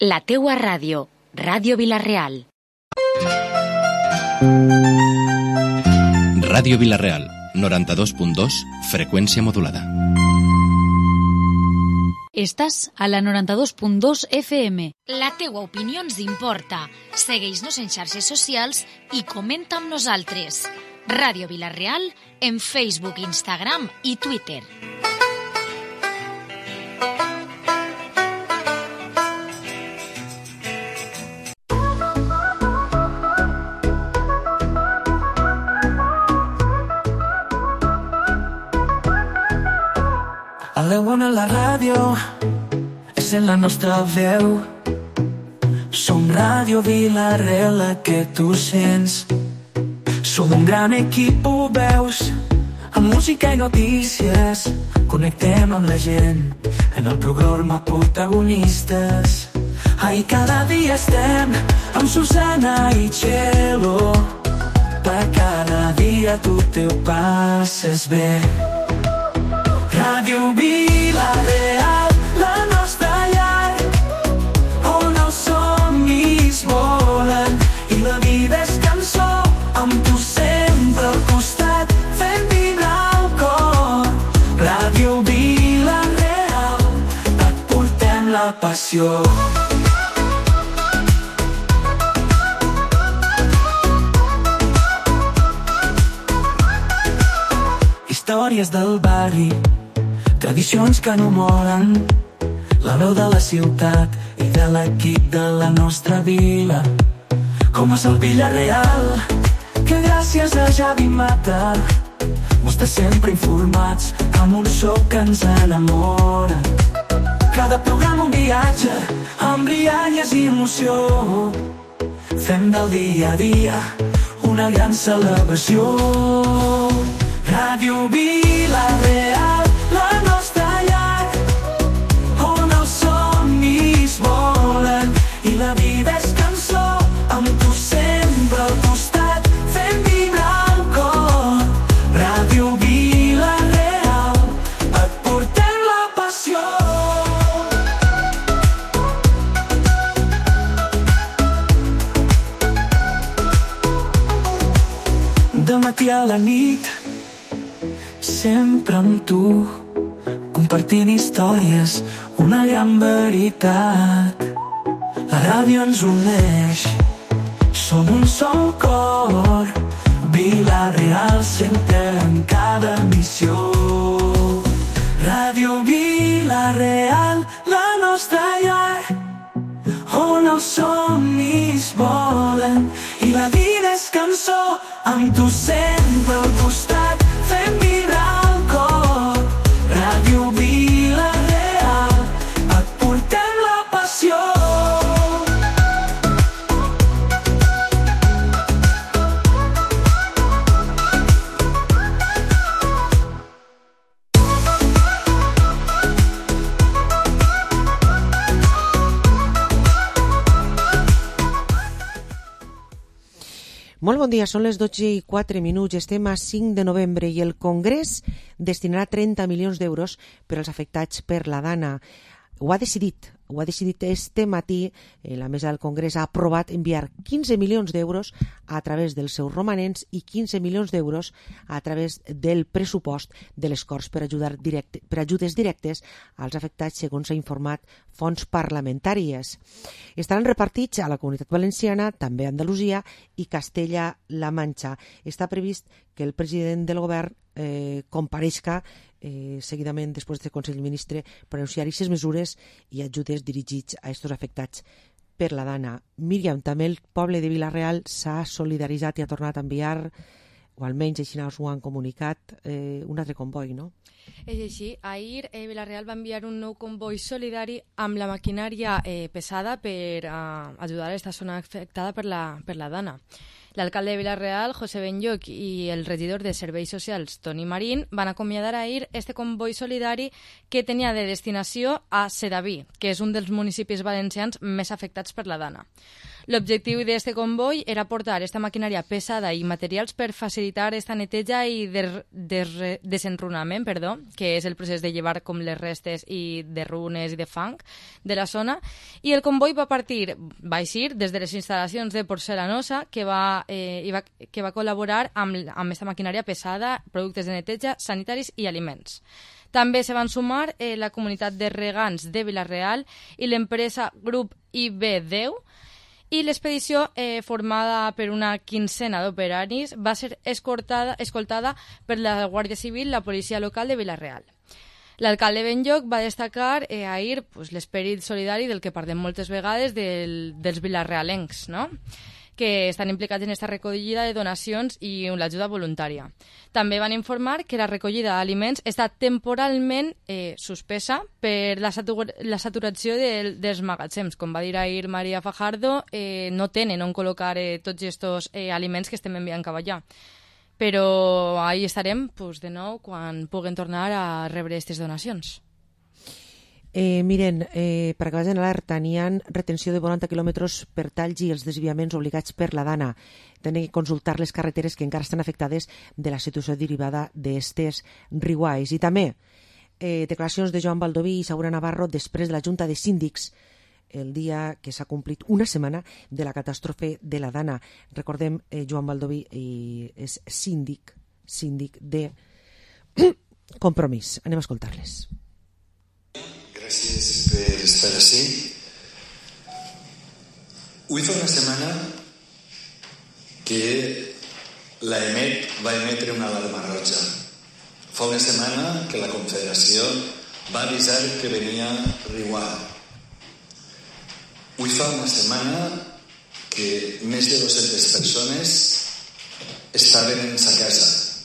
La teua ràdio, Ràdio Vila-real. Ràdio Vila-real, 92.2, freqüència modulada. Estàs a la 92.2 FM. La teua opinió ens importa. Segueix-nos en xarxes socials i comenta amb nosaltres. Ràdio Vila-real en Facebook, Instagram i Twitter. A la bona la ràdio és en la nostra veu. Som Ràdio Vila-real, la que tu sents. Som un gran equip, ho veus, amb música i notícies. Connectem amb la gent en el programa Protagonistes. Ai, cada dia estem amb Susana i Txelo. Per cada dia tu te ho passes bé. Ràdio Vila-real, la nostra llar, on els somnis volen i la vida és cançó, amb tu sempre al costat, fent vibrar el cor. Ràdio Vila-real, et portem la passió. Històries del barri, tradicions que no moren, la veu de la ciutat i de l'equip de la nostra vila. Com és el Vila-real, que gràcies a Javi Mata mos té sempre informats amb un so que ens enamora. Cada programa un viatge amb rialles i emoció. Fem del dia a dia una gran celebració. Ràdio Vila-real, la nostra llar, on els somnis volen i la vida és cançó, amb tu sempre al costat, fent vibrar el cor. Ràdio Vila-real, et portem la passió. De matí a la nit, sempre amb tu, compartint històries, una gran veritat. La ràdio ens uneix, som un sol cor. Vila-real sempre en cada missió. Ràdio Vila-real, la nostra llar, on els somnis volen i la vida és cançó, amb tu sempre al costat, fent vibrar el cor. Ràdio Vila-real, et portem la passió. Molt bon dia, són les 12:04. Estem a 5 de novembre i el Congrés destinarà 30 milions d'euros per als afectats per la Dana. Ho ha decidit este matí. La mesa del Congrés ha aprovat enviar 15 milions d'euros a través dels seus romanents i 15 milions d'euros a través del pressupost de les Corts per ajudes directes als afectats, segons s'ha informat fonts parlamentàries. Estaran repartits a la Comunitat Valenciana, també a Andalusia i Castella-La Manxa. Està previst que el president del govern compareixca seguidament després del Consell de Ministres per anunciar aquestes mesures i ajudes dirigits a estos afectats per la Dana. Míriam, també el poble de Vila-real s'ha solidaritzat i ha tornat a enviar, o almenys així ho han comunicat, un altre comboi, no? És així. Ahir Vila-real va enviar un nou comboi solidari amb la maquinària pesada per ajudar a aquesta zona afectada per la Dana. L'alcalde de Vila-real, José Benlloch, i el regidor de Serveis Socials, Toni Marín, van acomiadar ahir este comboi solidari que tenia de destinació a Sedaví, que és un dels municipis valencians més afectats per la dana. L'objectiu d'aquest comboi era portar esta maquinària pesada i materials per facilitar esta neteja i desenrunament, que és el procés de llevar com les restes i de runes i de fang de la zona, i el comboi va eixir des de les instal·lacions de Porcelanosa, que va col·laborar amb esta maquinària pesada, productes de neteja, sanitaris i aliments. També se van sumar la comunitat de regants de Vila-real i l'empresa Grup IB10, i l'expedició, formada per una quincena d'operaris, va ser escoltada per la Guàrdia Civil, la policia local de Vila-real. L'alcalde Benlloch va destacar ahir l'esperit solidari del que parlem moltes vegades dels vilarrealencs, no?, que estan implicats en aquesta recollida de donacions i l'ajuda voluntària. També van informar que la recollida d'aliments està temporalment suspesa per la saturació dels magatzems. Com va dir ahir Maria Fajardo, no tenen on col·locar tots aquests aliments que estem enviant cap allà. Però ahí estarem de nou quan puguen tornar a rebre aquestes donacions. Miren, per acabar de l'alerta, n'hi ha retenció de 40 quilòmetres per talls i els desviaments obligats per la dana. Tenen que consultar les carreteres que encara estan afectades de la situació derivada d'estes riuais. I també declaracions de Joan Baldoví i Saura Navarro després de la Junta de Síndics el dia que s'ha complit una setmana de la catàstrofe de la dana. Recordem, Joan Baldoví és síndic de Compromís. Anem a escoltar-les. Gràcies per estar ací. Avui fa una setmana que l'EMET va emetre una alarma roja. Fa una setmana que la Confederació va avisar que venia riuà. Avui fa una setmana que més de 200 persones estaven en sa casa.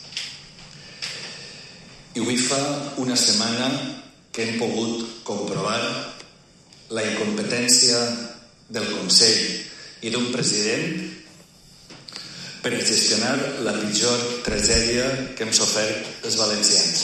I avui fa una setmana que hem pogut comprovar la incompetència del Consell i d'un president per gestionar la pitjor tragèdia que hem sofert els valencians.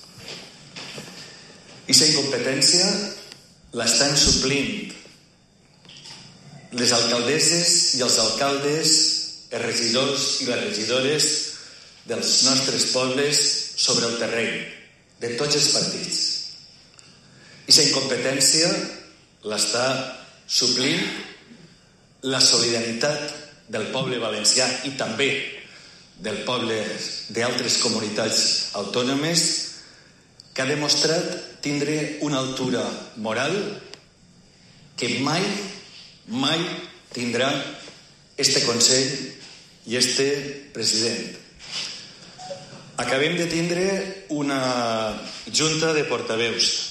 I aquesta incompetència l'estan suplint les alcaldesses i els alcaldes, els regidors i les regidores dels nostres pobles sobre el terreny, de tots els partits. I aquesta incompetència l'està suplint la solidaritat del poble valencià i també del poble d'altres comunitats autònomes, que ha demostrat tindre una altura moral que mai tindrà este Consell i este president. Acabem de tindre una junta de portaveus.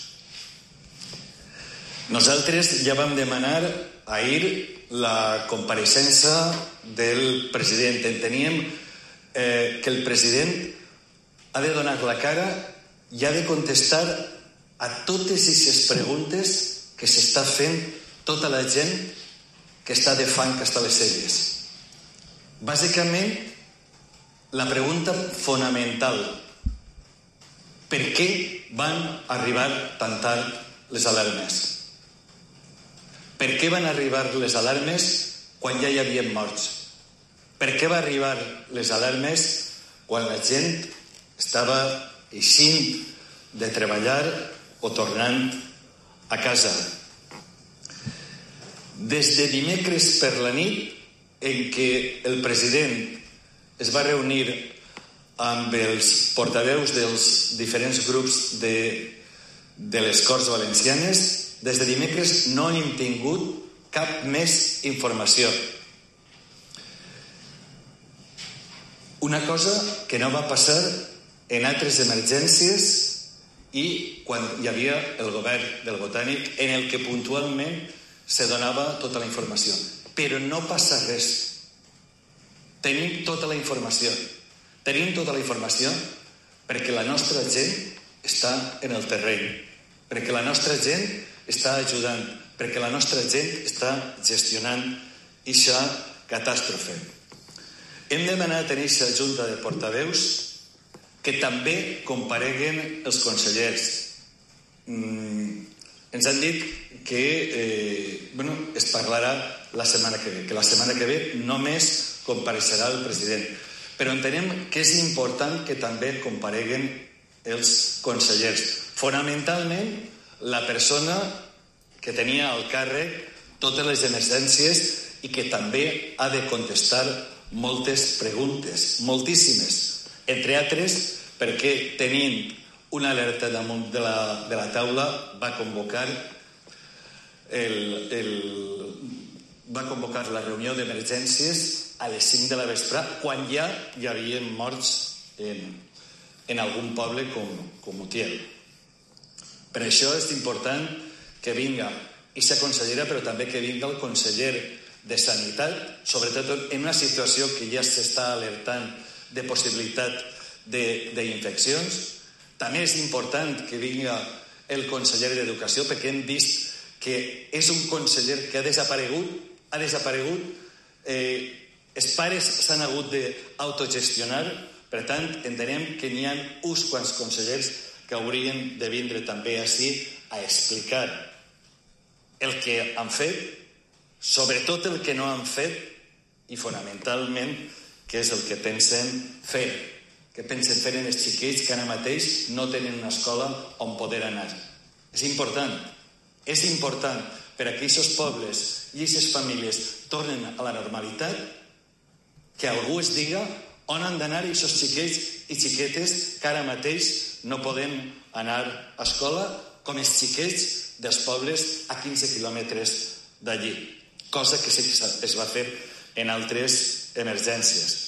Nosaltres ja vam demanar ahir la compareixença del president. Enteníem que el president ha de donar la cara i ha de contestar a totes aquestes preguntes que s'està fent tota la gent que està de fang hasta les celles. Bàsicament, la pregunta fonamental: per què van arribar tan tard les alarmes? Per què van arribar les alarmes quan ja hi havia morts? Per què va arribar les alarmes quan la gent estava eixint de treballar o tornant a casa? Des de dimecres per la nit, en què el president es va reunir amb els portaveus dels diferents grups de les Corts Valencianes, des de dimecres no hem tingut cap més informació. Una cosa que no va passar en altres emergències i quan hi havia el govern del Botànic, en el que puntualment se donava tota la informació. Però no passa res. Tenim tota la informació. Tenim tota la informació perquè la nostra gent està en el terreny, perquè la nostra gent està ajudant, perquè la nostra gent està gestionant aquesta catàstrofe. Hem demanat en aquesta junta de portaveus que també compareguen els consellers. Ens han dit que es parlarà la setmana que ve, que la setmana que ve només compareixerà el president. Però entenem que és important que també compareguen els consellers. Fonamentalment, la persona que tenia al càrrec totes les emergències i que també ha de contestar moltes preguntes, moltíssimes. Entre altres, perquè tenint una alerta damunt de la taula va convocar la reunió d'emergències a les 5 de la vesprà, quan ja hi havia morts en algun poble com Utiel. Per això és important que vinga aquesta consellera, però també que vinga el conseller de Sanitat, sobretot en una situació que ja s'està alertant de possibilitat d'infeccions. També és important que vinga el conseller d'Educació, perquè hem vist que és un conseller que ha desaparegut. Els pares s'han hagut d'autogestionar, per tant, entenem que n'hi ha uns quants consellers que haurien de vindre també ací a explicar el que han fet, sobretot el que no han fet i fonamentalment què és el que pensen fer. Què pensen fer en els xiquets que ara mateix no tenen una escola on poder anar. És important per a que aquests pobles i aquestes famílies tornen a la normalitat, que algú es diga on han d'anar aquests xiquets i xiquetes que ara mateix no poden anar a escola, com els xiquets dels pobles a 15 quilòmetres d'allí, cosa que sí que es va fer en altres emergències.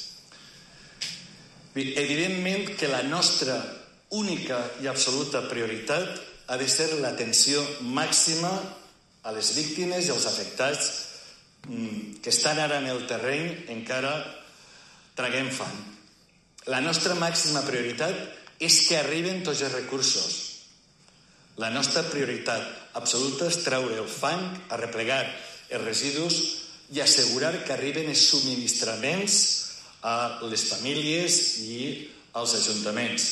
Evidentment que la nostra única i absoluta prioritat ha de ser l'atenció màxima a les víctimes i als afectats que estan ara en el terreny encara traguent fang. La nostra màxima prioritat és que arriben tots els recursos. La nostra prioritat absoluta és treure el fang, arreplegar els residus i assegurar que arriben els subministraments a les famílies i als ajuntaments.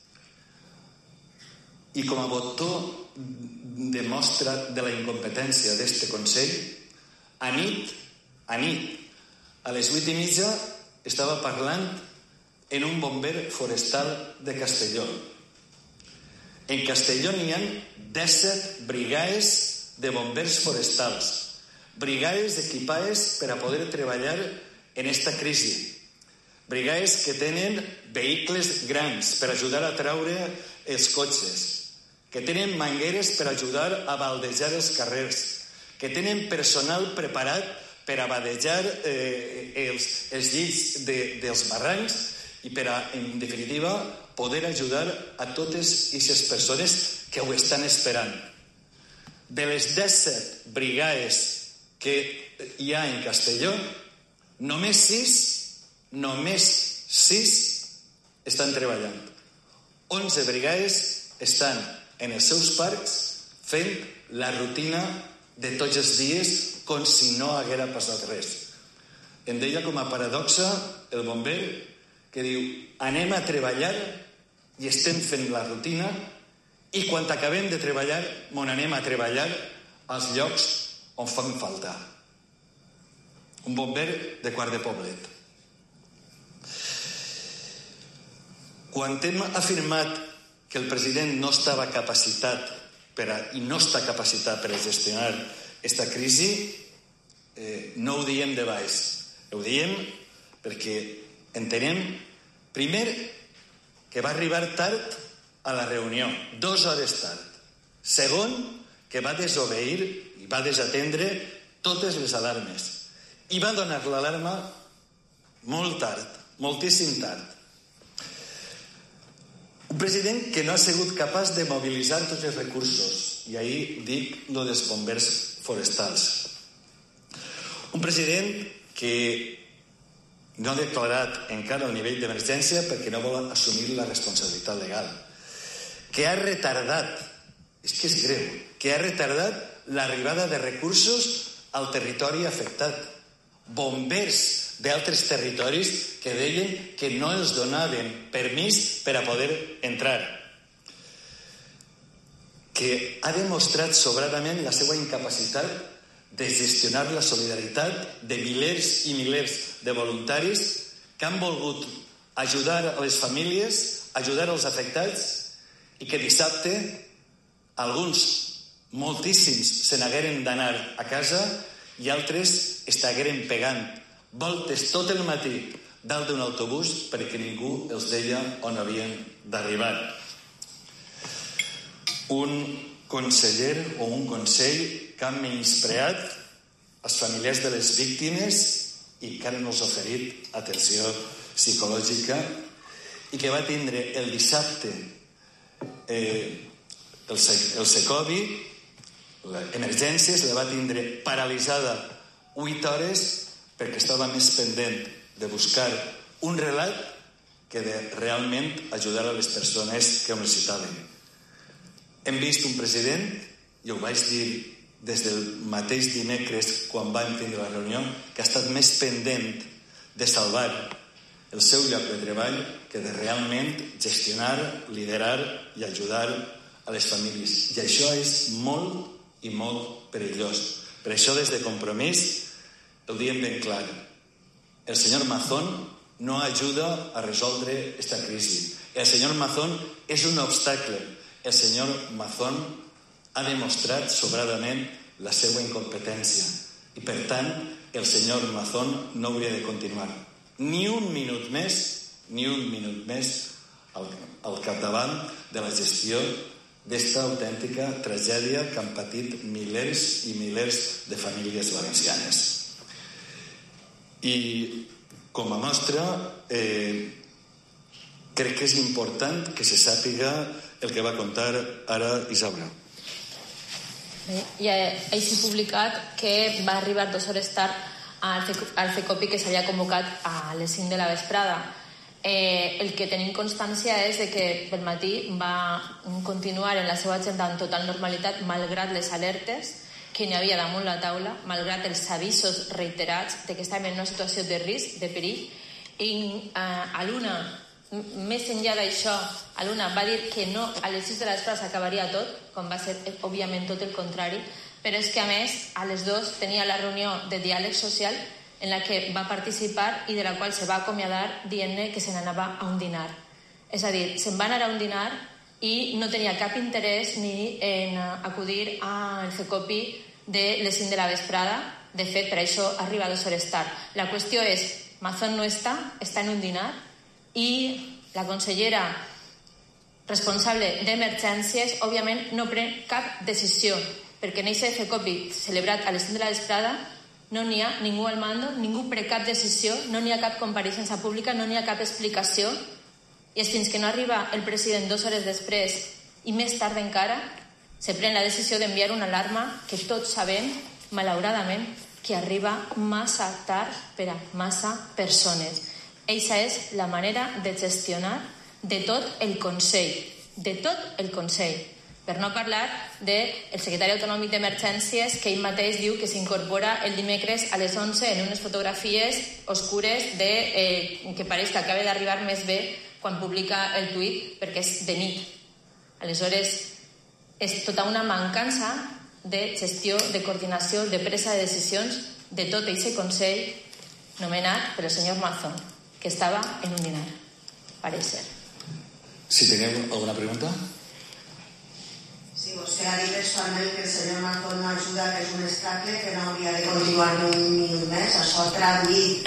I com a botó de mostra de la incompetència d'este Consell, a nit, a les 8:30, estava parlant en un bomber forestal de Castelló. En Castelló n'hi ha 17 brigades de bombers forestals, brigades equipades per a poder treballar en esta crisi, brigades que tenen vehicles grans per ajudar a treure els cotxes, que tenen mangueres per ajudar a baldejar els carrers, que tenen personal preparat per a badejar els llits dels barrancs i per a, en definitiva, poder ajudar a totes aquestes persones que ho estan esperant. De les 17 brigades que hi ha en Castelló, només 6 estan treballant. 11 brigades estan en els seus parcs fent la rutina de tots els dies com si no haguera passat res. Em deia com a paradoxa el bomber que diu: anem a treballar i estem fent la rutina i quan acabem de treballar anem a treballar als llocs on fan falta. Un bomber de Quart de Poblet. Quan hem afirmat que el president no estava capacitat i no està capacitat per a gestionar aquesta crisi, no ho diem de baix. Ho diem perquè entenem, primer, que va arribar tard a la reunió, 2 hores tard. Segon, que va desobeir i va desatendre totes les alarmes. I va donar l'alarma molt tard, moltíssim tard. Un president que no ha sigut capaç de mobilitzar tots els recursos, i ahir dic lo dels bombers forestals. Un president que no ha declarat encara el nivell d'emergència perquè no vol assumir la responsabilitat legal, que ha retardat, és que és greu, que ha retardat l'arribada de recursos al territori afectat. bombers d'altres territoris que deien que no els donaven permís per a poder entrar, que ha demostrat sobradament la seva incapacitat de gestionar la solidaritat de milers i milers de voluntaris que han volgut ajudar a les famílies, ajudar als afectats, i que dissabte alguns, moltíssims, se n'hagueren d'anar a casa i altres estagueren pegant voltes tot el matí dalt d'un autobús perquè ningú els deia on havien d'arribar. Un conseller o un consell que ha menyspreat els familiars de les víctimes i que ara no els ha oferit atenció psicològica i que va tindre el dissabte el Secovi, emergències, la va tindre paralitzada 8 hores perquè estava més pendent de buscar un relat que de realment ajudar a les persones que ho necessitaven. Hem vist un president, i ho vaig dir des del mateix dimecres quan vam tindre la reunió, que ha estat més pendent de salvar el seu lloc de treball que de realment gestionar, liderar i ajudar a les famílies. I això és molt i molt perillós. Per això, des de Compromís, el diem ben clar. El senyor Mazón no ajuda a resoldre esta crisi. El senyor Mazón és un obstacle. El senyor Mazón ha demostrat sobradament la seva incompetència i, per tant, el senyor Mazón no hauria de continuar ni un minut més al capdavant de la gestió d'esta autèntica tragèdia que han patit milers i milers de famílies valencianes. I com a mostra crec que és important que se sàpiga el que va contar ara Isaura. Ja he publicat que va arribar 2 hores tard al CECOPI que s'havia convocat a les 5 de la vesprada. El que tenim constància és de que pel matí va continuar en la seva agenda en total normalitat, malgrat les alertes que n'hi havia damunt la taula, malgrat els avisos reiterats de que estàvem en una situació de risc, de perill, i a l'una, més enllà d'això, a l'una va dir que no, a les 6 de la vesprada s'acabaria tot, com va ser, òbviament, tot el contrari, però és que, a més, a les 2 tenia la reunió de diàleg social en la que va participar i de la qual se va acomiadar dient-ne que se n'anava a un dinar. És a dir, se'n va anar a un dinar i no tenia cap interès ni en acudir al CECOPI de les 5 de la vesprada. De fet, per això arriba 2 hores tard. La qüestió és, Mazón no està en un dinar i la consellera responsable d'emergències, òbviament, no pren cap decisió, perquè en aquest CECOPI celebrat a les 5 de la vesprada no n'hi ha ningú al mando, ningú pren cap decisió, no n'hi ha cap compareixença pública, no n'hi ha cap explicació, i és fins que no arriba el president 2 hores després i més tard encara se pren la decisió d'enviar una alarma que tots sabem, malauradament, que arriba massa tard per a massa persones. Eixa és la manera de gestionar de tot el Consell, per no parlar del secretari autonòmic d'Emergències, que ell mateix diu que s'incorpora el dimecres a les 11 en unes fotografies oscures que pareix que acaba d'arribar més bé quan publica el tuit, perquè és de nit. Aleshores, és tota una mancança de gestió, de coordinació, de presa de decisions de tot aquest Consell nomenat per el senyor Mazón, que estava en un dinar, pareix ser. Si teniu alguna pregunta? Sí, vostè ha dit textualment que el senyor Mazón no ajuda, que és un obstacle, que no hauria de continuar ni un minut més. Això traduït,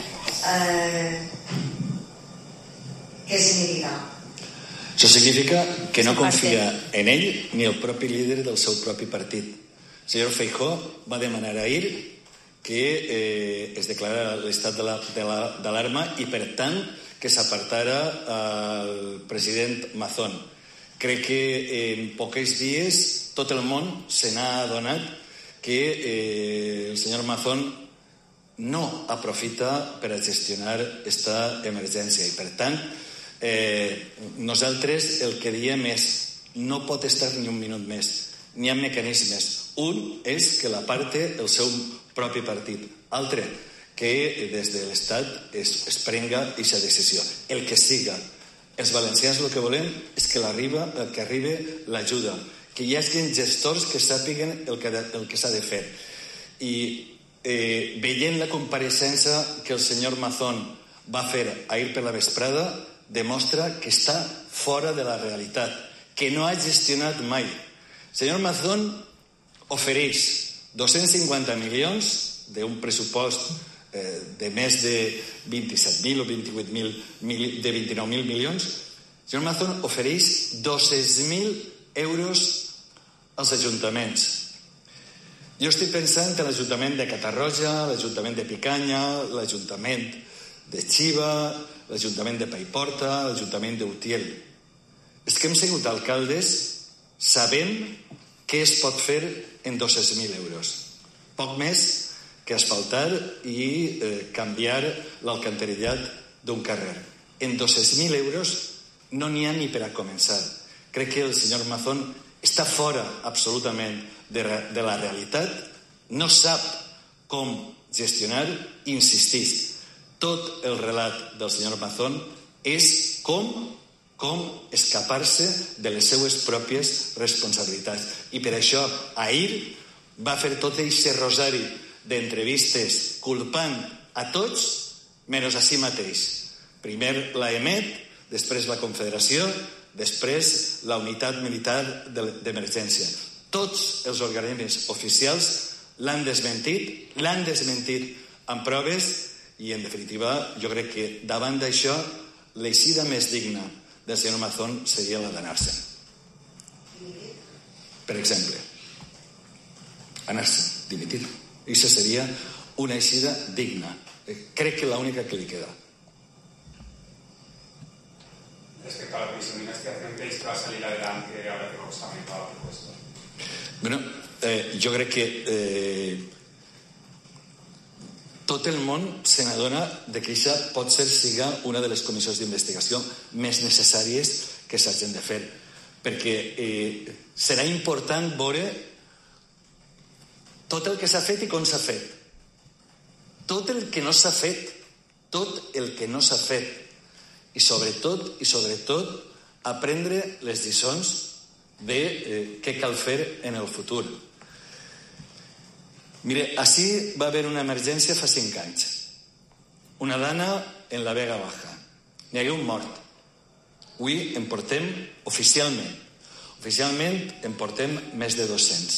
què significa? Això significa que no confia en ell ni el propi líder del seu propi partit. El senyor Feijóo va demanar ahir que es declarara l'estat d'alarma i, per tant, que s'apartara el president Mazón. Crec que en pocs dies tot el món se n'ha adonat que el senyor Mazón no aprofita per a gestionar aquesta emergència. I, per tant, nosaltres el que diem és no pot estar ni un minut més. N'hi ha mecanismes. Un és que l'aparte el seu propi partit. Altre, que des de l'Estat es prenga aquesta decisió. El que siga. Els valencians el que volem és que arribi l'ajuda, que hi hagi gestors que sàpiguen el que s'ha de fer. I veient la compareixença que el senyor Mazón va fer ahir per la vesprada, demostra que està fora de la realitat, que no ha gestionat mai. El senyor Mazón ofereix 250 milions d'un pressupost de més de 27.000 o 28.000, de 29.000 milions. El senyor Mazón ofereix 200.000 euros als ajuntaments. Jo estic pensant en l'Ajuntament de Catarroja, l'Ajuntament de Picanya, l'Ajuntament de Xiva, l'Ajuntament de Paiporta, l'Ajuntament d'Utiel. És que hem sigut alcaldes sabent què es pot fer en 200.000 euros. Poc més que asfaltar i canviar l'alcantarillat d'un carrer. En 200.000 euros no n'hi ha ni per a començar. Crec que el senyor Mazón està fora absolutament de la realitat, no sap com gestionar, insistís. Tot el relat del senyor Mazón és com escapar-se de les seues pròpies responsabilitats. I per això ahir va fer tot aquest rosari d'entrevistes culpant a tots menys a si mateix. Primer la EMET, després la Confederació, després la Unitat Militar d'Emergència. Tots els organismes oficials l'han desmentit amb proves i, en definitiva, jo crec que davant d'això l'eixida més digna del senyor Mazón seria la d'anar-se'n. Per exemple, anar-se'n, dimitir. Això seria una eixida digna. Crec que l'única que li queda. Respecto a la comisión de investigación, ¿creéis que va a salir adelante ahora que Vox ha aumentado la propuesta? Bueno, jo crec que tot el món se n'adona que això pot ser siga una de les comissions d'investigació més necessàries que s'hagin de fer, perquè serà important veure tot el que s'ha fet i com s'ha fet, tot el que no s'ha fet, i sobretot aprendre les lliçons de què cal fer en el futur. Mire, així va haver una emergència fa 5 anys. Una dana en la Vega Baja. N'hi hagué un mort. Avui en portem oficialment en portem més de 200.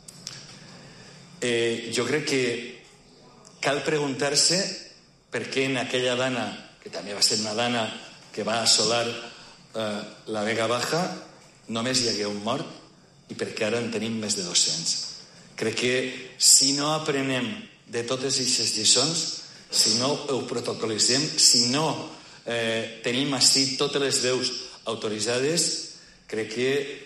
Jo crec que cal preguntar-se per què en aquella dana, que també va ser una dana que va assolar la Vega Baja, només hi hagué un mort i per què ara en tenim més de 200. Crec que si no aprenem de totes aquestes lliçons, si no ho protocolitzem, si no tenim així totes les veus autoritzades, crec que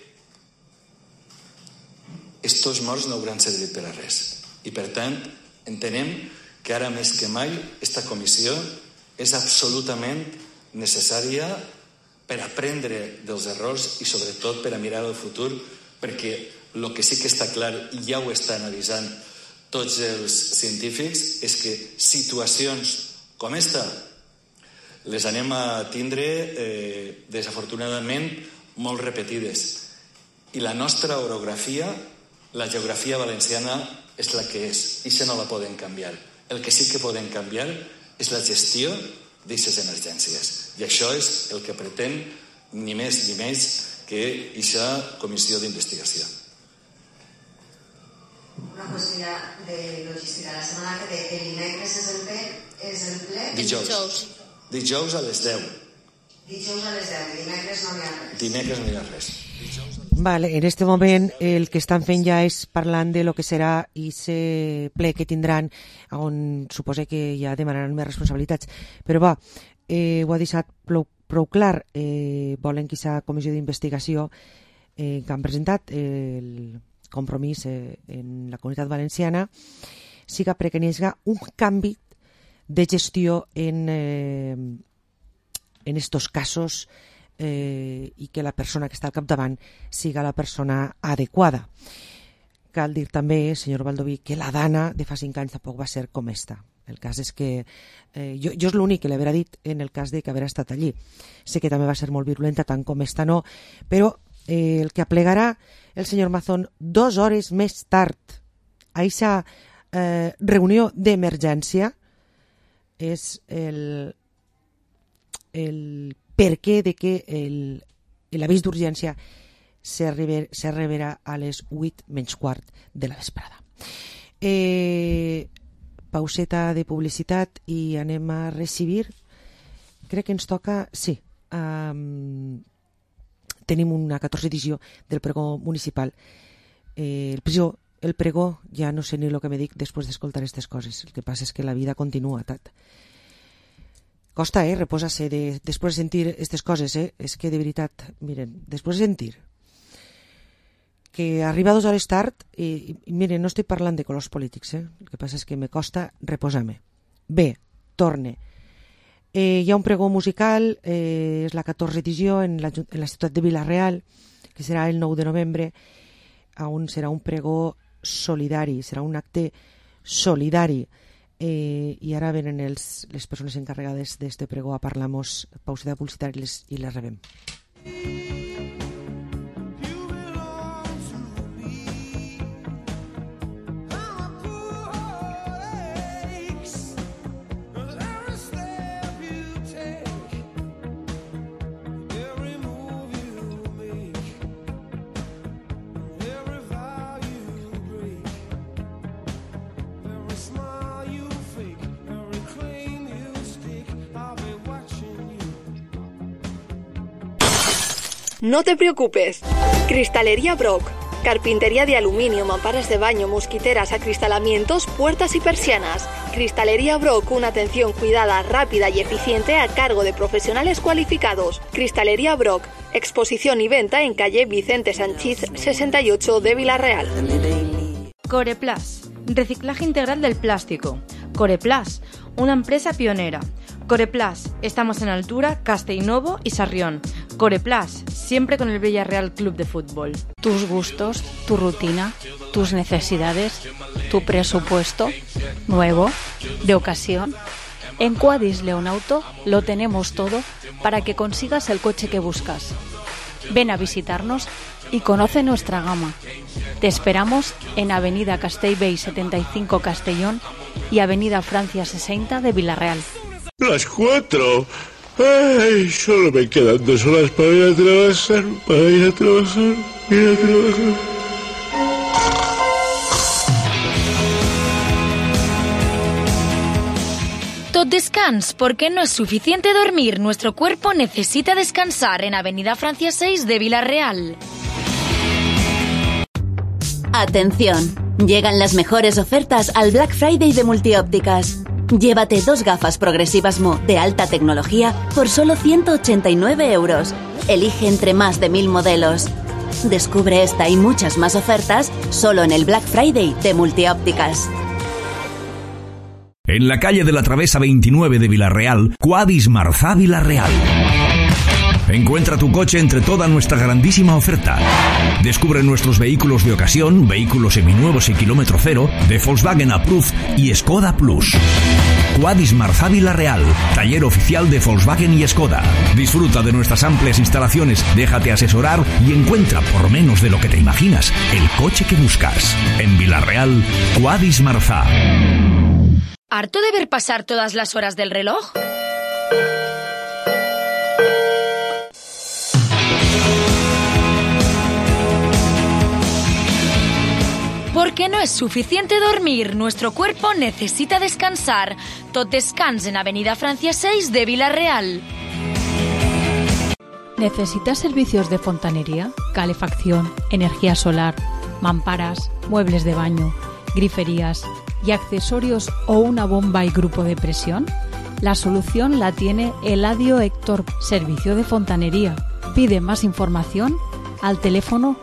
estos morts no hauran servit per a res. I per tant, entenem que ara més que mai esta comissió és absolutament necessària per aprendre dels errors i sobretot per a mirar al futur, perquè el que sí que està clar, i ja ho estan avisant tots els científics, és que situacions com esta les anem a tindre desafortunadament molt repetides. I la nostra orografia, la geografia valenciana, és la que és, i això no la poden canviar. El que sí que poden canviar és la gestió d'aquestes emergències. I això és el que pretén ni més ni menys que aquesta comissió d'investigació. Una qüestió de logística. La setmana que ve, el dimecres és el ple? Dijous a les 10. Dijous a les 10, dimecres no hi ha res. Dimecres no hi ha res. Vale, en este moment el que estan fent ja és parlant de lo que serà aquest ple que tindran, on suposa que ja demanaran més responsabilitats. Però ho ha deixat prou clar. Volen que aquesta comissió d'investigació que han presentat el compromís en la Comunitat Valenciana siga perquè hi hagi un canvi de gestió en estos casos i que la persona que està al capdavant siga la persona adequada. Cal dir també, senyor Baldoví, que la dana de fa 5 anys tampoc va ser com esta. El cas és que jo és l'únic que l'haurà dit en el cas de que haurà estat allí. Sé que també va ser molt virulenta, tant com esta no, però el que aplegarà el senyor Mazón 2 hores més tard a aquesta reunió d'emergència és el perquè de que l'avís d'urgència s'arribarà a les 8:15 de la vesprada. Pauseta de publicitat i anem a recibir. Crec que ens toca, sí, tenim una 14 edició del pregó municipal. El pregó, ja no sé ni el que me dic després d'escoltar aquestes coses. El que passa és que la vida continua, tat. Costa, reposar-se després de sentir aquestes coses, És que, de veritat, miren, després de sentir que arriba 2 hores tard, i miren, no estic parlant de colors polítics, el que passa és que me costa reposar-me. Bé, torne. Hi ha un pregó musical, és la 14 edició en la ciutat de Vila-real, que serà el 9 de novembre, on serà un pregó solidari, serà un acte solidari. I ara venen les persones encarregades d'este pregó a parlar-nos, pauseta publicitària, i les rebem. No te preocupes. Cristalería Brock. Carpintería de aluminio, mamparas de baño, mosquiteras, acristalamientos, puertas y persianas. Cristalería Brock, una atención cuidada, rápida y eficiente a cargo de profesionales cualificados. Cristalería Brock. Exposición y venta en calle Vicente Sanchís 68 de Vila-real. Coreplas. Reciclaje integral del plástico. Coreplas. Una empresa pionera. Coreplas, estamos en Altura, Castellnovo y Sarrión. Coreplas, siempre con el Villarreal Club de Fútbol. Tus gustos, tu rutina, tus necesidades, tu presupuesto, nuevo, de ocasión. En Quadis Leonauto lo tenemos todo para que consigas el coche que buscas. Ven a visitarnos y conoce nuestra gama. Te esperamos en Avenida Castellbey 75 Castellón y Avenida Francia 60 de Vila-real. Las 4. Ay, solo me quedan 2 horas para ir a trabajar. Tot descans, porque no es suficiente dormir. Nuestro cuerpo necesita descansar en Avenida Francia 6 de Vila-real. Atención, llegan las mejores ofertas al Black Friday de Multiópticas. Llévate 2 gafas progresivas Mo de alta tecnología por solo 189 euros. Elige entre más de 1000 modelos. Descubre esta y muchas más ofertas solo en el Black Friday de Multiópticas. En la calle de la Travesa 29 de Vila-real, Quadis Marzá Vila-real. Encuentra tu coche entre toda nuestra grandísima oferta. Descubre nuestros vehículos de ocasión, vehículos seminuevos y kilómetro cero, de Volkswagen Approved y Skoda Plus. Quadis Marzá Vila-real, taller oficial de Volkswagen y Skoda. Disfruta de nuestras amplias instalaciones, déjate asesorar y encuentra, por menos de lo que te imaginas, el coche que buscas. En Vila-real, Quadis Marzá. ¿Harto de ver pasar todas las horas del reloj? Porque no es suficiente dormir, nuestro cuerpo necesita descansar. Tot descans en Avenida Francia 6 de Vila-real. ¿Necesitas servicios de fontanería, calefacción, energía solar, mamparas, muebles de baño, griferías y accesorios o una bomba y grupo de presión? La solución la tiene Eladio Héctor, servicio de fontanería. Pide más información al teléfono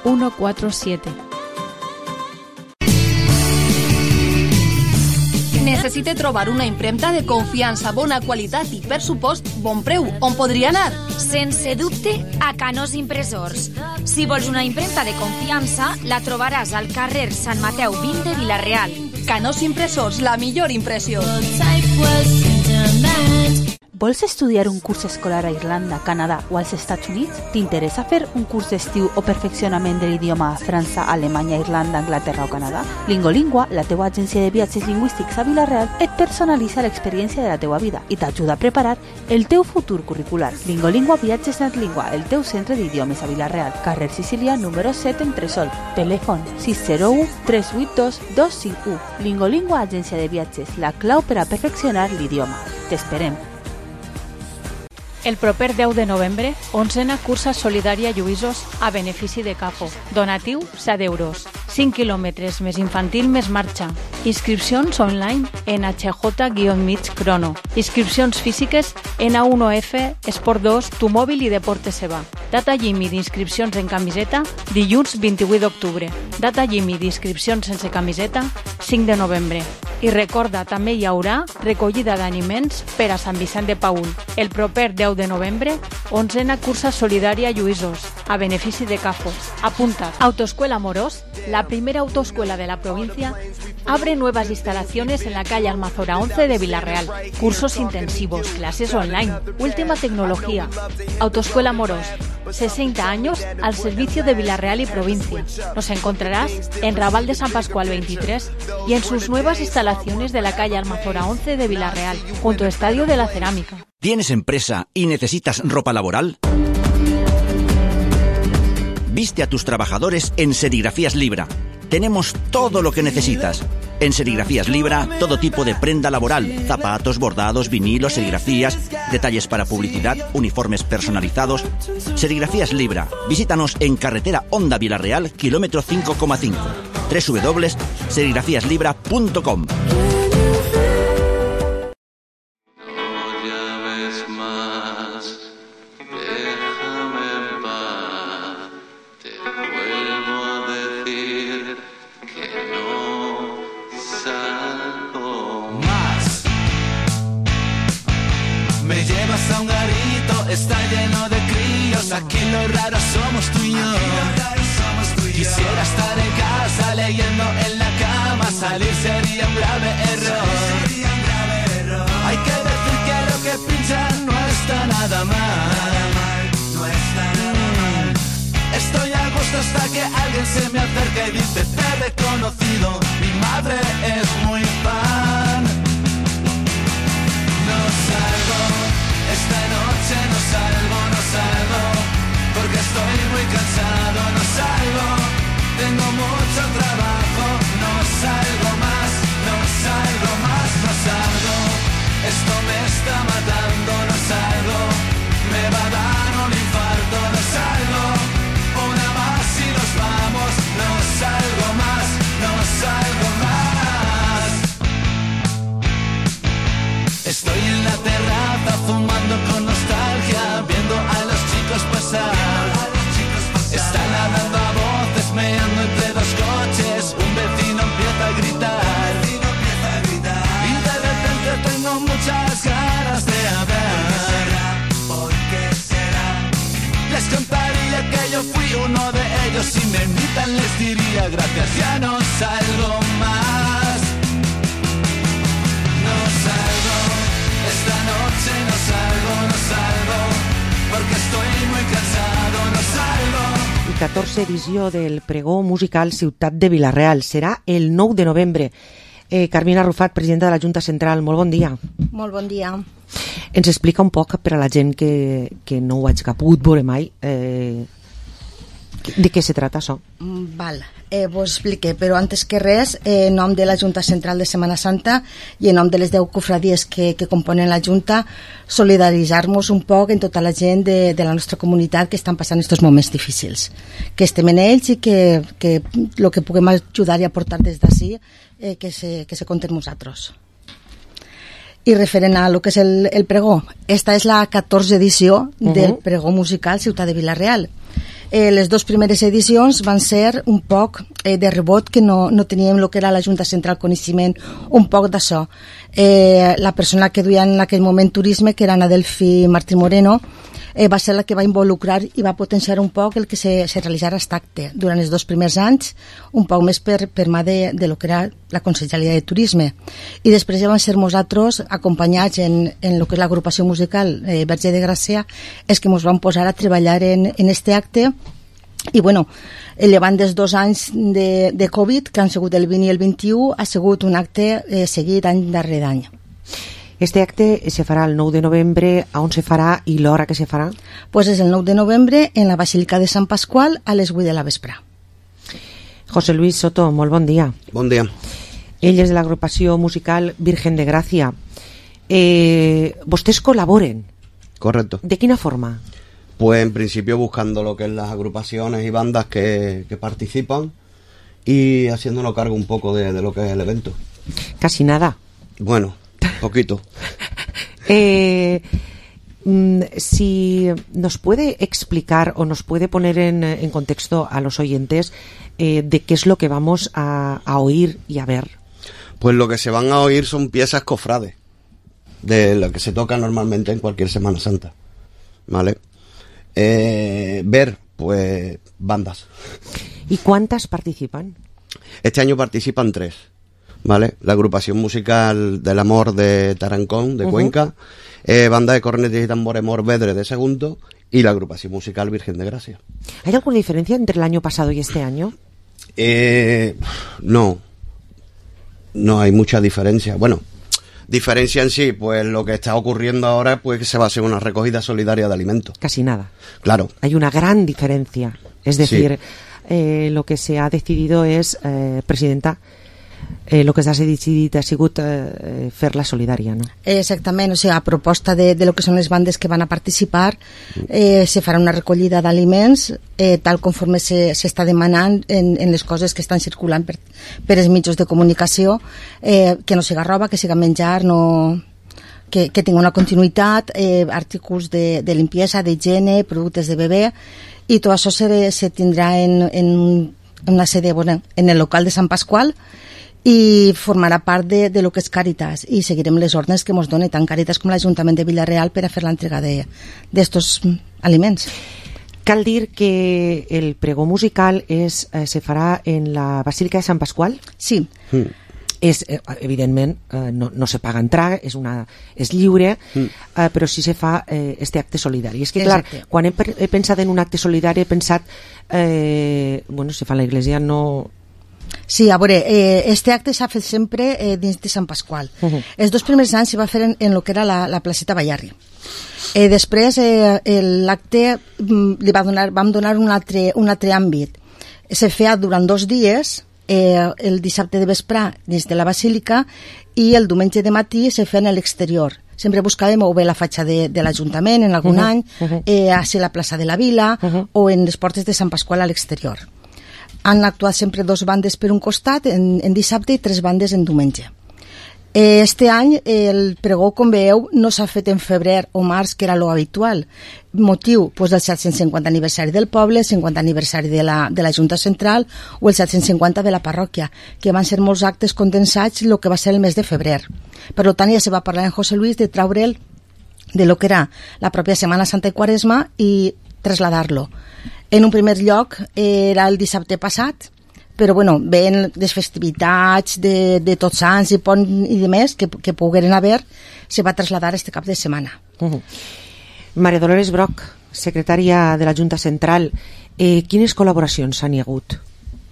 606-238-147. Necessite trobar una impremta de confiança, bona qualitat i, per supost, bon preu. On podria anar? Sense dubte, a Canós Impressors. Si vols una impremta de confiança, la trobaràs al carrer Sant Mateu 20 de Vila-real. Canós Impressors, la millor impressió. Vols estudiar un curs escolar a Irlanda, Canadà o als Estats Units? T'interessa fer un curs d'estiu o perfeccionament de l'idioma a França, Alemanya, Irlanda, Anglaterra o Canadà? Lingolingua, la teua agència de viatges lingüístics a Vila-real, et personalitza l'experiència de la teua vida i t'ajuda a preparar el teu futur curricular. Lingolingua Viatges Netlingua, el teu centre d'idiomes a Vila-real, carrer Sicília, número 7, Entresol. Telèfon 601 382 251. Lingolingua, agència de viatges, la clau per a perfeccionar l'idioma. T'esperem. El proper 10 de novembre, 11a cursa solidària Lluïsos a benefici de CAFO. Donatiu 7 euros. 5 quilòmetres més infantil més marxa. Inscripcions online en HJ-Mig Crono. Inscripcions físiques en A1F, Esport 2, Tu Mòbil i Deportes Seva. Data límit d'inscripcions en camiseta, dilluns 28 d'octubre. Data límit d'inscripcions sense camiseta, 5 de novembre. I recorda, també hi haurà recollida d'aliments per a Sant Vicent de Paül. El proper 10 de novembre, 11a cursa solidària Lluïsos, a benefici de CAFO. Apunta. Autoescuela Morós, la primera autoescuela de la provincia, abre nuevas instalaciones en la calle Almazora 11 de Vila-real. Cursos intensivos, clases online, última tecnología. Autoescuela Morós, 60 años al servicio de Vila-real y provincia. Nos encontrarás en Raval de San Pascual 23 y en sus nuevas instalaciones de la calle Almazora 11 de Vila-real, junto al Estadio de la Cerámica. ¿Tienes empresa y necesitas ropa laboral? Viste a tus trabajadores en Serigrafías Libra. Tenemos todo lo que necesitas. En Serigrafías Libra, todo tipo de prenda laboral, zapatos, bordados, vinilos, serigrafías, detalles para publicidad, uniformes personalizados. Serigrafías Libra. Visítanos en carretera Honda Vila-real, kilómetro 5,5. www.serigrafíaslibra.com. Está lleno de críos, aquí lo raro somos tú y yo. Quisiera estar en casa leyendo en la cama, salir sería un grave error. Hay que decir que lo que pinchan no está nada mal. Estoy a gusto hasta que alguien se me acerca y dice: te he reconocido, mi madre es muy fan. No salgo, esta noche no salgo, porque estoy muy cansado, no salgo, tengo mucho trabajo, no salgo más, no salgo, esto me está matando, no salgo, me va a dar un infarto, no salgo, una más y nos vamos, no salgo más, no salgo más. Estoy en la terraza fumando con nostalgia, viendo a los chicos pasar. Están hablando a voces, meando entre dos coches, un vecino empieza a gritar. Y de repente tengo muchas ganas de hablar. ¿Por qué será? Les contaría que yo fui uno de ellos, si me invitan les diría gracias, ya no salgo más. No salgo, esta noche no salgo, porque estoy muy cansado, no salgo. I 14 edició del pregó musical Ciutat de Vila-real. Serà el 9 de novembre. Carmina Rufat, presidenta de la Junta Central, molt bon dia. Molt bon dia. Ens explica un poc, per a la gent que no ho hagi pogut veure mai, de què se trata això? Val, vos explique, però antes que res, en nom de la Junta Central de Setmana Santa i en nom de les 10 cofradies que componen la Junta, solidaritzar-nos un poc en tota la gent de la nostra comunitat que estan passant aquests moments difícils. Que estem en ells i que el que puguem ajudar i aportar des d'ací, que se compte amb nosaltres. I referent a lo que és el pregó, esta és la 14 edició del pregó musical Ciutat de Vila-real. Les 2 primeres edicions van ser un poc de rebot, que no teníem el que era la Junta Central coneixement un poc d'això. La persona que duia en aquell moment turisme, que era Ana Delfi Martí Moreno, va ser la que va involucrar i va potenciar un poc el que se realitzara aquest acte durant els 2 primers anys, un poc més per mà de lo que era la Conselleria de Turisme. I després ja van ser nosaltres, acompanyats en el que és l'agrupació musical Verge de Gràcia, és que ens vam posar a treballar en este acte. I bueno, llevant dels 2 anys de Covid, que han sigut el 20 i el 21, ha sigut un acte seguit any darrere any. Este acte se farà el 9 de novembre. A on se farà i l'hora que se farà? Pues és el 9 de novembre en la Basílica de Sant Pasqual a les 8 de la vespre. José Luis Soto, molt bon dia. Bon dia. Ell és de l'agrupació musical Virgen de Gràcia. ¿Vostès colaboren? Correcto. ¿De quina forma? Pues en principio buscando lo que es las agrupaciones y bandas que participan y haciéndonos cargo un poco de lo que es el evento. Casi nada. Bueno, poquito. Si nos puede explicar o nos puede poner en contexto a los oyentes de qué es lo que vamos a oír y a ver. Pues lo que se van a oír son piezas cofrades, de lo que se toca normalmente en cualquier Semana Santa, ¿vale? Ver, pues, bandas. ¿Y cuántas participan? Este año participan 3, ¿vale? La agrupación musical del Amor de Tarancón, de Cuenca, banda de cornetas y tambores Morvedre de Segundo, y la agrupación musical Virgen de Gracia. ¿Hay alguna diferencia entre el año pasado y este año? No hay mucha diferencia. Bueno, diferencia en sí, pues lo que está ocurriendo ahora, pues que se va a hacer una recogida solidaria de alimentos. Casi nada. Claro. Hay una gran diferencia. Es decir, lo que se ha decidido es, presidenta, lo que s'ha decidit ha sigut fer-la solidària, no? Exactament, o sigui, a proposta de lo que són les bandes que van a participar, se farà una recollida d'aliments tal conforme s'està demanant en les coses que estan circulant per els mitjans de comunicació, que no siga roba, que siga menjar, que tingui una continuïtat, articles de limpiesa, d'higiene, productes de bebè, i tot això se tindrà en una sede, bueno, en el local de Sant Pasqual, i formarà part de lo que és Càritas, i seguirem les ordres que ens dona tant Càritas com l'Ajuntament de Vila-real per a fer l'entrega d'estos aliments. Cal dir que el pregó musical se farà en la Basílica de Sant Pasqual? Sí. És, evidentment, no se paga entrada, és lliure, però sí se fa este acte solidari. És que, clar, quan he pensat en un acte solidari he pensat, bueno, si fa la Iglesia no... Sí, a veure, este acte s'ha fet sempre dins de Sant Pasqual. Els 2 primers anys s'hi va fer en lo que era la placeta Ballarri. Després l'acte vam donar un altre àmbit. Se feia durant 2 dies, el dissabte de vespre dins de la Basílica i el diumenge de matí se feia a l'exterior. Sempre buscàvem o bé la fatxa de l'Ajuntament en algun any, a ser la plaça de la Vila o en les portes de Sant Pasqual a l'exterior. Han actuat sempre 2 bandes per un costat en dissabte i 3 bandes en diumenge. Este any el pregó, com veieu, no s'ha fet en febrer o març, que era lo habitual. Motiu, pues, del 750 aniversari del poble, el 50 aniversari de la Junta Central o el 750 de la parròquia, que van ser molts actes condensats el que va ser el mes de febrer. Per tant, ja se va parlar en José Luis de traure'l de lo que era la pròpia Setmana Santa i Quaresma i traslladar-lo. En un primer lloc era el dissabte passat, però bueno, veient les festivitats de Tots Sants i Pont i demés que pogueren haver, se va traslladar este cap de setmana. Maria Dolores Broc, secretària de la Junta Central, quines col·laboracions han hi hagut?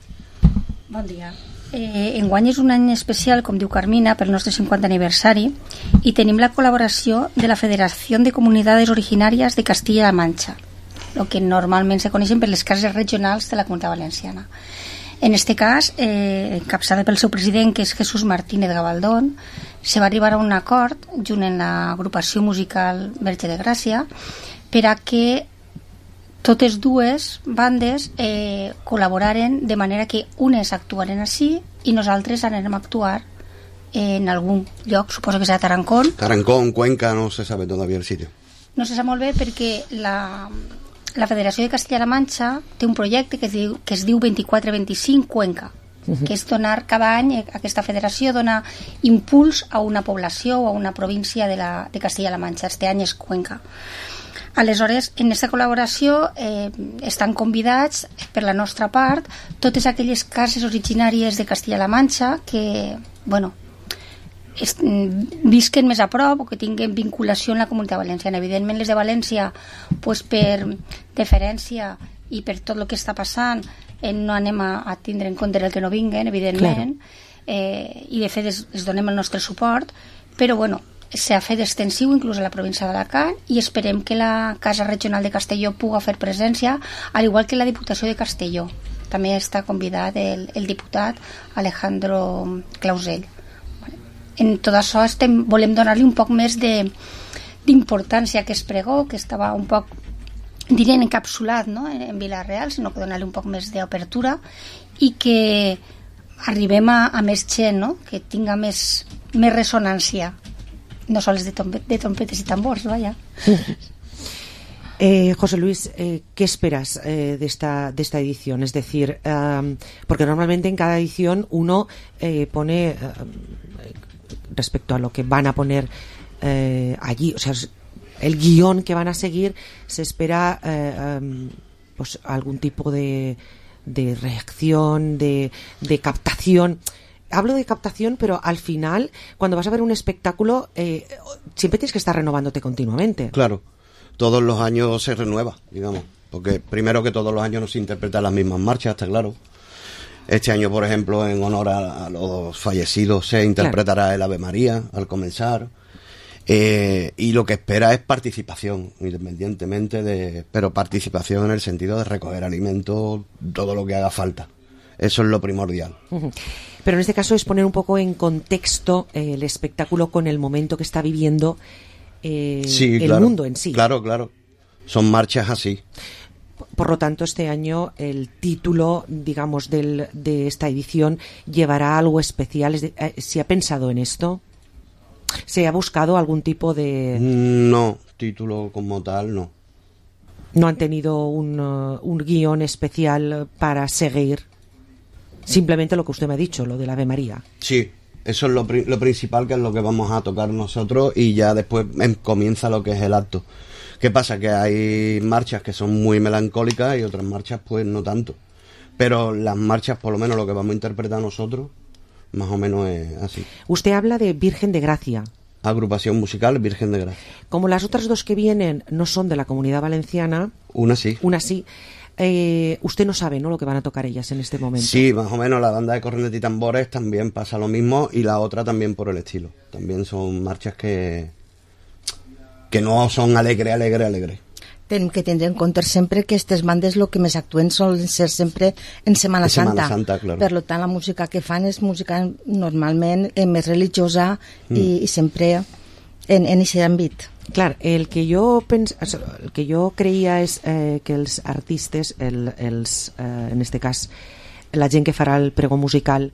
Bon dia. Enguany és un any especial, com diu Carmina, pel nostre 50 aniversari, i tenim la col·laboració de la Federació de Comunitats Originàries de Castilla-La Mancha, el que normalment se coneixen per les cases regionals de la Comunitat Valenciana. En este cas, encapçada pel seu president, que és Jesús Martínez Gabaldón, se va arribar a un acord junt en l'agrupació musical Verge de Gràcia per a que totes 2 bandes col·laboraren de manera que unes actuaren així i nosaltres anem a actuar en algun lloc, suposo que serà Tarancón. Tarancón, Cuenca, no se sabe todavía el sitio. No se sap molt bé perquè la Federació de Castilla-La Manxa té un projecte que es diu 24-25 Cuenca, que és donar cada any, aquesta federació dona impuls a una població o a una província de Castilla-La Manxa. Este any és Cuenca. Aleshores, en aquesta col·laboració estan convidats per la nostra part totes aquelles cases originàries de Castilla-La Manxa que, bueno, visquen més a prop o que tinguin vinculació en la comunitat valenciana. Evidentment, les de València, pues, per deferència i per tot el que està passant, no anem a tindre en compte el que no vinguen, evidentment, i de fet es donem el nostre suport, però bueno, s'ha fet extensiu inclús a la província d'Alacant i esperem que la Casa Regional de Castelló puga fer presència, al igual que la Diputació de Castelló. També està convidat el diputat Alejandro Clausell. En tot això volem donar-li un poc més d'importància a aquest pregó, que estava un poc, dirien, encapsulat, no?, en Vila-real, sinó que donar-li un poc més d'apertura i que arribem a més gent, no?, que tinga més ressonància, no sols de trompetes y tambors, vaya. José Luis, ¿qué esperas de esta edición? Es decir, porque normalmente en cada edición uno pone, respecto a lo que van a poner allí, o sea, el guión que van a seguir, se espera pues algún tipo de reacción, de captación. Hablo de captación, pero al final, cuando vas a ver un espectáculo, siempre tienes que estar renovándote continuamente. Claro, todos los años se renueva, digamos, porque primero que todos los años no se interpretan las mismas marchas, está claro. Este año, por ejemplo, en honor a los fallecidos, se interpretará el Ave María al comenzar. Y lo que espera es participación, independientemente pero participación en el sentido de recoger alimentos, todo lo que haga falta. Eso es lo primordial. Pero en este caso es poner un poco en contexto el espectáculo con el momento que está viviendo el mundo en sí. Claro, claro. Son marchas así. Por lo tanto, este año el título, digamos, de esta edición llevará algo especial. ¿Se ha pensado en esto? ¿Se ha buscado algún tipo de...? No, título como tal, no. ¿No han tenido un guión especial para seguir? Simplemente lo que usted me ha dicho, lo del Ave María. Sí, eso es lo principal, que es lo que vamos a tocar nosotros, y ya después comienza lo que es el acto. ¿Qué pasa? Que hay marchas que son muy melancólicas y otras marchas pues no tanto. Pero las marchas, por lo menos lo que vamos a interpretar nosotros, más o menos es así. Usted habla de Virgen de Gracia. Agrupación musical Virgen de Gracia. Como las otras dos que vienen no son de la Comunidad Valenciana... Una sí. Usted no sabe, ¿no?, lo que van a tocar ellas en este momento. Sí, más o menos. La banda de cornetas y tambores también pasa lo mismo, y la otra también por el estilo. También son marchas que no son alegre. Tenim que tindre en compte sempre que aquestes bandes el que més actuen solen ser sempre en Setmana Santa. Claro. Per tant, la música que fan és música normalment més religiosa i sempre en aquest àmbit. Clar, el que jo creia és que els artistes, en este cas la gent que farà el pregó musical,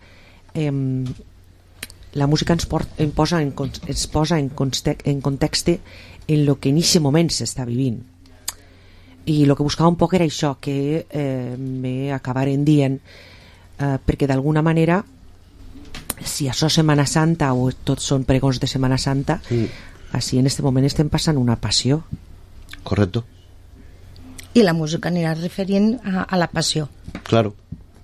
la música ens posa en context en lo que en aquest moment s'està vivint. I el que buscava un poc era això, que me acabaren dient, perquè d'alguna manera, si això és Setmana Santa o tots són pregons de Setmana Santa, així en este moment estem passant una passió. Correcto. I la música anirà referint a la passió. Claro.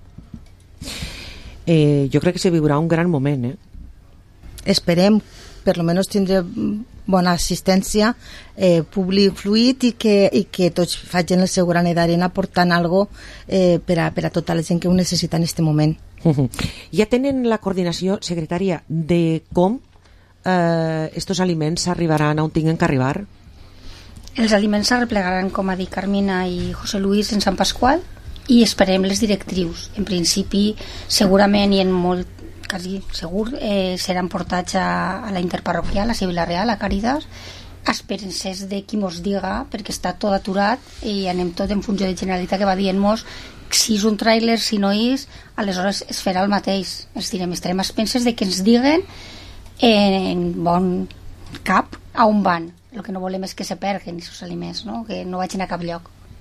Jo crec que se viurà un gran moment, Esperem, per lo menos tindre bona assistència, públic fluid, i que tots facin el seu granet d'arena aportant algo per a tota la gent que ho necessita en aquest moment. Ja tenen la coordinació, secretària, de com estos aliments arribaran on tinguin que arribar? Els aliments s'arreplegaran, com ha dit Carmina i José Luis, en Sant Pasqual, i esperem les directrius. En principi, segurament, i en molt quasi segur, seran portats a la interparroquial, a Vila-real, a Càritas, a esperances de qui mos diga, perquè està tot aturat i anem tot en funció de Generalitat, que va dient-nos si és un tràiler, si no és, aleshores es farà el mateix. Estarem a expenses de que ens diguen en bon cap a on van. El que no volem és que se perguen aquests aliments, no? Que no vagin a cap lloc.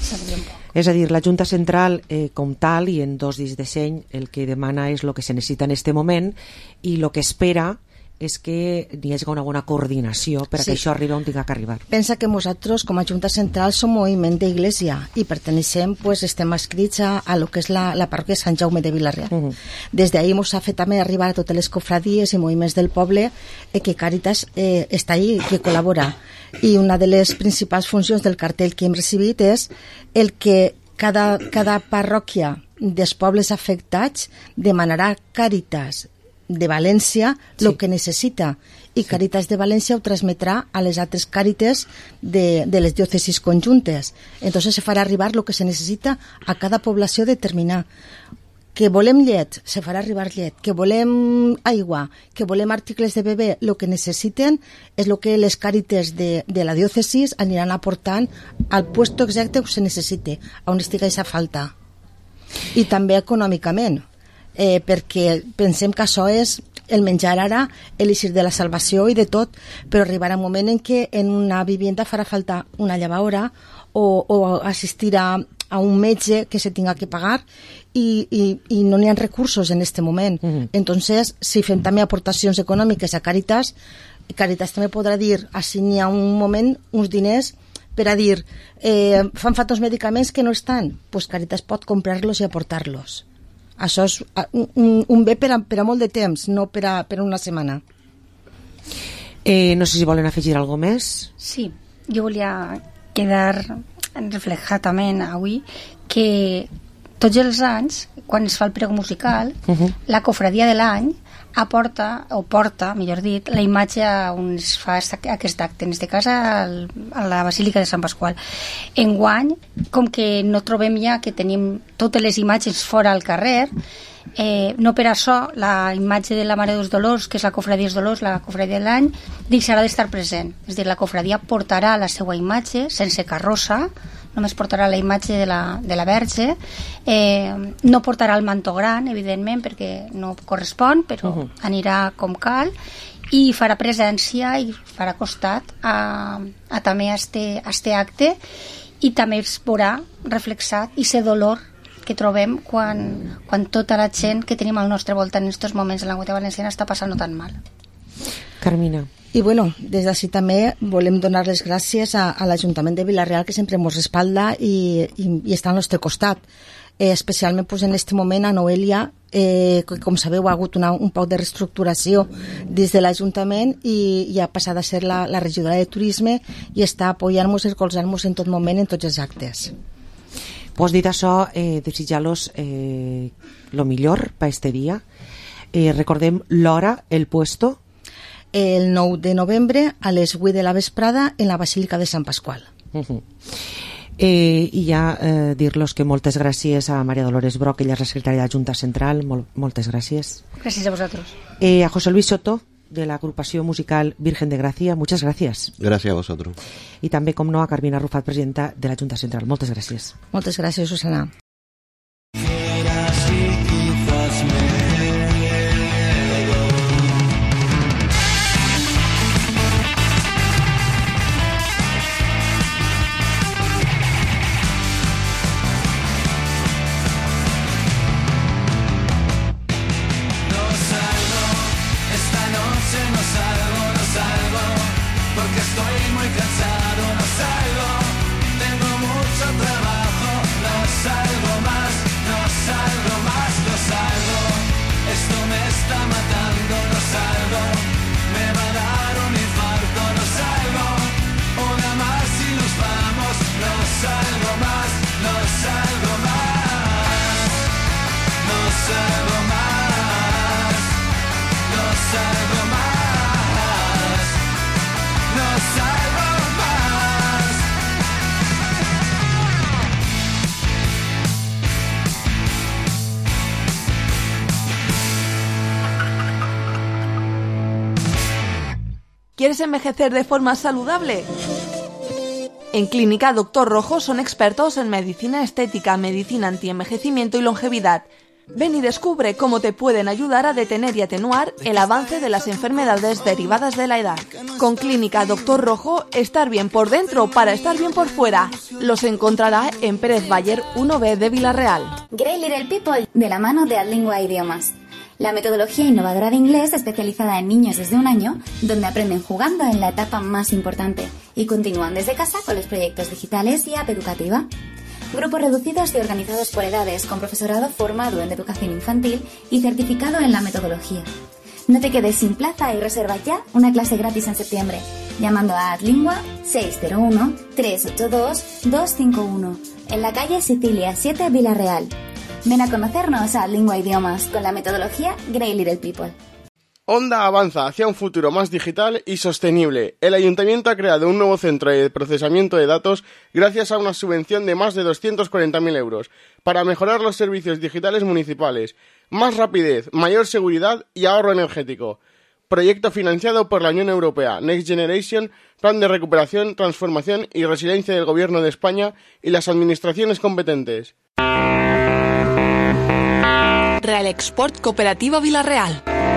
És a dir, la Junta Central com tal i en dos dits de seny el que demana és el que se necessita en este moment i el que espera és que hi hagi una bona coordinació per a que això arribi on tinga que arribar. Pensa que nosaltres, com a Junta Central, som moviment d'Iglésia i perteneixem, estem adscrits a lo que és la parròquia Sant Jaume de Vila-real. Des d'ahir ens ha fet també arribar a totes les cofradies i moviments del poble que Càritas està ahí, que col·labora. I una de les principals funcions del cartell que hem recibit és el que cada parròquia dels pobles afectats demanarà a Càritas de València el que necessita i Càritas de València ho transmetrà a les altres càrites de les diòcesis conjuntes. Entonces se farà arribar el que se necessita a cada població determinar. Que volem llet, se farà arribar llet. Que volem aigua, que volem articles de bebè, el que necessiten és el que les càrites de la diòcesis aniran aportant al puesto exacte on se necessite, on estigui aquesta falta. I també econòmicament, perquè pensem que això és el menjar ara, l'eixir de la salvació i de tot, però arribarà un moment en què en una vivienda farà falta una llevadora o assistir a un metge que se tinga que pagar i no n'hi ha recursos en aquest moment. Entonces, si fem també aportacions econòmiques a Càritas, Càritas també podrà dir, així n'hi ha un moment, uns diners per a dir, fan falta uns medicaments que no estan, doncs Càritas pot comprar-los i aportar-los. Això és un bé per a molt de temps, no per a una setmana. No sé si volen afegir alguna més. Sí, jo volia quedar reflejatament avui que tots els anys, quan es fa el prego musical, la cofradia de l'any porta, millor dit, la imatge on es fa aquest acte, en aquest cas a la Basílica de Sant Pasqual. Enguany, com que no trobem ja que tenim totes les imatges fora al carrer, no per això la imatge de la Mare dels Dolors, que és la cofradia dels Dolors, la cofradia de l'any, deixarà d'estar present. És a dir, la cofradia portarà la seva imatge sense carrossa, només portarà la imatge de la Verge, no portarà el mantó gran, evidentment, perquè no correspon, però anirà com cal, i farà presència i farà costat a també a este acte, i també es veurà reflexat i ser dolor que trobem quan tota la gent que tenim al nostre voltant en aquests moments en la Comunitat Valenciana està passant tan mal. Carmina. I bueno, des d'ací també volem donar les gràcies a l'Ajuntament de Vila-real, que sempre ens respalda i està al nostre costat. Especialment en aquest moment a Noelia, que com sabeu ha hagut un poc de reestructuració des de l'Ajuntament i ha passat a ser la regidora de Turisme i està apoyant-nos i recolzant-nos en tot moment en tots els actes. Pues dit això, desitjar-los lo millor per este dia. Recordem l'hora, el puesto. El 9 de novembre a les 8 de la vesprada en la Basílica de Sant Pasqual. I ja dir-los que moltes gràcies a Maria Dolores Broc, ella és la secretària de la Junta Central, moltes gràcies. Gràcies a vosaltres. A José Luis Soto, de la agrupación musical Virgen de Gracia, muchas gracias. Gracias a vosotros. Y también, como no, a Carmina Rufat, presidenta de la Junta Central. Muchas gracias. Muchas gracias, Susana. ¿Quieres envejecer de forma saludable? En Clínica Dr. Rojo son expertos en medicina estética, medicina antienvejecimiento y longevidad. Ven y descubre cómo te pueden ayudar a detener y atenuar el avance de las enfermedades derivadas de la edad. Con Clínica Doctor Rojo, estar bien por dentro para estar bien por fuera. Los encontrará en Pérez Bayer 1B de Villarreal. Great Little People, de la mano de Adlingua Idiomas. La metodología innovadora de inglés especializada en niños desde 1 año, donde aprenden jugando en la etapa más importante y continúan desde casa con los proyectos digitales y app educativa. Grupos reducidos y organizados por edades, con profesorado formado en educación infantil y certificado en la metodología. No te quedes sin plaza y reserva ya una clase gratis en septiembre, llamando a Adlingua 601-382-251, en la calle Sicilia 7, Villarreal. Ven a conocernos a Adlingua Idiomas con la metodología Great Little People. Onda avanza hacia un futuro más digital y sostenible. El Ayuntamiento ha creado un nuevo centro de procesamiento de datos gracias a una subvención de más de 240.000 euros para mejorar los servicios digitales municipales, más rapidez, mayor seguridad y ahorro energético. Proyecto financiado por la Unión Europea, Next Generation, Plan de Recuperación, Transformación y Resiliencia del Gobierno de España y las administraciones competentes. Real Export Cooperativa Villarreal.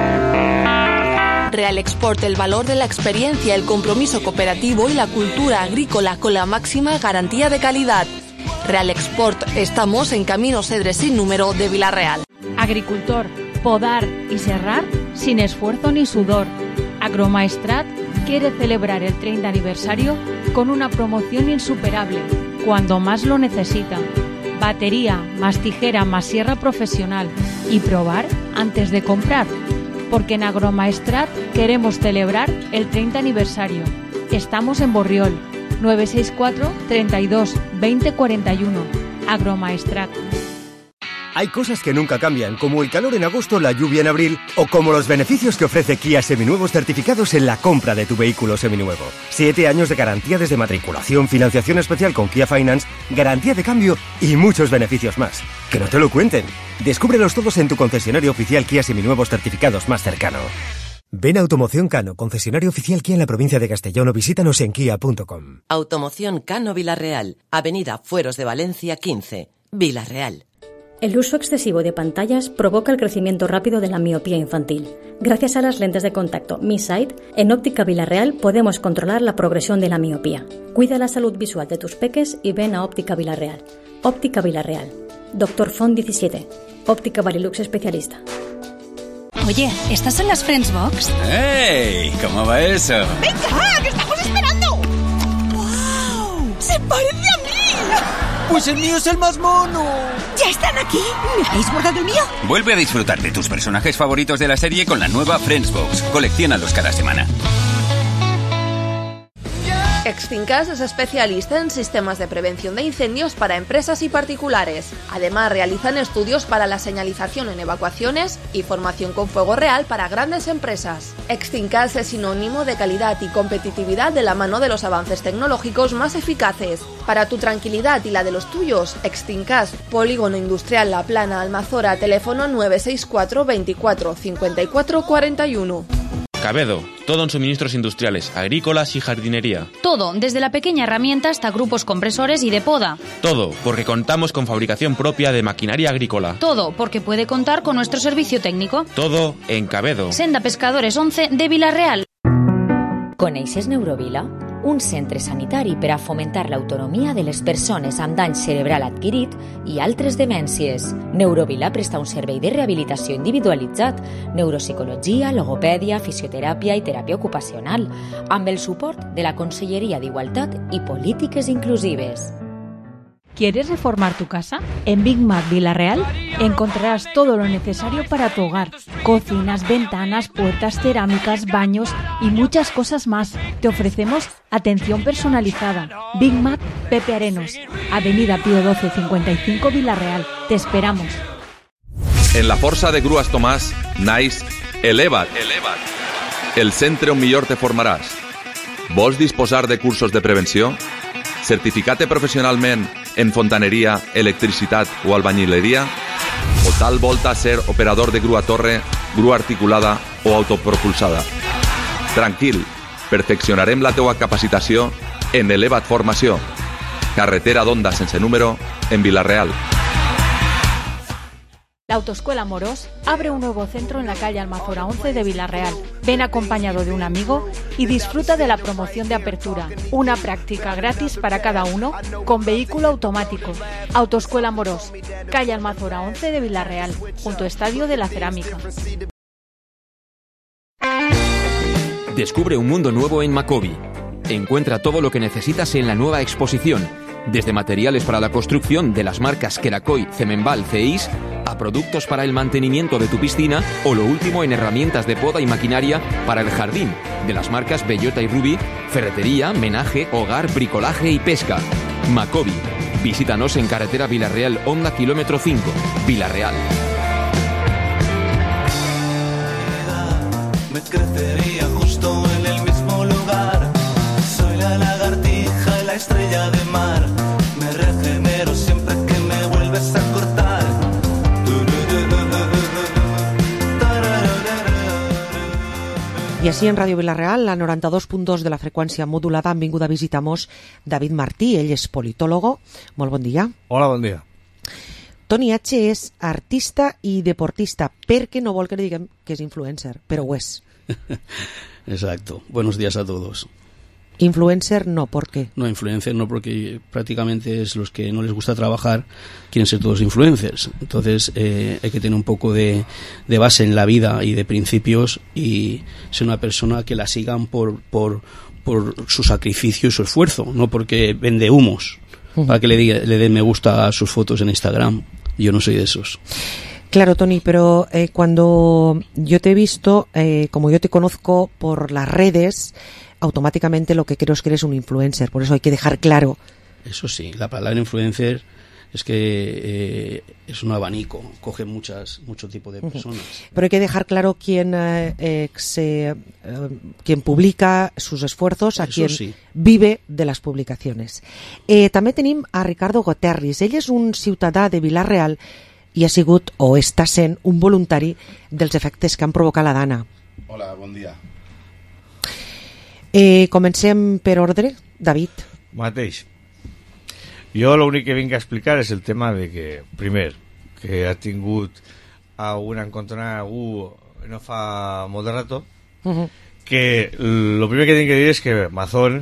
Real Export, el valor de la experiencia, el compromiso cooperativo y la cultura agrícola con la máxima garantía de calidad. Real Export, estamos en Camino Cedre sin número de Villarreal. Agricultor, podar y serrar sin esfuerzo ni sudor. Agromaestrat quiere celebrar el 30 aniversario con una promoción insuperable, cuando más lo necesita. Batería, más tijera, más sierra profesional y probar antes de comprar. Porque en Agromaestrat queremos celebrar el 30 aniversario. Estamos en Borriol, 964 32 20 41. Agromaestrat. Hay cosas que nunca cambian, como el calor en agosto, la lluvia en abril, o como los beneficios que ofrece Kia Seminuevos certificados en la compra de tu vehículo seminuevo. 7 años de garantía desde matriculación, financiación especial con Kia Finance, garantía de cambio y muchos beneficios más. ¡Que no te lo cuenten! Descúbrelos todos en tu concesionario oficial Kia Seminuevos certificados más cercano. Ven a Automoción Cano, concesionario oficial Kia en la provincia de Castellón, o visítanos en kia.com. Automoción Cano Villarreal, Avenida Fueros de Valencia 15, Villarreal. El uso excesivo de pantallas provoca el crecimiento rápido de la miopía infantil. Gracias a las lentes de contacto Mi Sight, en Óptica Villarreal podemos controlar la progresión de la miopía. Cuida la salud visual de tus peques y ven a Óptica Villarreal. Óptica Villarreal. Dr. Font 17. Óptica Varilux especialista. Oye, ¿estas son las Friends Box? ¡Hey! ¿Cómo va eso? ¡Venga, que estamos esperando! ¡Wow! ¡Se parece a mí! ¡Pues el mío es el más mono! ¿Ya están aquí? ¿Me habéis guardado el mío? Vuelve a disfrutar de tus personajes favoritos de la serie con la nueva Friends Box. Colecciónalos cada semana. Extincas es especialista en sistemas de prevención de incendios para empresas y particulares. Además, realizan estudios para la señalización en evacuaciones y formación con fuego real para grandes empresas. Extincas es sinónimo de calidad y competitividad de la mano de los avances tecnológicos más eficaces. Para tu tranquilidad y la de los tuyos, Extincas, Polígono Industrial La Plana, Almazora, teléfono 964 24 54 41. Cabedo, todo en suministros industriales, agrícolas y jardinería. Todo, desde la pequeña herramienta hasta grupos compresores y de poda. Todo, porque contamos con fabricación propia de maquinaria agrícola. Todo, porque puede contar con nuestro servicio técnico. Todo en Cabedo. Senda Pescadores 11 de Villarreal. Coneixes Neurovila? Un centre sanitari per a fomentar l'autonomia de les persones amb dany cerebral adquirit i altres demències. Neurovila presta un servei de rehabilitació individualitzat, neuropsicologia, logopèdia, fisioteràpia i teràpia ocupacional, amb el suport de la Conselleria d'Igualtat i Polítiques Inclusives. ¿Quieres reformar tu casa? En Big Mac Villarreal encontrarás todo lo necesario para tu hogar. Cocinas, ventanas, puertas, cerámicas, baños y muchas cosas más. Te ofrecemos atención personalizada. Big Mac Pepe Arenos, Avenida Pío 12 55 Villarreal. Te esperamos. En la Força de Grues Tomàs naix Eleva't. El centre on millor te formaràs. Vols disposar de cursos de prevenció? Certificat-te professionalment en fontaneria, electricitat o albañileria? O tal volta ser operador de grua torre, grua articulada o autopropulsada? Tranquil, perfeccionarem la teua capacitació en Eleva't Formació. Carretera d'Onda sense número, en Vilareal. La Autoescuela Morós abre un nuevo centro en la calle Almazora 11 de Villarreal. Ven acompañado de un amigo y disfruta de la promoción de apertura. Una práctica gratis para cada uno con vehículo automático. Autoescuela Morós, calle Almazora 11 de Villarreal, junto a Estadio de la Cerámica. Descubre un mundo nuevo en Macobi. Encuentra todo lo que necesitas en la nueva exposición, desde materiales para la construcción de las marcas Kerakoy, Cemenbal, CEIS, a productos para el mantenimiento de tu piscina o lo último en herramientas de poda y maquinaria para el jardín, de las marcas Bellota y Ruby, ferretería, menaje, hogar, bricolaje y pesca. Macobi. Visítanos en carretera Villarreal, Honda, kilómetro 5, Villarreal. Me crecería justo en el mismo lugar. Soy la lagartija y la estrella de mar. Me regenero siempre que me vuelves a cortar. I així en Ràdio Vilareal, la 92.2 de la freqüència modulada, han vingut a visitar-nos David Martí, ell és politòlogo. Molt bon dia. Hola, bon dia. Toni H. és artista i deportista, perquè no vol que li diguem que és influencer, però ho és. Exacto. Buenos días a todos. Influencer no, ¿por qué? No, influencer no, porque prácticamente es los que no les gusta trabajar, quieren ser todos influencers. Entonces hay que tener un poco de base en la vida y de principios y ser una persona que la sigan por su sacrificio y su esfuerzo, no porque vende humos, para que le den me gusta a sus fotos en Instagram. Yo no soy de esos. Claro, Tony, pero cuando yo te he visto, como yo te conozco por las redes, automáticamente lo que creo es que eres un influencer, por eso hay que dejar claro. Eso sí, la palabra influencer es que es un abanico, coge mucho tipo de personas. Pero hay que dejar claro quién publica sus esfuerzos, a Eso quien sí. vive de las publicaciones. També tenim a Ricardo Goterris. Ell és un ciutadà de Vilareal i ha sigut o està sent un voluntari dels efectes que han provocat la Dana. Hola, bon dia. Comencem per ordre. David. Mateix. Jo l'únic que vinc a explicar és el tema de que, primer, que ha tingut un encontre algú no fa molt de rato, que lo primer que tinc que dir és que Mazón,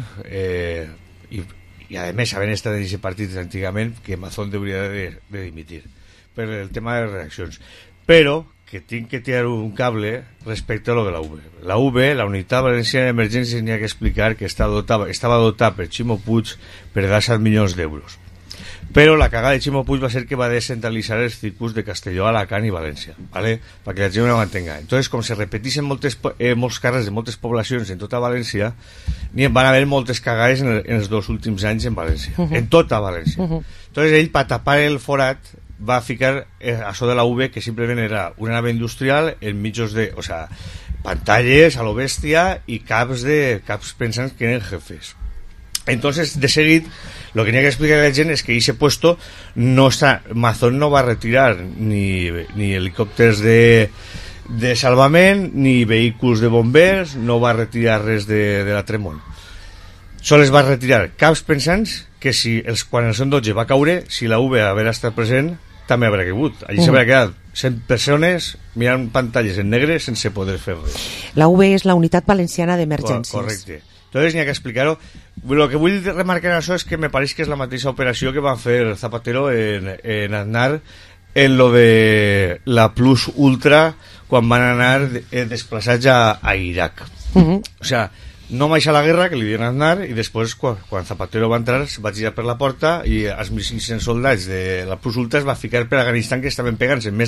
i a més, havent estat en aquest partit antigament, que Mazón hauria de dimitir per el tema de les reaccions. Però que tinc que tirar un cable respecte a lo de la UV. La UV, la Unitat Valenciana d'Emergències, n'hi ha que explicar que estava dotada per Ximo Puig per 17 milions d'euros. Però la cagada de Ximo Puig va ser que va descentralitzar els circuits de Castelló, Alacant i València, ¿vale? Perquè la gent no ho entenga. Entonces, com se repeteixen molts carrers de moltes poblacions en tota València, van haver moltes cagades en els 2 últims anys en València, en tota València. Entonces, ell, per tapar el forat, va ficar això de la UV, que simplement era una nave industrial en mitjos de, o sea, pantalles a lo bestia y caps pensants que eren jefes. Entonces, de seguit, lo que tenía que explicar a la gent és que ese puesto no está, Mazón no va a retirar ni helicòpters de salvament, ni vehicles de bombers, no va a retirar res de la Tremont. Sols va retirar caps pensants que quan el 112 va caure, si la UV haver estat present, també haurà caigut. Allí s'haurà quedat 100 persones mirant pantalles en negre sense poder fer res. La UV és la Unitat Valenciana d'Emergències. Correcte. Entonces n'hi ha que explicar-ho. Lo que vull remarcar en això és que me pareix que és la mateixa operació que van fer Zapatero en Aznar en lo de la Plus Ultra quan van anar desplaçats a Iraq. O sea, no va a la guerra, que li dien Aznar, i després, quan Zapatero va entrar, va girar per la porta i els 1.500 soldats de la Plus Ultra es va ficar per Afganistan, que estaven pegant-se més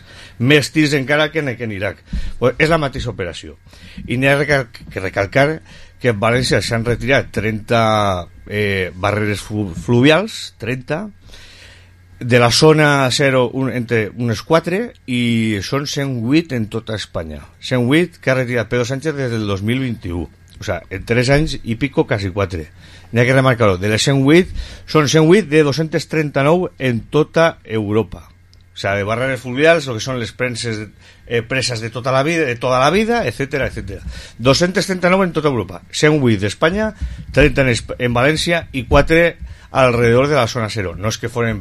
tirs encara que en Iraq. Pues és la mateixa operació. I n'hi ha que recalcar que en València s'han retirat 30 barreres fluvials, 30, de la zona 0 entre unes 4, i són 108 en tota Espanya. 108 que ha retirat Pedro Sánchez des del 2021. O sea, en 3 anys i pico, quasi 4. N'hi ha que remarcar-ho. De les 108, són 108 de 239 en tota Europa. O sea, de barreres fluvials, lo que són les presas de tota la vida, etcétera, etcétera. 239 en tota Europa. 108 d'Espanya, 30 en València i 4 alrededor de la zona 0. No és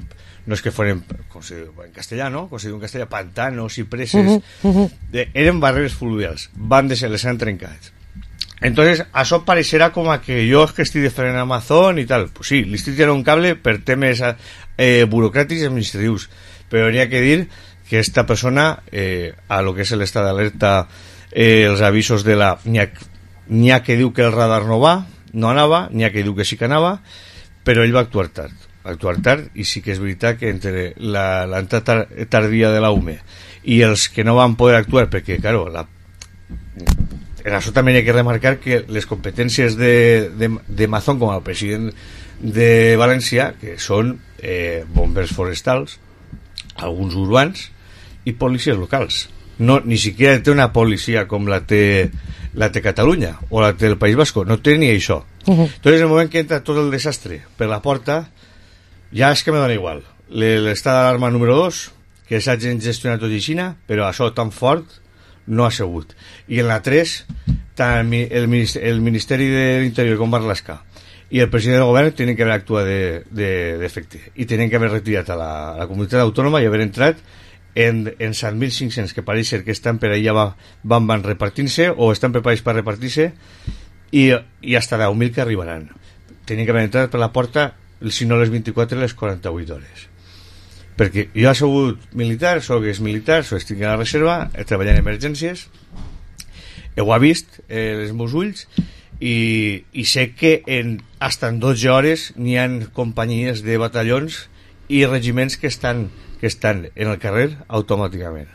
no es que fueran, com se diu en castellà, no? Com se diu en castellà, pantanos i preses, eren barreres fluvials, van deixar, les han trencat. Entonces, això pareixerà com a que jo és que estic diferent a Amazon i tal. Pues sí, li estic tirant un cable per temes burocràtics i administratius, però n'hi ha que dir que esta persona, a lo que és l'estat d'alerta, els avisos de la... N'hi ha que diu que el radar no anava, n'hi ha que diu que sí que anava, però ell va actuar tard, i sí que és veritat que entre l'entrada tardia de la UME i els que no van poder actuar, perquè, claro, en això també hi ha que remarcar que les competències de Mazón com a president de València, que són bombers forestals, alguns urbans i policies locals. No, ni siquiera té una policia com la té Catalunya o la té el País Vasco, no té ni això. Entonces, en el moment que entra tot el desastre per la porta, ja és que me dona igual. L'estat d'alarma número 2, que s'hagin gestionat tot i Xina, però això tan fort no ha sigut. I en la 3, tant el Ministeri de l'Interior com Marlaska i el president del govern tenen que haver actuat d'efecte i tenen que haver retirat a la comunitat autònoma i haver entrat en 7.500 que pareix ser que estan per allà van repartint-se o estan preparats per repartir-se i hasta 10.000 que arribaran. Tenen que haver entrat per la porta, si no les 24, les 48 hores. Perquè jo he sigut militar, soc exmilitar, estic a la reserva, treballant en emergències, ho he vist, els meus ulls, i sé que hasta en 12 hores n'hi ha companyies de batallons i regiments que estan en el carrer automàticament.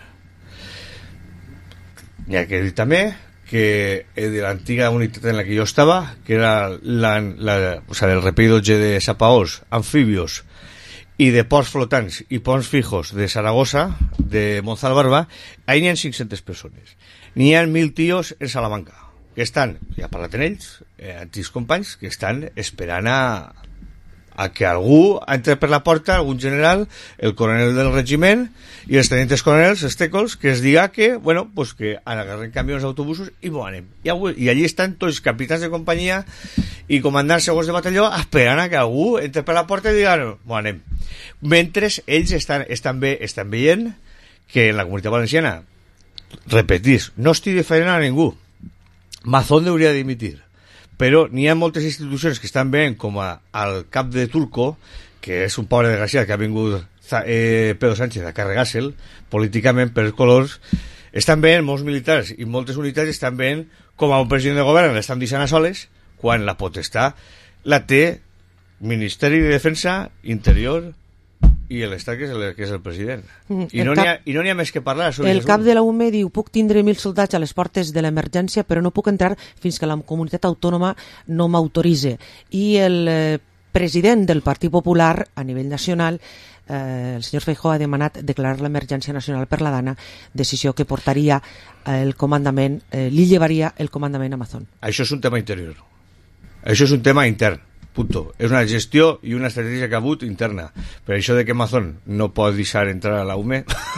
N'hi ha que dir també que de l'antiga unitat en la que jo estava, que era el repelidotge de Sapaós, amfibios, i de ports flotants i ponts fijos de Saragossa, de Monzalbarba, ahí n'hi ha 500 persones. N'hi ha 1.000 tios en Salamanca, que estan, ja parlat en ells, antics companys, que estan esperant a que algú entre per la porta, algun general, el coronel del regiment i els tenientes coronels, els tècols, que es diga que, bueno, pues que agarren camions d'autobusos i bo anem. I allí estan tots capitans de companyia i comandants segons de batalló esperant a que algú entre per la porta i diga, no, bo anem. Mentre ells estan veient que en la comunitat valenciana, repetís, no estic diferent a ningú. Mazón hauria de dimitir. Però n'hi ha moltes institucions que estan veient com al cap de Turco, que és un pobre desgraciat que ha vingut Pedro Sánchez a carregar-se'l políticament per colors, estan veient molts militars i moltes unitats estan veient com a un president de govern l'estan deixant a soles quan la potestat la té Ministeri de Defensa, Interior i l'Estat, que és el president. I no n'hi ha més que parlar. El cap de la UME diu: puc tindre 1.000 soldats a les portes de l'emergència, però no puc entrar fins que la comunitat autònoma no m'autoritze. I el president del Partit Popular a nivell nacional, el senyor Feijóo, ha demanat declarar l'emergència nacional per la Dana, decisió que portaria el comandament, li llevaria el comandament a Amazon. Això és un tema interior. Això és un tema intern. Punto. És una gestió i una estratègia que ha hagut interna. Per això de que Amazon no pot deixar entrar a la UME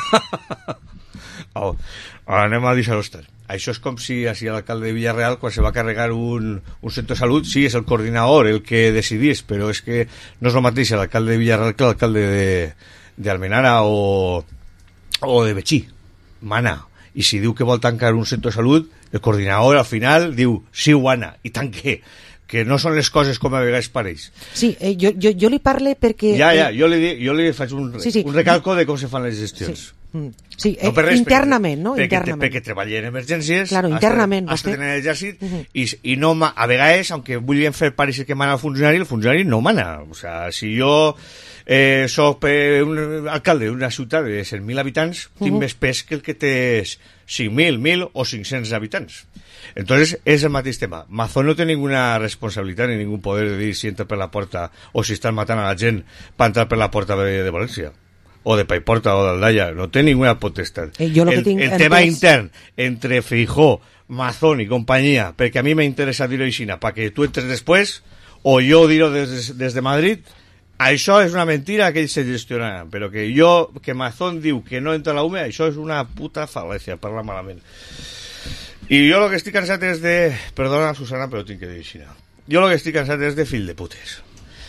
anem a deixar-ho estar. Això és com si l'alcalde de Villarreal, quan se va carregar un centre de salut, sí, és el coordinador el que decidís, però és que no és el mateix l'alcalde de Villarreal que l'alcalde de Almenara o de Betxí. Mana. I si diu que vol tancar un centre de salut, el coordinador al final diu sí, ho ana, i tanque. Que no són les coses com a vegades pareix. Sí, jo li parle perquè... Jo li faig un recalco de com se fan les gestions. Sí, no res, internament, no? Perquè treballa en emergències, claro, internament, has de tenir l'exèrcit, i no, a vegades, aunque vulguin fer pareixer que mana el funcionari no mana. O sea, si jo soc un alcalde d'una ciutat de 100.000 habitants, tinc més pes que el que té 5.000, 1.000 o 500 habitants. Entonces és el mateix tema. Mazón no té ninguna responsabilitat ni ningún poder de dir si entra per la porta o si estan matant a la gent per entrar per la porta de València o de Paiporta o d'Aldaya. No té ninguna potestat. El tema intern entre Feijóo, Mazón i companyia, perquè a mi m'interessa dir-ho així, perquè tu entres després o jo dir-ho des de Madrid, això és una mentira que ells se gestionaran, però que Mazón diu que no entra a la UME, això és una puta fal·làcia, parla malament. I jo el que estic cansat és de... Perdona, Susana, però tinc que dir així. Jo el que estic cansat és de fill de putes.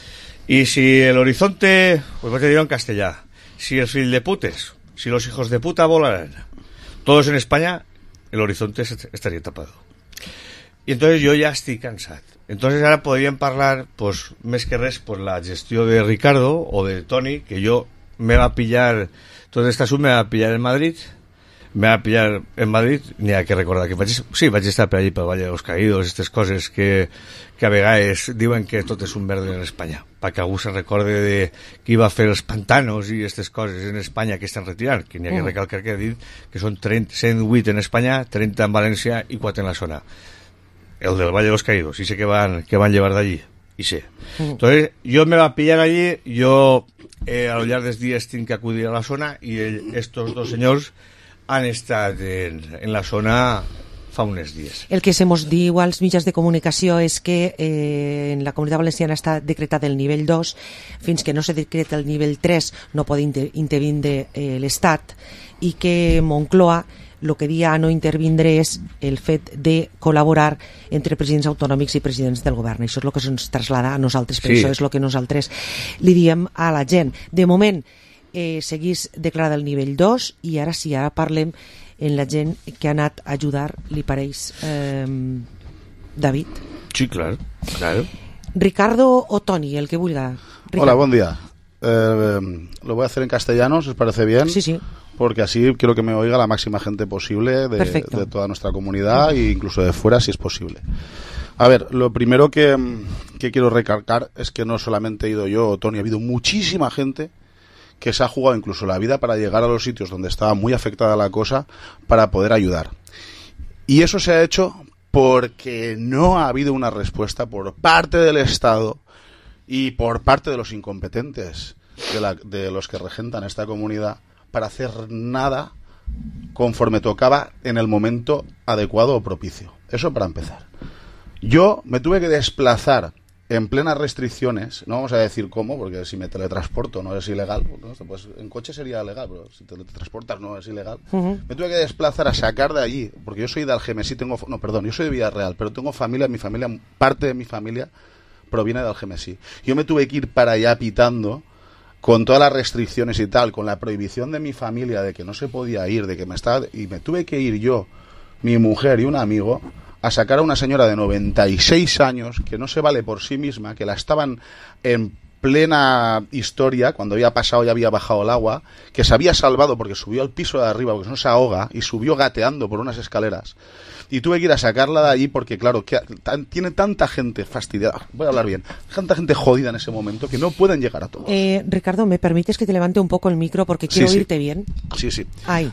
Y si el horizonte, pues te digo en castellano, si el fill de putes, si los hijos de puta volaran, todos en España, el horizonte estaría tapado. I entonces jo ja estic cansat. Entonces ara podríem parlar, pues, més que res, por la gestió de Ricardo o de Toni, que yo me va a pillar, todo este asunto me va a pillar en Madrid, ni ha que recordar que vaig estar per allí pel Valle de los Caídos, aquestes coses que a vegades diuen que tot és un verde en Espanya, perquè algú se'n recorde de qui va fer els pantanos i aquestes coses en Espanya que estan retirant, que n'hi ha que recalcar que ha dit que són 108 en Espanya, 30 en València i 4 en la zona. El del Valle de los Caídos, y sé que van llevar de allí, y sé. Entonces, yo me va a pillar allí, yo a lo llarg dels dies tinc que acudir a la zona, y estos dos senyors han estat en la zona fa uns dies. El que se mos diu als mitjans de comunicació és que en la Comunitat Valenciana està decretat el nivell 2, fins que no se decreta el nivell 3 no pot intervindre l'Estat, i que Moncloa el que dia a no intervindre és el fet de col·laborar entre presidents autonòmics i presidents del govern. Això és el que se'ns traslada a nosaltres, per això és el que nosaltres li diem a la gent. De moment, seguís declarada el nivell 2 i ara sí, ara parlem en la gent que ha anat a ajudar, li pareix, David? Sí, claro. Ricardo o Toni, el que vulga. Ricardo. Hola, buen día. Lo voy a hacer en castellano, si os parece bien. Sí, sí. Porque así quiero que me oiga la máxima gente posible de toda nuestra comunidad e incluso de fuera, si es posible. A ver, lo primero que quiero recalcar es que no solamente he ido yo o Toni, ha habido muchísima gente que se ha jugado incluso la vida para llegar a los sitios donde estaba muy afectada la cosa para poder ayudar. Y eso se ha hecho porque no ha habido una respuesta por parte del Estado y por parte de los incompetentes de los que regentan esta comunidad para hacer nada conforme tocaba en el momento adecuado o propicio. Eso para empezar. Yo me tuve que desplazar en plenas restricciones, no vamos a decir cómo, porque si me teletransporto no es ilegal, ¿no? Pues en coche sería legal, pero si te teletransportas no es ilegal. Me tuve que desplazar a sacar de allí, porque yo soy de Algemesí, yo soy de Villarreal, pero tengo familia, parte de mi familia proviene de Algemesí. Yo me tuve que ir para allá pitando, con todas las restricciones y tal, con la prohibición de mi familia de que no se podía ir, y me tuve que ir yo, mi mujer y un amigo, a sacar a una señora de 96 años que no se vale por sí misma, que la estaban en plena historia, cuando había pasado y había bajado el agua, que se había salvado porque subió al piso de arriba, porque no se ahoga, y subió gateando por unas escaleras. Y tuve que ir a sacarla de allí porque, claro, tiene tanta gente fastidiada, voy a hablar bien, tanta gente jodida en ese momento que no pueden llegar a todos. Ricardo, ¿me permites que te levante un poco el micro porque quiero oírte bien? Sí. Ay.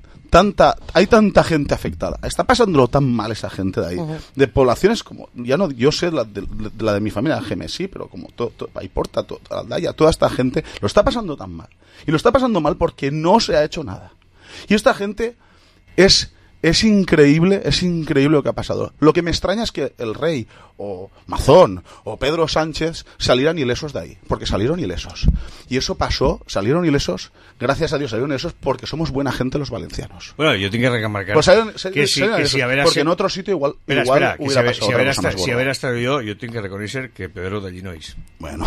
Hay tanta gente afectada. Está pasándolo tan mal esa gente de ahí. De poblaciones como, yo sé la de mi familia, Gemesí, pero como Paiporta, Aldaya, toda esta gente, lo está pasando tan mal. Y lo está pasando mal porque no se ha hecho nada. Y esta gente es increíble lo que ha pasado. Lo que me extraña es que el rey, o Mazón, o Pedro Sánchez salieran ilesos de ahí, porque salieron ilesos. Y eso pasó, salieron ilesos, gracias a Dios salieron ilesos, porque somos buena gente los valencianos. Bueno, yo tengo que remarcar pues que si haber porque en otro sitio igual hubiera pasado. Si haber estado yo tengo que reconocer que Pedro de allí no es. Bueno,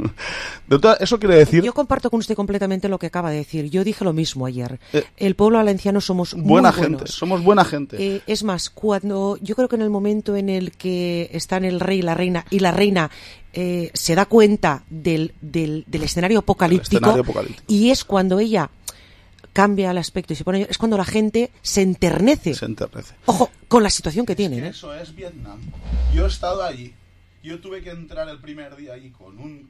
eso quiere decir... Yo comparto con usted completamente lo que acaba de decir. Yo dije lo mismo ayer. El pueblo valenciano somos buena muy gente, buenos. somos buena gente. Es más, yo creo que en el momento en el que están el rey y la reina se da cuenta del escenario apocalíptico, y es cuando ella cambia el aspecto y se pone, es cuando la gente se enternece. Ojo, con la situación que tienen. Eso es Vietnam. Yo he estado allí. Yo tuve que entrar el primer día allí con un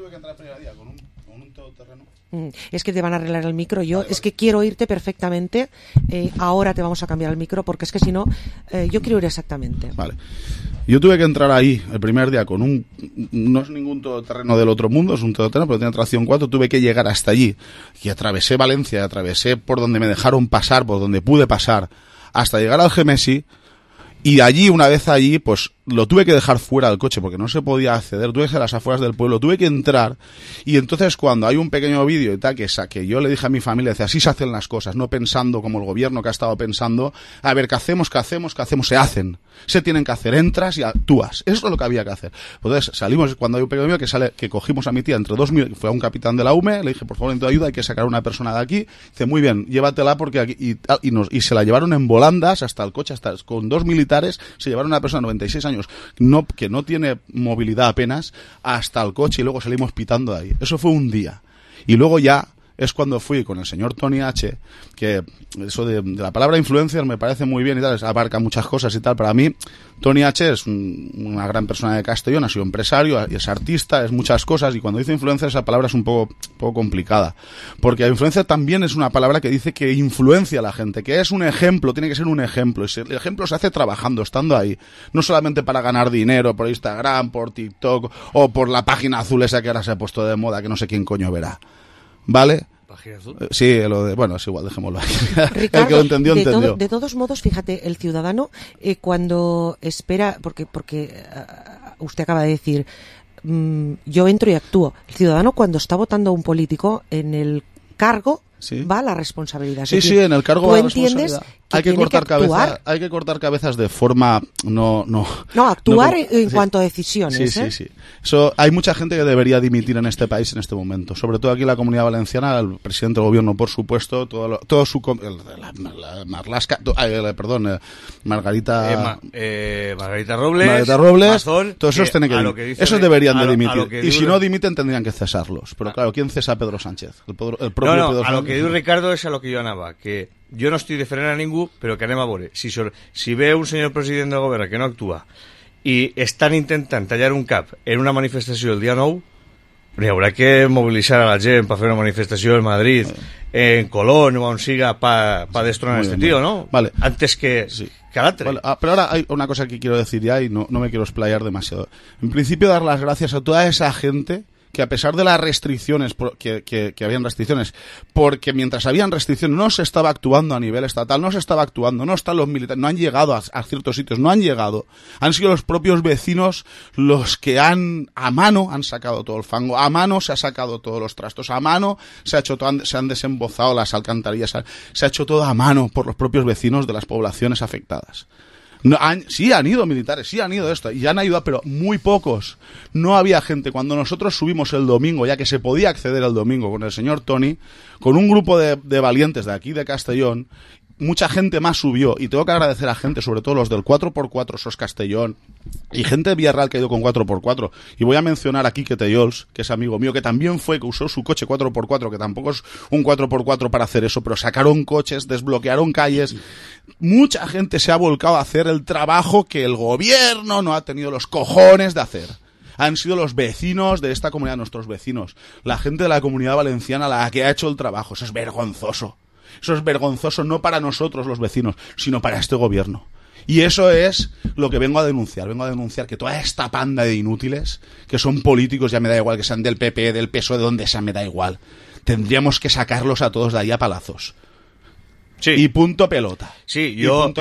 todoterreno. Es que te van a arreglar el micro. Es que quiero oírte perfectamente. Ahora te vamos a cambiar el micro porque es que si no, yo quiero oír exactamente. Vale. Yo tuve que entrar ahí el primer día con no es ningún todoterreno del otro mundo, es un todoterreno, pero tiene tracción 4. Tuve que llegar hasta allí y atravesé Valencia, atravesé por donde me dejaron pasar, por donde pude pasar, hasta llegar al Gemesí. Y allí, una vez allí, pues lo tuve que dejar fuera del coche porque no se podía acceder, tuve que ir a las afueras del pueblo, tuve que entrar, y entonces cuando hay un pequeño vídeo y tal que yo le dije a mi familia, decía, así se hacen las cosas, no pensando como el gobierno que ha estado pensando, a ver, ¿qué hacemos? Se hacen, se tienen que hacer, entras y actúas, eso es lo que había que hacer. Entonces salimos, cuando hay un pequeño vídeo que cogimos a mi tía entre 2 minutos, fue a un capitán de la UME, le dije, por favor, necesito ayuda, hay que sacar a una persona de aquí, dice, muy bien, llévatela porque aquí, y se la llevaron en volandas hasta el coche, con 2 militares, se llevaron a una persona de 96 años, que no tiene movilidad apenas, hasta el coche, y luego salimos pitando de ahí. Eso fue un día. Y luego ya es cuando fui con el señor Tony H, que eso de la palabra influencer me parece muy bien y tal, abarca muchas cosas y tal. Para mí, Tony H es una gran persona de Castellón, ha sido empresario, es artista, es muchas cosas, y cuando dice influencer esa palabra es un poco complicada, porque influencer también es una palabra que dice que influencia a la gente, que es un ejemplo, tiene que ser un ejemplo, y el ejemplo se hace trabajando, estando ahí, no solamente para ganar dinero por Instagram, por TikTok o por la página azul esa que ahora se ha puesto de moda, que no sé quién coño verá. ¿Vale? Sí, bueno, es igual, dejémoslo ahí. Ricardo, el que lo entendió, entendió. De todos modos, fíjate, el ciudadano cuando espera, porque usted acaba de decir, yo entro y actúo. El ciudadano cuando está votando a un político en el cargo, sí, va la responsabilidad. Sí, sí, en el cargo va la responsabilidad. Hay que cortar cabezas de forma no actuar en cuanto a decisiones. Sí. Eso, hay mucha gente que debería dimitir en este país en este momento, sobre todo aquí en la Comunidad Valenciana, el presidente del gobierno, por supuesto, Margarita Robles, Mazón, todos esos tienen que dimitir. Esos deberían de dimitir, y si no dimiten tendrían que cesarlos. Pero claro, ¿quién cesa a Pedro Sánchez? El propio Pedro Sánchez. A lo que diu Ricardo es a lo que yo anava, que yo no estoy de frenar a ningú, pero que anem a veure. Si ve un senyor president del govern que no actua i estan intentant tallar un cap en una manifestació el dia 9, hi haurà que mobilitzar a la gent per fer una manifestació en Madrid, en Colón o on siga para destronar a este tío, ¿no? Vale. Antes que alatre. Vale. Pero ahora hay una cosa que quiero decir ya y no me quiero explayar demasiado. En principio, dar las gracias a toda esa gente que a pesar de las restricciones, que habían restricciones, porque mientras habían restricciones no se estaba actuando a nivel estatal, no están los militares, no han llegado a ciertos sitios, han sido los propios vecinos los que a mano han sacado todo el fango, a mano se ha sacado todos los trastos, a mano se han desembozado las alcantarillas, se ha hecho todo a mano por los propios vecinos de las poblaciones afectadas. Sí han ido militares, sí han ido esto, y han ayudado, pero muy pocos. No había gente. Cuando nosotros subimos el domingo, ya que se podía acceder el domingo con el señor Tony, con un grupo de valientes de aquí de Castellón, mucha gente más subió, y tengo que agradecer a gente, sobre todo los del 4x4, SOS Castellón, y gente de Villarreal que ha ido con 4x4, y voy a mencionar a Quique Tellols, que es amigo mío, que también que usó su coche 4x4, que tampoco es un 4x4 para hacer eso, pero sacaron coches, desbloquearon calles. Mucha gente se ha volcado a hacer el trabajo que el gobierno no ha tenido los cojones de hacer. Han sido los vecinos de esta comunidad, nuestros vecinos, la gente de la Comunidad Valenciana la que ha hecho el trabajo. Eso es vergonzoso. Eso es vergonzoso no para nosotros los vecinos, sino para este gobierno. Y eso es lo que vengo a denunciar. Vengo a denunciar que toda esta panda de inútiles, que son políticos, ya me da igual, que sean del PP, del PSOE, de donde sea, me da igual. Tendríamos que sacarlos a todos de ahí a palazos. Sí. Y punto pelota. Sí,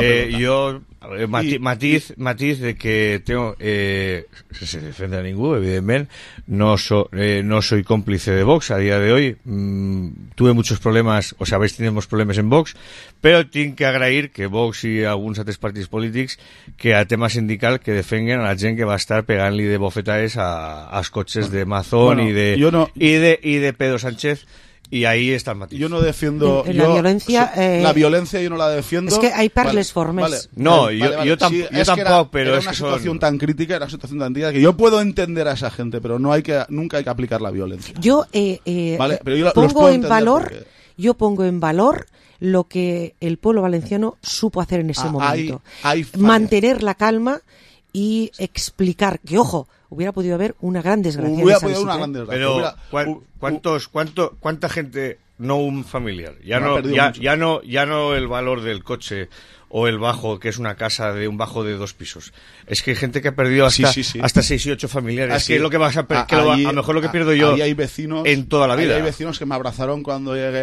matiz de que tengo se defiende a ningú, evidentemente no soy cómplice de Vox a día de hoy. Tuve muchos problemas, o sabéis, tenemos problemas en Vox, però tinc que agrair que Vox i alguns altres partits polítics que a tema sindical que defenguen a la gent que va estar pegant-li de bofetades als cotxes de Mazón y de Pedro Sánchez. Y ahí está el matiz. Yo no defiendo... la violencia... la violencia yo no la defiendo. Es que hay parles formes. Vale. No, yo tampoco, pero era una situación tan crítica, era una situación tan crítica que yo puedo entender a esa gente, pero nunca hay que aplicar la violencia. Yo, pongo en valor lo que el pueblo valenciano supo hacer en ese momento. Mantener la calma y explicar que, ojo, hubiera podido haber una gran desgracia. Pero ¿cuánta gente, no un familiar? Ya no el valor del coche o el bajo, que es una casa de un bajo de 2 pisos. Es que hay gente que ha perdido hasta 6 y 8 familiares. Que es lo que vas a lo mejor lo que pierdo yo hay vecinos, en toda la vida. Hay vecinos que me abrazaron cuando llegué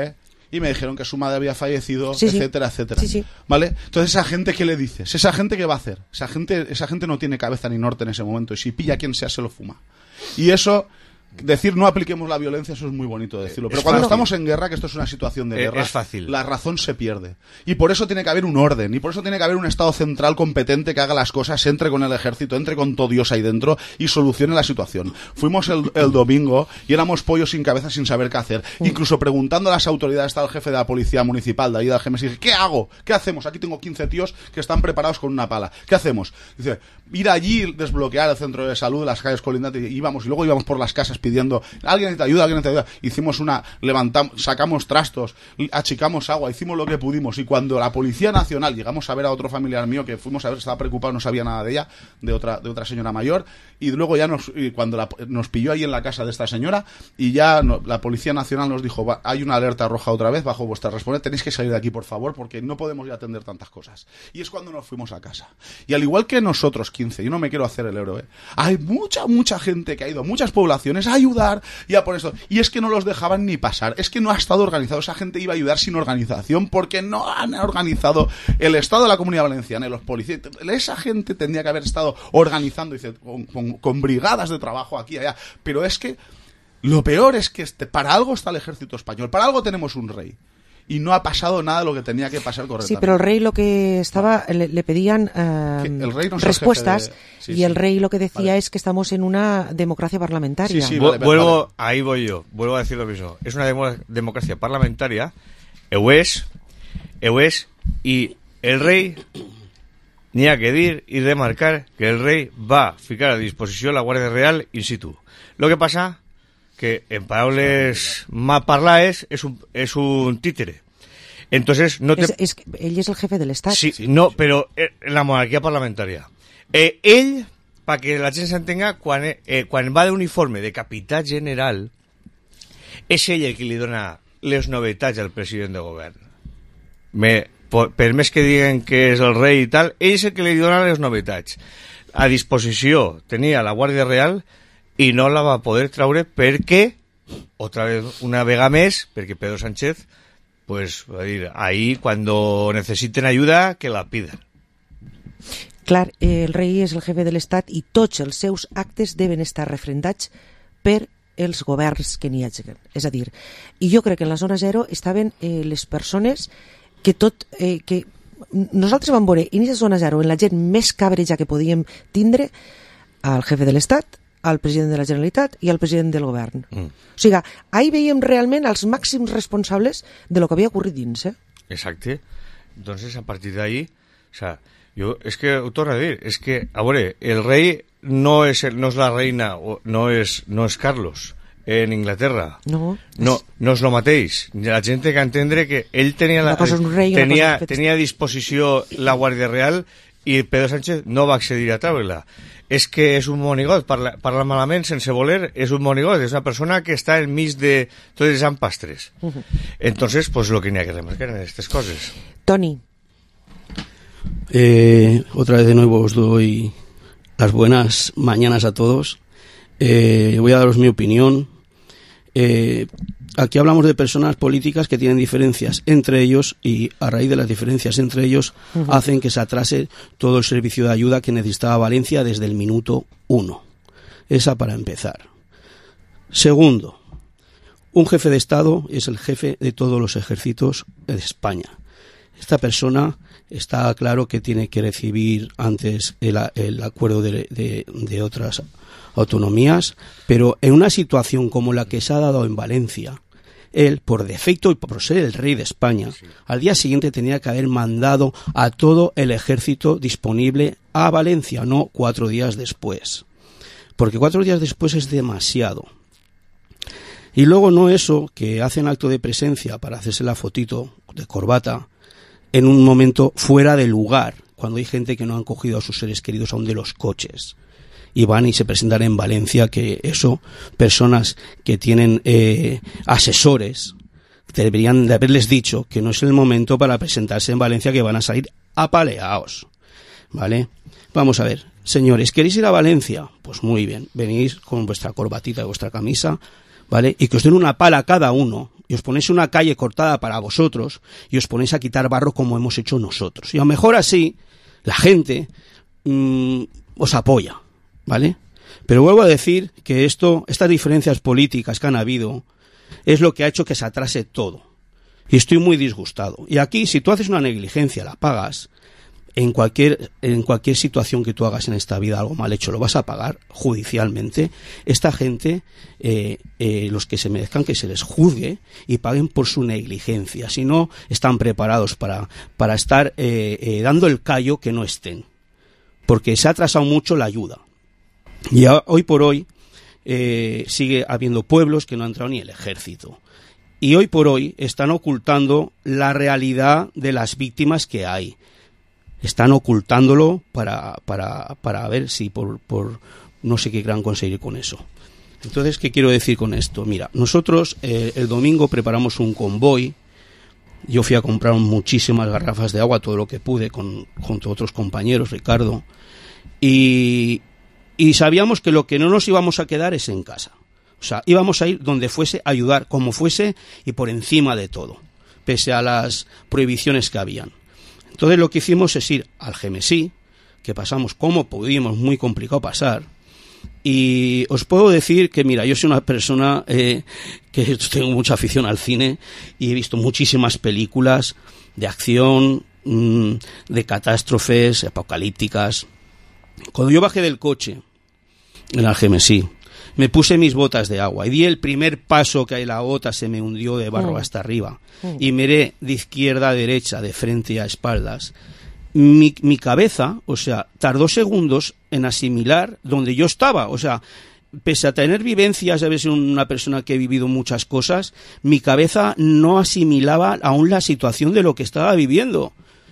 y me dijeron que su madre había fallecido, Sí, sí. etcétera, etcétera. Sí, sí. ¿Vale? Entonces, ¿esa gente qué le dices? ¿Esa gente qué va a hacer? Esa gente no tiene cabeza ni norte en ese momento, y si pilla a quien sea, se lo fuma. Y eso... Decir no apliquemos la violencia, eso es muy bonito decirlo. Pero cuando estamos en guerra, que esto es una situación de guerra, es fácil. La razón se pierde. Y por eso tiene que haber un orden. Y por eso tiene que haber un Estado central competente que haga las cosas, entre con el ejército, entre con todo Dios ahí dentro y solucione la situación. Fuimos el domingo y éramos pollos sin cabeza, sin saber qué hacer. Incluso preguntando a las autoridades, estaba el jefe de la policía municipal de ahí del GMS y dije, ¿qué hago? ¿Qué hacemos? Aquí tengo 15 tíos que están preparados con una pala. ¿Qué hacemos? Dice, ir allí, desbloquear el centro de salud, las calles colindantes, y luego íbamos por las casas pidiendo, alguien necesita ayuda, hicimos sacamos trastos, achicamos agua, hicimos lo que pudimos, y cuando la Policía Nacional, llegamos a ver a otro familiar mío que fuimos a ver, estaba preocupado, no sabía nada de ella, de otra señora mayor, y luego ya cuando nos pilló ahí en la casa de esta señora, y ya la Policía Nacional nos dijo, hay una alerta roja otra vez bajo vuestra responsabilidad, tenéis que salir de aquí por favor, porque no podemos ya atender tantas cosas. Y es cuando nos fuimos a casa. Y al igual que nosotros 15, yo no me quiero hacer el héroe, hay mucha gente que ha ido a muchas poblaciones a ayudar y a poner esto, y es que no los dejaban ni pasar, es que no ha estado organizado, esa gente iba a ayudar sin organización porque no han organizado el Estado de la Comunidad Valenciana y los policías, esa gente tendría que haber estado organizando, dice, con brigadas de trabajo aquí y allá, pero es que lo peor es que para algo está el ejército español, para algo tenemos un rey. Y no ha pasado nada de lo que tenía que pasar correctamente. Sí, pero el rey lo que estaba, le pedían el rey no respuestas, y el rey lo que decía es que estamos en una democracia parlamentaria. Sí, ahí voy yo, vuelvo a decir lo mismo. Es una democracia parlamentaria, y el rey n'hi ha que dir y remarcar que el rey va a ficar a disposición la Guardia Real in situ. Lo que pasa que en paraules mal parlades es un títere. Entonces no te... es que él es el jefe del Estado. Sí, no, pero en la monarquía parlamentaria. Ell, para que la gent s'entenga, quan va d'uniforme de capità general, és ell el que li dona les novetats al president de govern. Per més que diguen que és el rei i tal, ell és el que li dona les novetats. A disposició tenia la Guàrdia Real i no la va poder traure perquè, otra vez, una vega més, perquè Pedro Sánchez, pues, va dir, ahí, cuando necesiten ayuda, que la pidan. Clar, el rei és el jefe de l'Estat i tots els seus actes deben estar refrendats per els governs que n'hi hagi. És a dir, i jo crec que en la zona zero estaven les persones que que nosaltres vam veure en aquesta zona zero, en la gent més cabreja que podíem tindre, al jefe de l'Estat, al president de la Generalitat i al president del govern. O sigui, ahí veiem realment els màxims responsables de lo que havia ocorrit dins, Exacte. Entonces, a partir de ahí, o sea, yo es que ho torno a dir, es que, a veure, el rei no es la reina, no es Carlos en Inglaterra. No és lo mateix. La gent té que entendre que ell tenia tenia a disposició la Guàrdia Real i Pedro Sánchez no va accedir a treure-la. És que és un monigot, parla malament sense voler, és un monigot, és una persona que està enmig de tots els empastres. Entonces, pues lo que n'hi ha que remarcar en estas cosas. Toni. Otra vez de nuevo os doy las buenas mañanas a todos. Voy a daros mi opinión. Aquí hablamos de personas políticas que tienen diferencias entre ellos y a raíz de las diferencias entre ellos hacen que se atrase todo el servicio de ayuda que necesitaba Valencia desde el minuto 1. Esa para empezar. Segundo, un jefe de Estado es el jefe de todos los ejércitos de España. Esta persona está claro que tiene que recibir antes el acuerdo de otras autonomías, pero en una situación como la que se ha dado en Valencia, él, por defecto y por ser el rey de España, al día siguiente tenía que haber mandado a todo el ejército disponible a Valencia, no 4 días después. Porque 4 días después es demasiado. Y luego no eso, que hacen acto de presencia para hacerse la fotito de corbata en un momento fuera de lugar, cuando hay gente que no han cogido a sus seres queridos aún de los coches. Y van y se presentan en Valencia, que eso, personas que tienen asesores, deberían de haberles dicho que no es el momento para presentarse en Valencia, que van a salir apaleados, ¿vale? Vamos a ver, señores, ¿queréis ir a Valencia? Pues muy bien, venís con vuestra corbatita y vuestra camisa, ¿vale? Y que os den una pala a cada uno, y os ponéis una calle cortada para vosotros, y os ponéis a quitar barro como hemos hecho nosotros. Y a lo mejor así, la gente os apoya, ¿vale? Pero vuelvo a decir que estas diferencias políticas que han habido, es lo que ha hecho que se atrase todo. Y estoy muy disgustado. Y aquí, si tú haces una negligencia, la pagas, en cualquier situación que tú hagas en esta vida algo mal hecho, lo vas a pagar judicialmente. Esta gente, los que se merezcan que se les juzgue y paguen por su negligencia. Si no están preparados para estar dando el callo, que no estén. Porque se ha atrasado mucho la ayuda. Y hoy por hoy sigue habiendo pueblos que no han entrado ni el ejército. Y hoy por hoy están ocultando la realidad de las víctimas que hay. Están ocultándolo para ver si por no sé qué querrán conseguir con eso. Entonces, ¿qué quiero decir con esto? Mira, nosotros el domingo preparamos un convoy. Yo fui a comprar muchísimas garrafas de agua, todo lo que pude, junto a otros compañeros, Ricardo. Y sabíamos que lo que no nos íbamos a quedar es en casa. O sea, íbamos a ir donde fuese, a ayudar como fuese y por encima de todo, pese a las prohibiciones que habían. Entonces lo que hicimos es ir al Gemesí, que pasamos como pudimos, muy complicado pasar, y os puedo decir que, mira, yo soy una persona que tengo mucha afición al cine y he visto muchísimas películas de acción, de catástrofes apocalípticas. Cuando yo bajé del coche en el Algemesí, me puse mis botas de agua y di el primer paso, que la bota se me hundió de barro hasta arriba, y miré de izquierda a derecha, de frente a espaldas. Mi cabeza, o sea, tardó segundos en asimilar donde yo estaba. O sea, pese a tener vivencias, a veces una persona que he vivido muchas cosas, mi cabeza no asimilaba aún la situación de lo que estaba viviendo.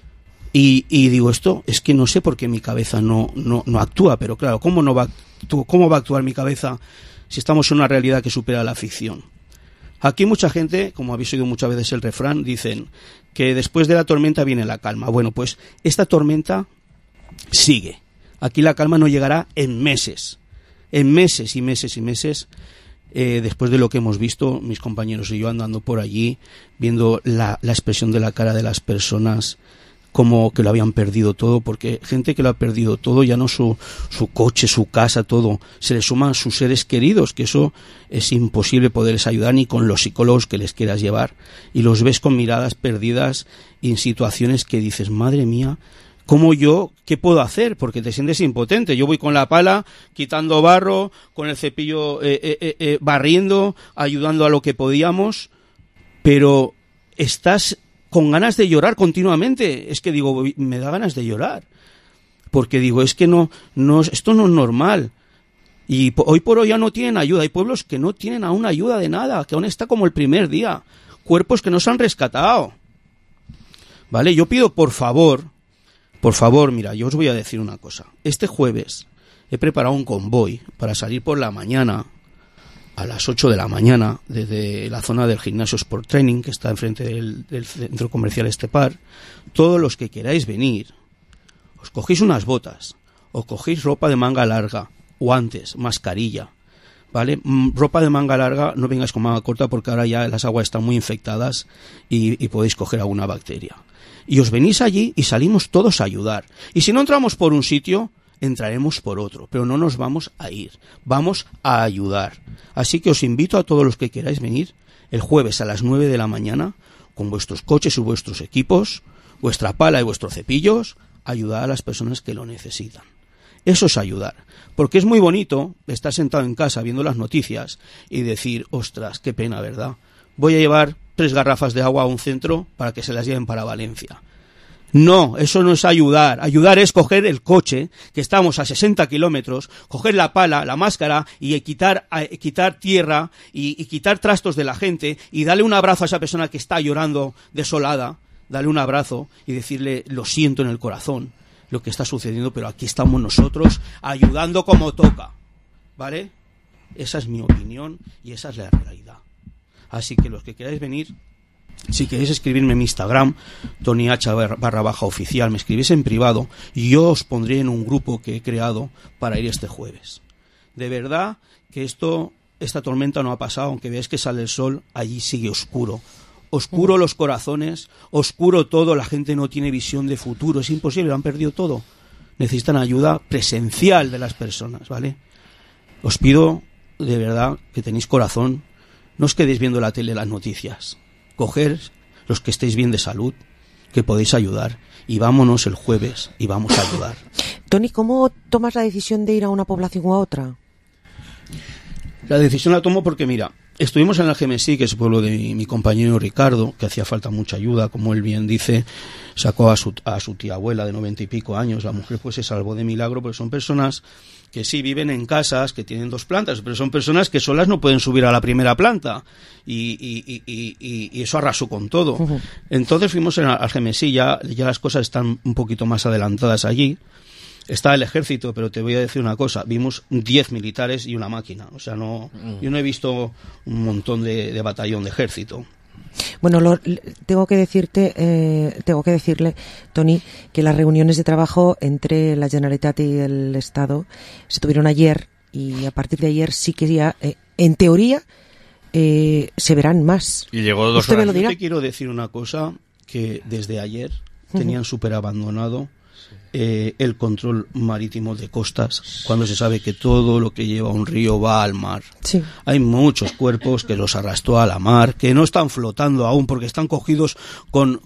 Y digo, esto es que no sé por qué mi cabeza no actúa, pero claro, ¿cómo va a actuar mi cabeza si estamos en una realidad que supera la ficción? Aquí mucha gente, como habéis oído muchas veces el refrán, dicen que después de la tormenta viene la calma. Bueno, pues esta tormenta sigue. Aquí la calma no llegará en meses y meses y meses, después de lo que hemos visto, mis compañeros y yo andando por allí, viendo la expresión de la cara de las personas, como que lo habían perdido todo, porque gente que lo ha perdido todo, ya no su coche, su casa, todo, se le suman sus seres queridos, que eso es imposible poderles ayudar ni con los psicólogos que les quieras llevar, y los ves con miradas perdidas y en situaciones que dices, madre mía, ¿qué puedo hacer? Porque te sientes impotente. Yo voy con la pala, quitando barro, con el cepillo barriendo, ayudando a lo que podíamos, pero estás con ganas de llorar continuamente. Es que digo, me da ganas de llorar, porque digo, es que esto no es normal. Y hoy por hoy ya no tienen ayuda. Hay pueblos que no tienen aún ayuda de nada, que aún está como el primer día, cuerpos que no se han rescatado. Vale, yo pido por favor, mira, yo os voy a decir una cosa. Este jueves he preparado un convoy para salir por la mañana, a las 8 de la mañana, desde la zona del gimnasio Sport Training, que está enfrente del centro comercial Estepar. Todos los que queráis venir, os cogéis unas botas, os cogéis ropa de manga larga, guantes, mascarilla, ¿vale? Ropa de manga larga, no vengáis con manga corta, porque ahora ya las aguas están muy infectadas y podéis coger alguna bacteria. Y os venís allí y salimos todos a ayudar. Y si no entramos por un sitio, entraremos por otro, pero no nos vamos a ir, vamos a ayudar. Así que os invito a todos los que queráis venir el jueves a las 9 de la mañana, con vuestros coches y vuestros equipos, vuestra pala y vuestros cepillos, a ayudar a las personas que lo necesitan. Eso es ayudar, porque es muy bonito estar sentado en casa viendo las noticias y decir, ostras, qué pena, ¿verdad? Voy a llevar 3 garrafas de agua a un centro para que se las lleven para Valencia. No, eso no es ayudar. Ayudar es coger el coche, que estamos a 60 kilómetros, coger la pala, la máscara y quitar tierra y quitar trastos de la gente y darle un abrazo a esa persona que está llorando desolada, darle un abrazo y decirle, lo siento en el corazón lo que está sucediendo, pero aquí estamos nosotros ayudando como toca, ¿vale? Esa es mi opinión y esa es la realidad. Así que los que queráis venir, si queréis escribirme en mi Instagram, TonyH_oficial, me escribís en privado y yo os pondré en un grupo que he creado para ir este jueves. De verdad que esto esta tormenta no ha pasado, aunque veáis que sale el sol, allí sigue oscuro. Oscuro los corazones, oscuro todo, la gente no tiene visión de futuro, es imposible, lo han perdido todo. Necesitan ayuda presencial de las personas, ¿vale? Os pido, de verdad, que tenéis corazón, no os quedéis viendo la tele las noticias. Coger los que estéis bien de salud, que podéis ayudar, y vámonos el jueves y vamos a ayudar. Toni, ¿cómo tomas la decisión de ir a una población u a otra? La decisión la tomo porque, mira, estuvimos en Algemesí, que es el pueblo de mi compañero Ricardo, que hacía falta mucha ayuda, como él bien dice, sacó a su tía abuela de 90 y pico años, la mujer pues se salvó de milagro, porque son personas que sí viven en casas, que tienen 2 plantas, pero son personas que solas no pueden subir a la primera planta, y eso arrasó con todo. Uh-huh. Entonces fuimos en Algemesí, ya las cosas están un poquito más adelantadas allí. Está el ejército, pero te voy a decir una cosa, vimos 10 militares y una máquina, o sea, yo no he visto un montón de batallón de ejército. Bueno, tengo que decirle, Toni, que las reuniones de trabajo entre la Generalitat y el Estado se tuvieron ayer, y a partir de ayer sí que ya, en teoría, se verán más. Y llegó 2 ¿Usted horas. me lo dirá? Yo te quiero decir una cosa, que desde ayer tenían súper abandonado el control marítimo de costas, cuando se sabe que todo lo que lleva un río va al mar. Sí. Hay muchos cuerpos que los arrastró a la mar, que no están flotando aún porque están cogidos con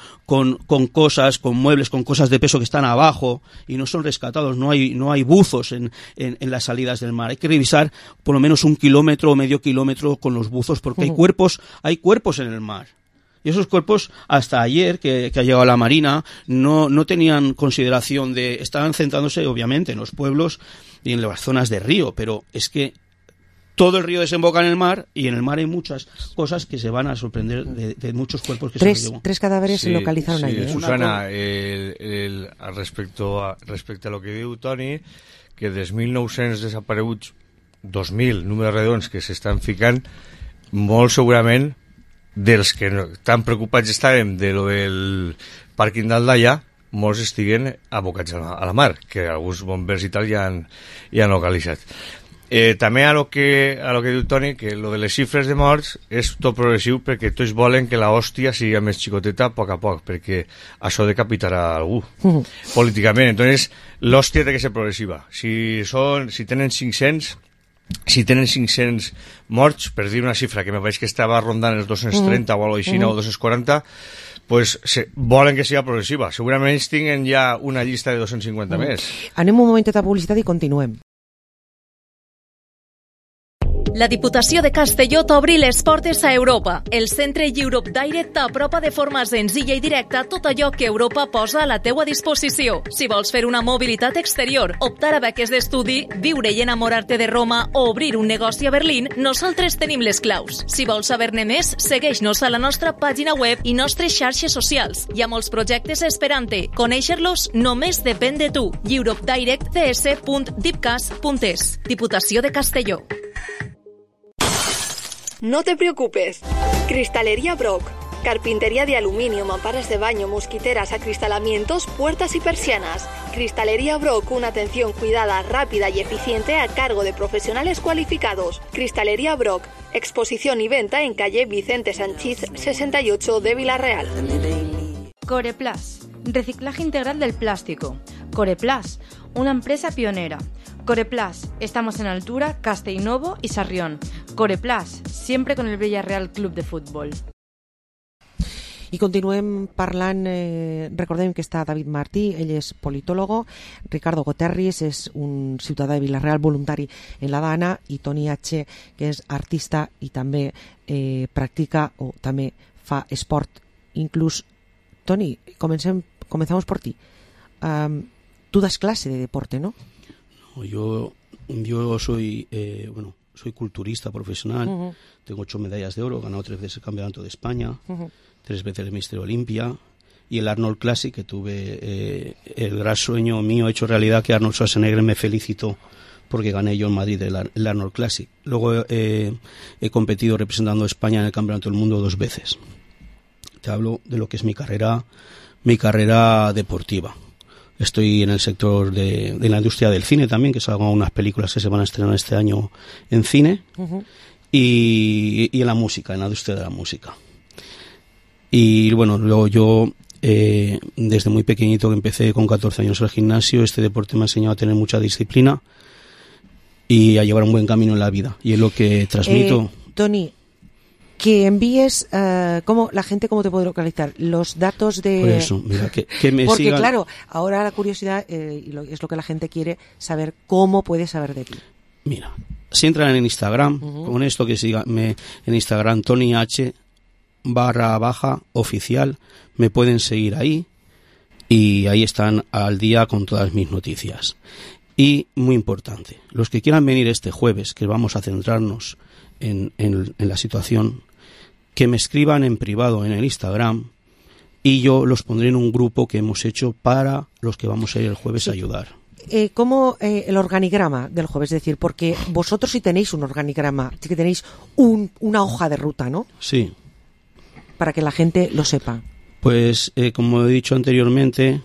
cosas, con muebles, con cosas de peso que están abajo y no son rescatados. No hay buzos en las salidas del mar. Hay que revisar por lo menos 1 kilómetro o medio kilómetro con los buzos, porque hay cuerpos en el mar. Y esos cuerpos, hasta ayer, que ha llegado la Marina, no tenían consideración estaban centrándose, obviamente, en los pueblos y en las zonas de río, pero es que todo el río desemboca en el mar, y en el mar hay muchas cosas que se van a sorprender de muchos cuerpos que se llevan. 3 cadáveres se localizaron ayer. Susana, respecto a lo que diu Toni, que dels 1.900 desapareguts, 2.000 números redons que s'estan ficant, molt segurament dels que tan preocupats estàvem de lo del pàrquing d'Aldaia, molts estiguen abocats a la mar, que alguns bombers i tal ja han localitzat. També a lo que diu Toni, que lo de les xifres de morts és tot progressiu, perquè tots volen que la hòstia sigui més xicoteta a poc a poc, perquè això decapitarà algú políticament. Entonces l'hòstia té que ser progressiva. Si tenen 500 morts, per dir una xifra que me pareix que estava rondant els 230 o alguna cosa així, o 240, pues volen que sigui progressiva. Segurament ells tinguen ja una llista de 250 més. Anem un momentet a publicitat i continuem. La Diputació de Castelló t'obri les portes a Europa. El Centre Europe Direct t'apropa de forma senzilla i directa tot allò que Europa posa a la teua disposició. Si vols fer una mobilitat exterior, optar a beques d'estudi, viure i enamorar-te de Roma o obrir un negoci a Berlín, nosaltres tenim les claus. Si vols saber-ne més, segueix-nos a la nostra pàgina web i nostres xarxes socials. Hi ha molts projectes esperant-te. Conèixer-los només depèn de tu. europedirectcs.dipcas.es. Diputació de Castelló. No te preocupes. Cristalería Brock. Carpintería de aluminio, mamparas de baño, mosquiteras, acristalamientos, puertas y persianas. Cristalería Brock, una atención cuidada, rápida y eficiente a cargo de profesionales cualificados. Cristalería Brock. Exposición y venta en calle Vicente Sanchís 68 de Villarreal. Coreplas. Reciclaje integral del plástico. Coreplas. Una empresa pionera. Coreplas, estamos en Altura, Castellnovo y Sarrión. Coreplas, siempre con el Villarreal Club de Fútbol. I continuem parlant, recordem que està David Martí, ell és politòlogo, Ricardo Goterris és un ciutadà de Villarreal voluntari en la Dana, i Toni H, que és artista i també practica o també fa esport. Inclús, Toni, comenzamos por ti. Tú das clase de deporte, ¿no? Yo soy soy culturista profesional, tengo 8 medallas de oro, he ganado 3 veces el Campeonato de España, 3 veces el Mister Olimpia, y el Arnold Classic, que tuve el gran sueño mío hecho realidad, que Arnold Schwarzenegger me felicitó porque gané yo en Madrid el Arnold Classic. Luego he competido representando a España en el Campeonato del Mundo 2 veces. Te hablo de lo que es mi carrera deportiva. Estoy en el sector de la industria del cine también, que salgo unas películas que se van a estrenar este año en cine, y en la música, en la industria de la música. Y bueno, luego yo, desde muy pequeñito, que empecé con 14 años al gimnasio, este deporte me ha enseñado a tener mucha disciplina y a llevar un buen camino en la vida. Y es lo que transmito. Toni, que envíes cómo te puede localizar, los datos de... Por eso, mira, que me porque sigan... claro, ahora la curiosidad es lo que la gente quiere saber, cómo puede saber de ti. Mira, si entran en Instagram, con esto que siga en Instagram, TonyH_oficial, me pueden seguir ahí y ahí están al día con todas mis noticias. Y muy importante, los que quieran venir este jueves, que vamos a centrarnos en la situación, que me escriban en privado en el Instagram y yo los pondré en un grupo que hemos hecho para los que vamos a ir el jueves a ayudar. ¿Cómo el organigrama del jueves? Es decir, porque vosotros sí tenéis un organigrama, sí que tenéis una hoja de ruta, ¿no? Sí. Para que la gente lo sepa. Pues, como he dicho anteriormente,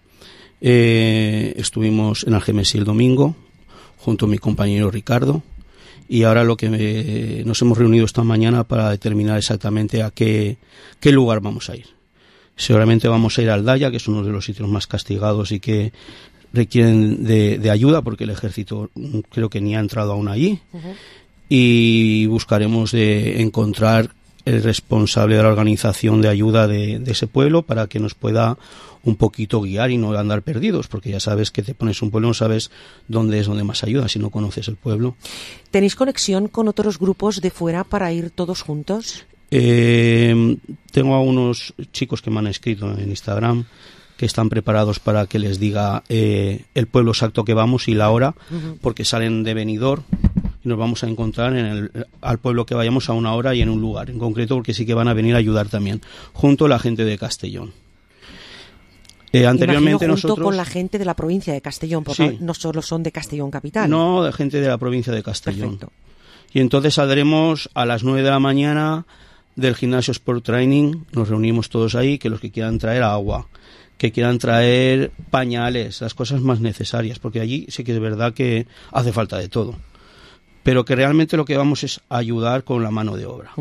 estuvimos en Algemesí el domingo, junto a mi compañero Ricardo, y ahora nos hemos reunido esta mañana para determinar exactamente a qué lugar vamos a ir. Seguramente vamos a ir a Aldaya, que es uno de los sitios más castigados y que requieren de ayuda, porque el ejército creo que ni ha entrado aún allí, y buscaremos de encontrar el responsable de la organización de ayuda de ese pueblo para que nos pueda un poquito guiar y no andar perdidos, porque ya sabes que te pones un pueblo y no sabes dónde es donde más ayuda si no conoces el pueblo. ¿Tenéis conexión con otros grupos de fuera para ir todos juntos? Tengo a unos chicos que me han escrito en Instagram que están preparados para que les diga el pueblo exacto que vamos y la hora, porque salen de Benidorm y nos vamos a encontrar al pueblo que vayamos a una hora y en un lugar en concreto, porque sí que van a venir a ayudar también, junto a la gente de Castellón. Anteriormente junto nosotros, con la gente de la provincia de Castellón, porque sí, no solo son de Castellón capital. No, de gente de la provincia de Castellón. Perfecto. Y entonces saldremos a las 9 de la mañana del gimnasio Sport Training, nos reunimos todos ahí, que los que quieran traer agua, que quieran traer pañales, las cosas más necesarias, porque allí sí que es verdad que hace falta de todo, pero que realmente lo que vamos es ayudar con la mano de obra.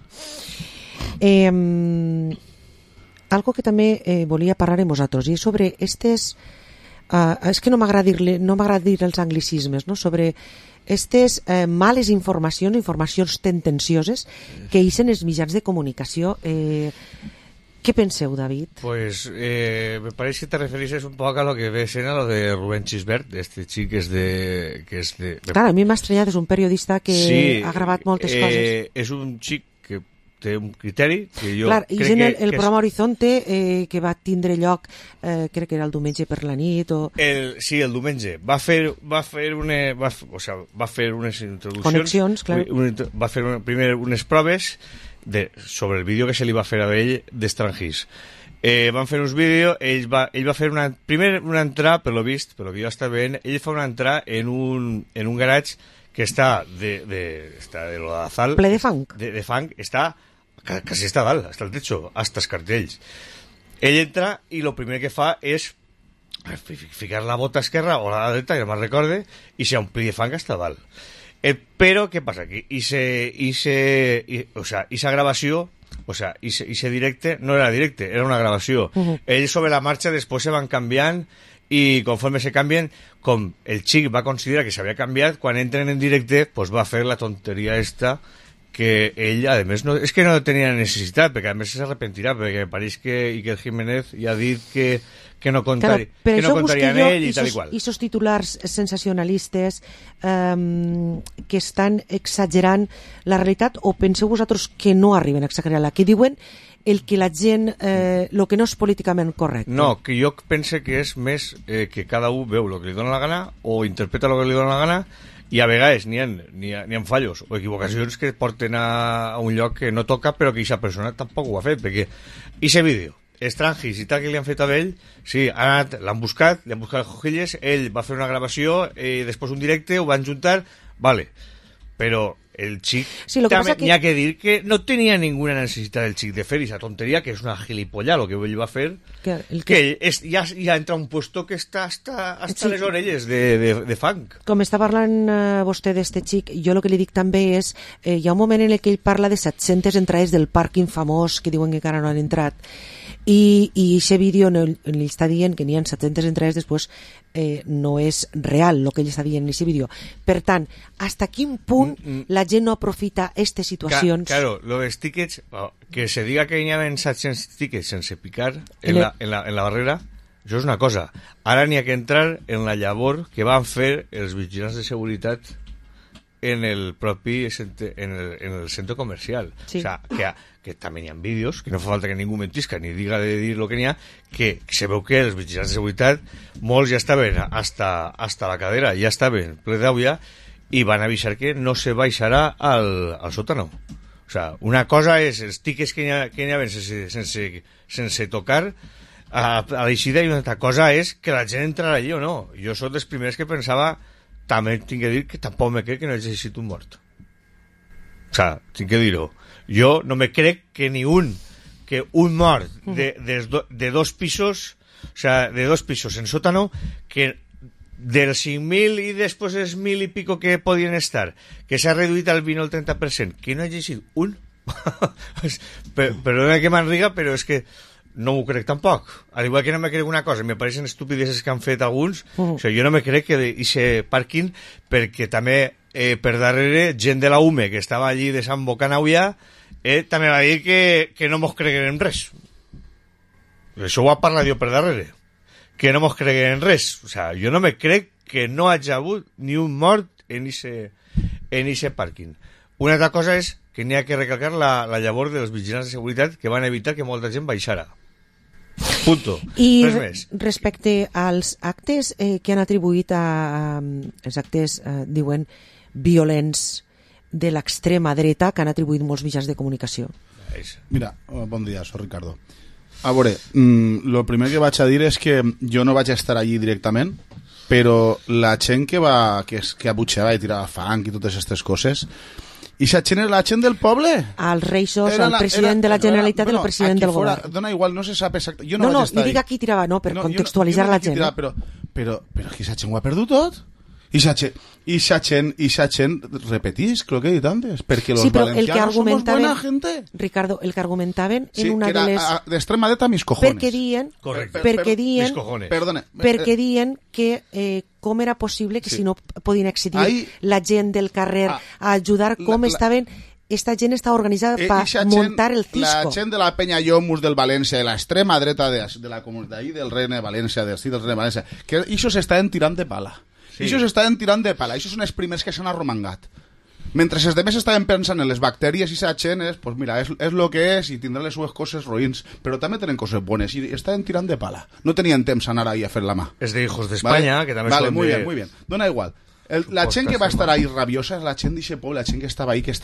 Algo que també volia parlar amb vosaltres, i sobre estes... és que no m'agrada dir els anglicismes, no? Sobre estes males informacions tendencioses que ixen els mitjans de comunicació. ¿Qué penseu, David? Pues me parece que te referís un poco a lo que ves en lo de Rubén Chisbert, este chico que es de... Claro, a mi m'ha estranyat, és un periodista que sí, ha gravat moltes coses. És un xic que té un criteri que jo clar, crec que... el programa Horizonte que va tindre lloc, crec que era el diumenge per la nit o... Sí, el diumenge. Va fer unes introduccions... Connexions, clar. Va fer primer unes proves sobre el vídeo que se li va fer a ell d'Estrangis. Van fer uns vídeos, ell va fer primer una entrada, per lo vist, per lo que jo estava veient, ell fa una entrada en un garatge que està de l'Azal, ple de fang. De fang, està quasi està dalt, hasta el techo, hasta els cartells. Ell entra i el primer que fa és ficar la bota esquerra o la dreta, que no me'n recorde, i s'ha omplit de fang hasta dalt. Però, què passa aquí? Esa gravació, ese directe, no era directe, era una gravació. Ells sobre la marxa després se van canviant i conforme se canvien, com el xic va considerar que s'havia canviat, quan entren en directe pues va fer la tonteria esta que ell, a més, no, és que no tenia necessitat, perquè a més s'arrepentirà, perquè pareix que Iker Jiménez ja ha dit que no contaria amb ell i tal i qual. I esos titulars sensacionalistes que estan exagerant la realitat, o penseu vosaltres que no arriben a exagerar-la, que diuen el que la gent, el que no és políticament correcte? No, que jo pense que és més que cada un veu el que li dona la gana o interpreta el que li dona la gana, i a vegades n'hi ha fallos o equivocacions que porten a un lloc que no toca, però que aquesta persona tampoc ho ha fet, perquè aquest vídeo Estrangis i tal que li han fet a ell, sí, l'han buscat, li han buscat les hojilles, ell va fer una gravació, després un directe, ho van juntar, vale, però el xic, Sí, lo que pasa n'hi ha que dir que no tenia ninguna necessitat el xic de fer esa tonteria, que és una gilipollà lo que ell va fer, que ell ja entra a un puesto que està hasta les orelles de fang. Com està parlant vostè d'este xic, jo el que li dic també és, hi ha un moment en què ell parla de 700 entrades del pàrquing famós, que diuen que encara no han entrat, i aquest vídeo li està dient que n'hi ha 700 entrades, després no és real el que ell està dient en aquest vídeo. Per tant, hasta quin punt la gent no aprofita aquestes situacions? Claro, los tickets, que se diga que n'hi ha 700 tickets sense picar en la barrera, això és una cosa. Ara n'hi ha que entrar en la llavor que van fer els vigilants de seguretat en el propi en el centre comercial. Sí. O sea, que també hi ha vídeos, que no fa falta que ningú mentisca ni diga de dir lo que n'hi ha, que se veu que els vigilants de seguretat, molts ja estaven hasta la cadera, ja estaven ple d'aulla, i van avisar que no se baixarà al sòtano. O sea, una cosa és els tickets que n'hi ha sense tocar a l'eixida, i una altra cosa és que la gent entrarà allí o no. Jo soc dels primers que pensava, també tinc que dir que tampoc me crec que no hagi existit un mort. O sea, tinc que dir-ho. Jo no me crec que un mort de dos pisos, o sea, de dos pisos en sótano, que dels 5.000 i després els 1.000 i pico que podien estar, que s'ha reduït al 20 o el 30%, que no hagi sigut un. Perdona que m'enriga, però és que no m'ho crec tampoc. Al igual que no me crec una cosa, me pareixen estupideses que han fet alguns, o sigui, jo no me crec que d'aquest pàrquing, perquè també per darrere gent de la UME que estava allí desembocant aullà, també va dir que no mos creguem res. Això ho ha parlat jo per darrere, que no mos creguem res. O sea, jo no me crec que no hagi hagut ni un mort en ese pàrquing. Una altra cosa és que n'hi ha que recalcar la llavor dels vigilants de seguretat que van evitar que molta gent baixara. Punto. I respecte als actes que han atribuït els actes, diuen, violents de l'extrema dreta, que han atribuït molts mitjans de comunicació. Mira, bon dia, soc Ricardo. A veure, el primer que vaig a dir és que jo no vaig estar allí directament, però la gent que abutxava i tirava fang i totes aquestes coses, i la gent era la gent del poble. Els reixos, el president de la Generalitat i el president del govern. Dona igual, no se sap exacte. No, ni diga qui tirava, no, per contextualitzar la gent. Però aquí la gent ho ha perdut tot. I la gent repetís el que he dit antes, perquè los valencianos somos buena gente. Ricardo, el que argumentaven en una de les... d'extrema dreta, mis cojones. Perquè dien que com era possible que si no podien accedir la gent del carrer a ajudar, com estaven... Esta gent està organitzada per muntar el Cisco. La gent de la Penya Llomus del València, de l'extrema dreta de la comunitat del Regne de València, del Regne de València, que això s'estaven tirant de pala. Sí. Això s'estaven tirant de pala, això són els primers que s'han arromangat. Mentre els demés estaven pensant en les bactèries i la gent pues mira, és lo que és i tindrà les sues coses roïns, però també tenen coses bones i estaven tirant de pala. No tenien temps d'anar ahí a fer la mà. És de Hijos d'Espanya, que també vale, muy bien. Dona igual. La gent que va estar ahí rabiosa és la gent d'aquest poble, la gent que estava ahí,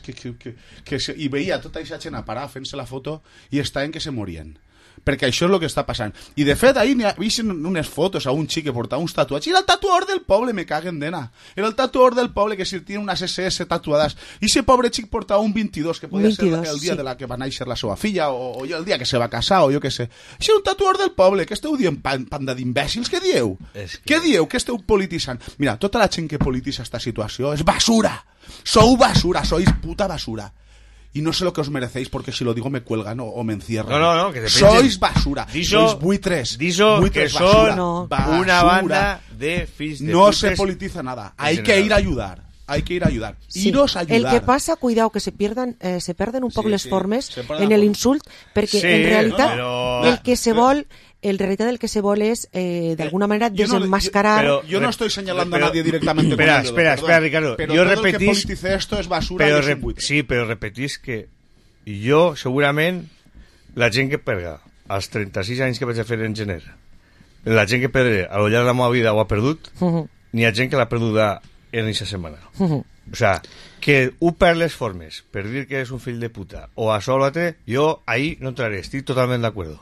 i veia tota aquesta gent a parar fent-se la foto i estaven que se morien. Perquè això és el que està passant. I de fet ahir n'hi havia unes fotos a un xic que portava uns tatuats i era el tatuador del poble, me caguen d'ena. Era el tatuador del poble que si tenia unes SS tatuades. I ese pobre xic portava un 22, que podia ser el dia de la que va néixer la seva filla o el dia que se va casar o jo què sé. Això era un tatuador del poble. Què esteu dient, panda d'imbècils? Què dieu? Què dieu? Què esteu polititzant? Mira, tota la gent que polititza esta situació és basura. Sou basura, sois puta basura. Y no sé lo que os merecéis porque si lo digo me cuelgan o me encierran. No, que sois basura, sois buitres. Que son una banda de fills de no se politiza nada, hay que ir a ayudar. Sí. Iros a ayudar. El que passa, cuidado, que se perden un poc les formes en el insult, perquè en realitat el que se vol... En realidad el que se vol es d'alguna manera desenmascarar... Yo no estoy señalando a nadie directamente. Espera, Ricardo. Pero todo el que politice esto es basura. Sí, pero repetís que jo, segurament, la gent que perga als 36 anys que vaig a fer en gener, la gent que perdré a lo llarg de la meva vida ho ha perdut, n'hi ha gent que l'ha perduda en aquesta setmana. O sea, que ho perd les formes per dir que és un fill de puta o a sol o altre, jo ahí no entraré, estic totalment d'acord.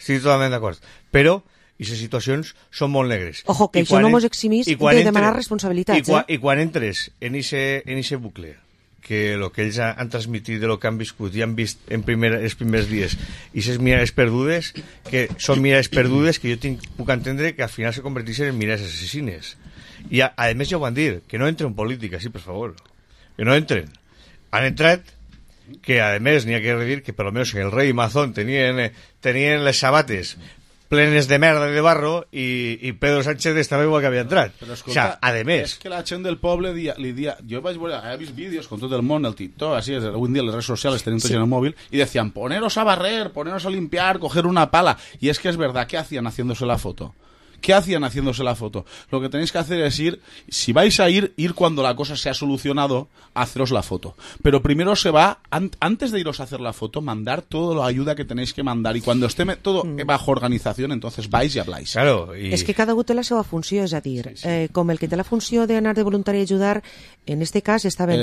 Però aquestes situacions són molt negres. Ojo, que això no mos eximís de demanar responsabilitats. I quan entres en ese bucle que el que ells han transmitit de lo que han viscut i han vist els primers dies i aquestes mirades perdudes, que són mirades perdudes que jo puc entendre que al final se converteixen en mirades assassines. I a més ja ho van dir, que no entren en política, sí, per favor, que no entren. Han entrat, que a més n'hi ha que dir que per lo menos el rei y Mazón tenien les sabates plenes de merda i de barro i Pedro Sánchez estava igual que havia entrat. Però escolta, a més... És que la gent del poble li dia... Jo vaig veure, he vist vídeos con tot el món, el TikTok, així, avui en dia les redes socials tenim tots en el móvil, y decían, poneros a barrer, poneros a limpiar, coger una pala. Y es que es verdad, ¿qué hacían haciéndose la foto? ¿Qué hacían haciéndose la foto? Lo que tenéis que hacer es ir, si vais a ir cuando la cosa se ha solucionado, haceros la foto. Pero primero se va, antes de iros a hacer la foto, mandar toda la ayuda que tenéis que mandar. Y cuando esté todo bajo organización, entonces vais y habláis. Claro, És que cada un té la seva funció, és a dir, com el que té la funció d'anar de voluntari a ajudar, en este cas estaven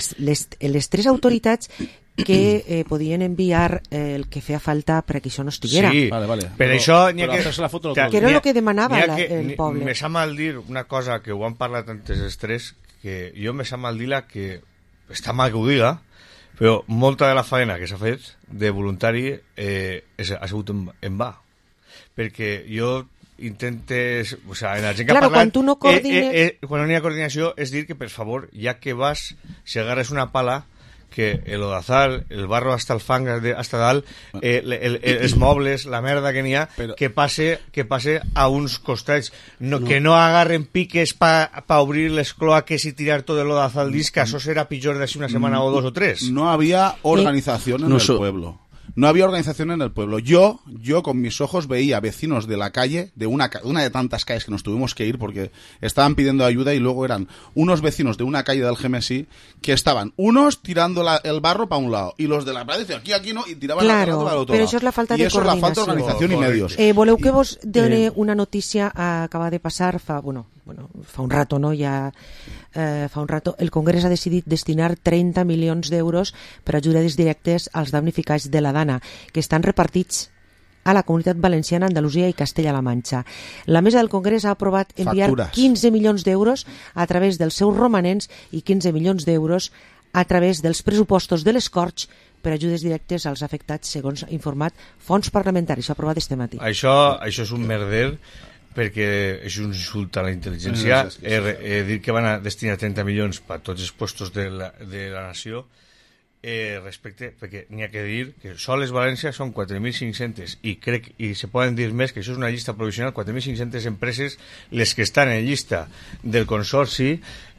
les tres autoritats que podien enviar el que feia falta perquè això no estiguera. Sí, vale. Per això n'hi ha que... Que era el que demanava el poble. Me sap mal dir una cosa que ho han parlat antes els tres, que jo me sap mal dir-la, que està mal que ho diga, però molta de la faena que s'ha fet de voluntari ha sigut en va. Perquè jo intentes... O sea, en la gent que ha parlat... Quan tu no coordines... Quan no hi ha coordinació, és dir que, per favor, ja que vas, si agarres una pala, que el lodazal, el barro hasta el fang hasta dalt, els mobles, la merda que n'hi ha, que passe a uns costats, que no agarren piques pa obrir les cloaques y tirar todo el lodazal dins, que això serà pitjor d'ací una setmana o 2 o 3. No había organización en el pueblo. No había organización en el pueblo. Yo con mis ojos veía vecinos de la calle, de una de tantas calles que nos tuvimos que ir porque estaban pidiendo ayuda, y luego eran unos vecinos de una calle del Gemesí que estaban unos tirando el barro para un lado y los de la playa decían aquí no, y tiraban el barro para el otro lado. Però això és la falta de coordinació. Y eso es la falta de organización y medios. Voleu que vos doni una notícia, acaba de passar fa un rato, no? Ja fa un rato, el Congrés ha decidit destinar 30 milions d'euros per ajudes directes als damnificats de la Dana, que estan repartits a la Comunitat Valenciana, Andalusia i Castella-La Manxa. La Mesa del Congrés ha aprovat enviar 15 milions d'euros a través dels seus romanents i 15 milions d'euros a través dels pressupostos de les Corts per ajudes directes als afectats, segons ha informat Fons Parlamentari. S'ha aprovat este matí. Això és un merder, perquè és un insult a la intel·ligència. Dir que van a destinar 30 milions per tots els puestos de la nació, respecte, perquè n'hi ha que dir que soles València són 4.500 i se poden dir més, que això és una llista provisional, 4.500 empreses les que estan en llista del consorci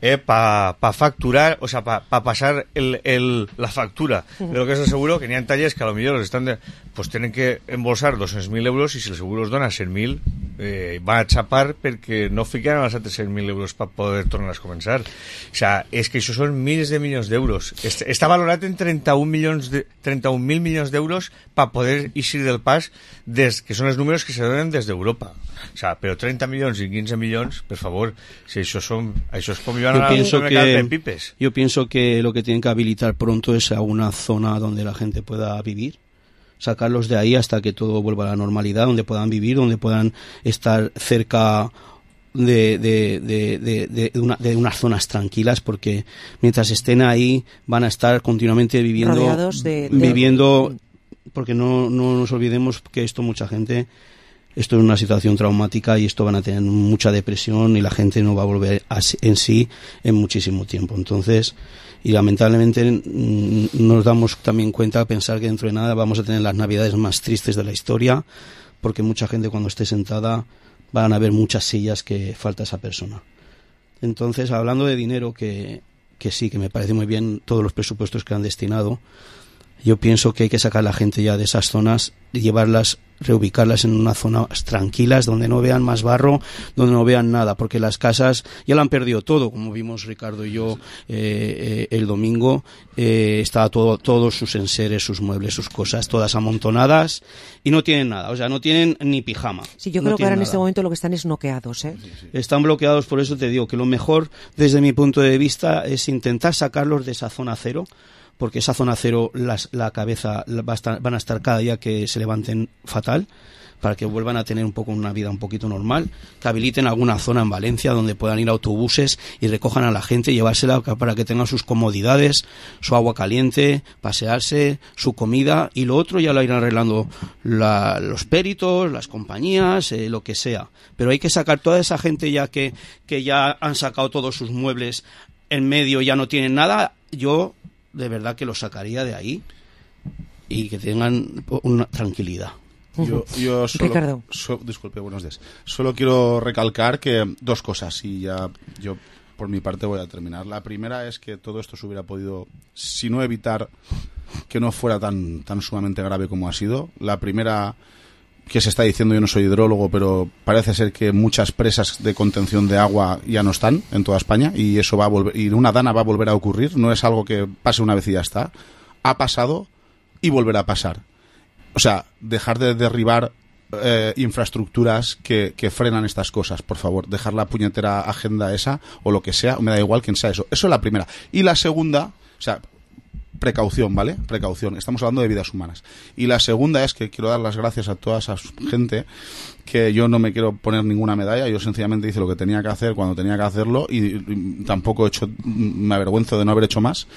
pa facturar, o sea, pa passar la factura de lo que és el seguro, que n'hi ha tallers que a lo millor pues tienen que embolsar 200.000 euros i si el seguro els dona 100.000 van a xapar perquè no fiquen els altres 100.000 euros per poder tornar a començar. O sea, és que això són milers de milions d'euros. Està valorat en 31.000 milions d'euros per poder eixir del pas, que són els números que se donen des d'Europa. O sea, però 30 milions i 15 milions, per favor, si això és com iban a la pipes. Yo pienso que lo que tienen que habilitar pronto es a una zona donde la gente pueda vivir, sacarlos de ahí hasta que todo vuelva a la normalidad, donde puedan vivir, donde puedan estar cerca de unas zonas tranquilas, porque mientras estén ahí van a estar continuamente viviendo, porque no nos olvidemos que esto es una situación traumática y esto van a tener mucha depresión y la gente no va a volver en sí en muchísimo tiempo. Entonces, y lamentablemente nos damos también cuenta de pensar que dentro de nada vamos a tener las navidades más tristes de la historia, porque mucha gente cuando esté sentada van a ver muchas sillas que falta esa persona. Entonces, hablando de dinero, que sí, que me parece muy bien todos los presupuestos que han destinado, yo pienso que hay que sacar a la gente ya de esas zonas y reubicarlas en unas zonas tranquilas donde no vean más barro, donde no vean nada, porque las casas ya lo han perdido todo, como vimos Ricardo y yo el domingo. Estaba todos sus enseres, sus muebles, sus cosas, todas amontonadas y no tienen nada, o sea, no tienen ni pijama. Sí, yo creo que ahora en este momento lo que están es noqueados, Están bloqueados, por eso te digo que lo mejor desde mi punto de vista es intentar sacarlos de esa zona cero, porque esa zona cero la cabeza van a estar cada día que se levanten fatal, para que vuelvan a tener un poco una vida un poquito normal, que habiliten alguna zona en Valencia donde puedan ir autobuses y recojan a la gente y llevársela para que tengan sus comodidades, su agua caliente, pasearse, su comida, y lo otro ya lo irán arreglando los peritos, las compañías, lo que sea. Pero hay que sacar toda esa gente ya que ya han sacado todos sus muebles en medio, ya no tienen nada. Yo de verdad que los sacaría de ahí y que tengan una tranquilidad. Yo solo, Ricardo. Disculpe, buenos días. Solo quiero recalcar que dos cosas, y ya yo por mi parte voy a terminar. La primera es que todo esto se hubiera podido, si no evitar que no fuera tan sumamente grave como ha sido. La primera, que se está diciendo, yo no soy hidrólogo, pero parece ser que muchas presas de contención de agua ya no están en toda España, y eso va a volver, y una dana va a volver a ocurrir. No es algo que pase una vez y ya está. Ha pasado y volverá a pasar. O sea, dejar de derribar infraestructuras que frenan estas cosas, por favor. Dejar la puñetera agenda esa, o lo que sea, me da igual quién sea eso. Eso es la primera. Y la segunda, o sea, precaución, ¿vale? Precaución. Estamos hablando de vidas humanas. Y la segunda es que quiero dar las gracias a toda esa gente, que yo no me quiero poner ninguna medalla. Yo sencillamente hice lo que tenía que hacer cuando tenía que hacerlo, y tampoco he hecho, me avergüenzo de no haber hecho más.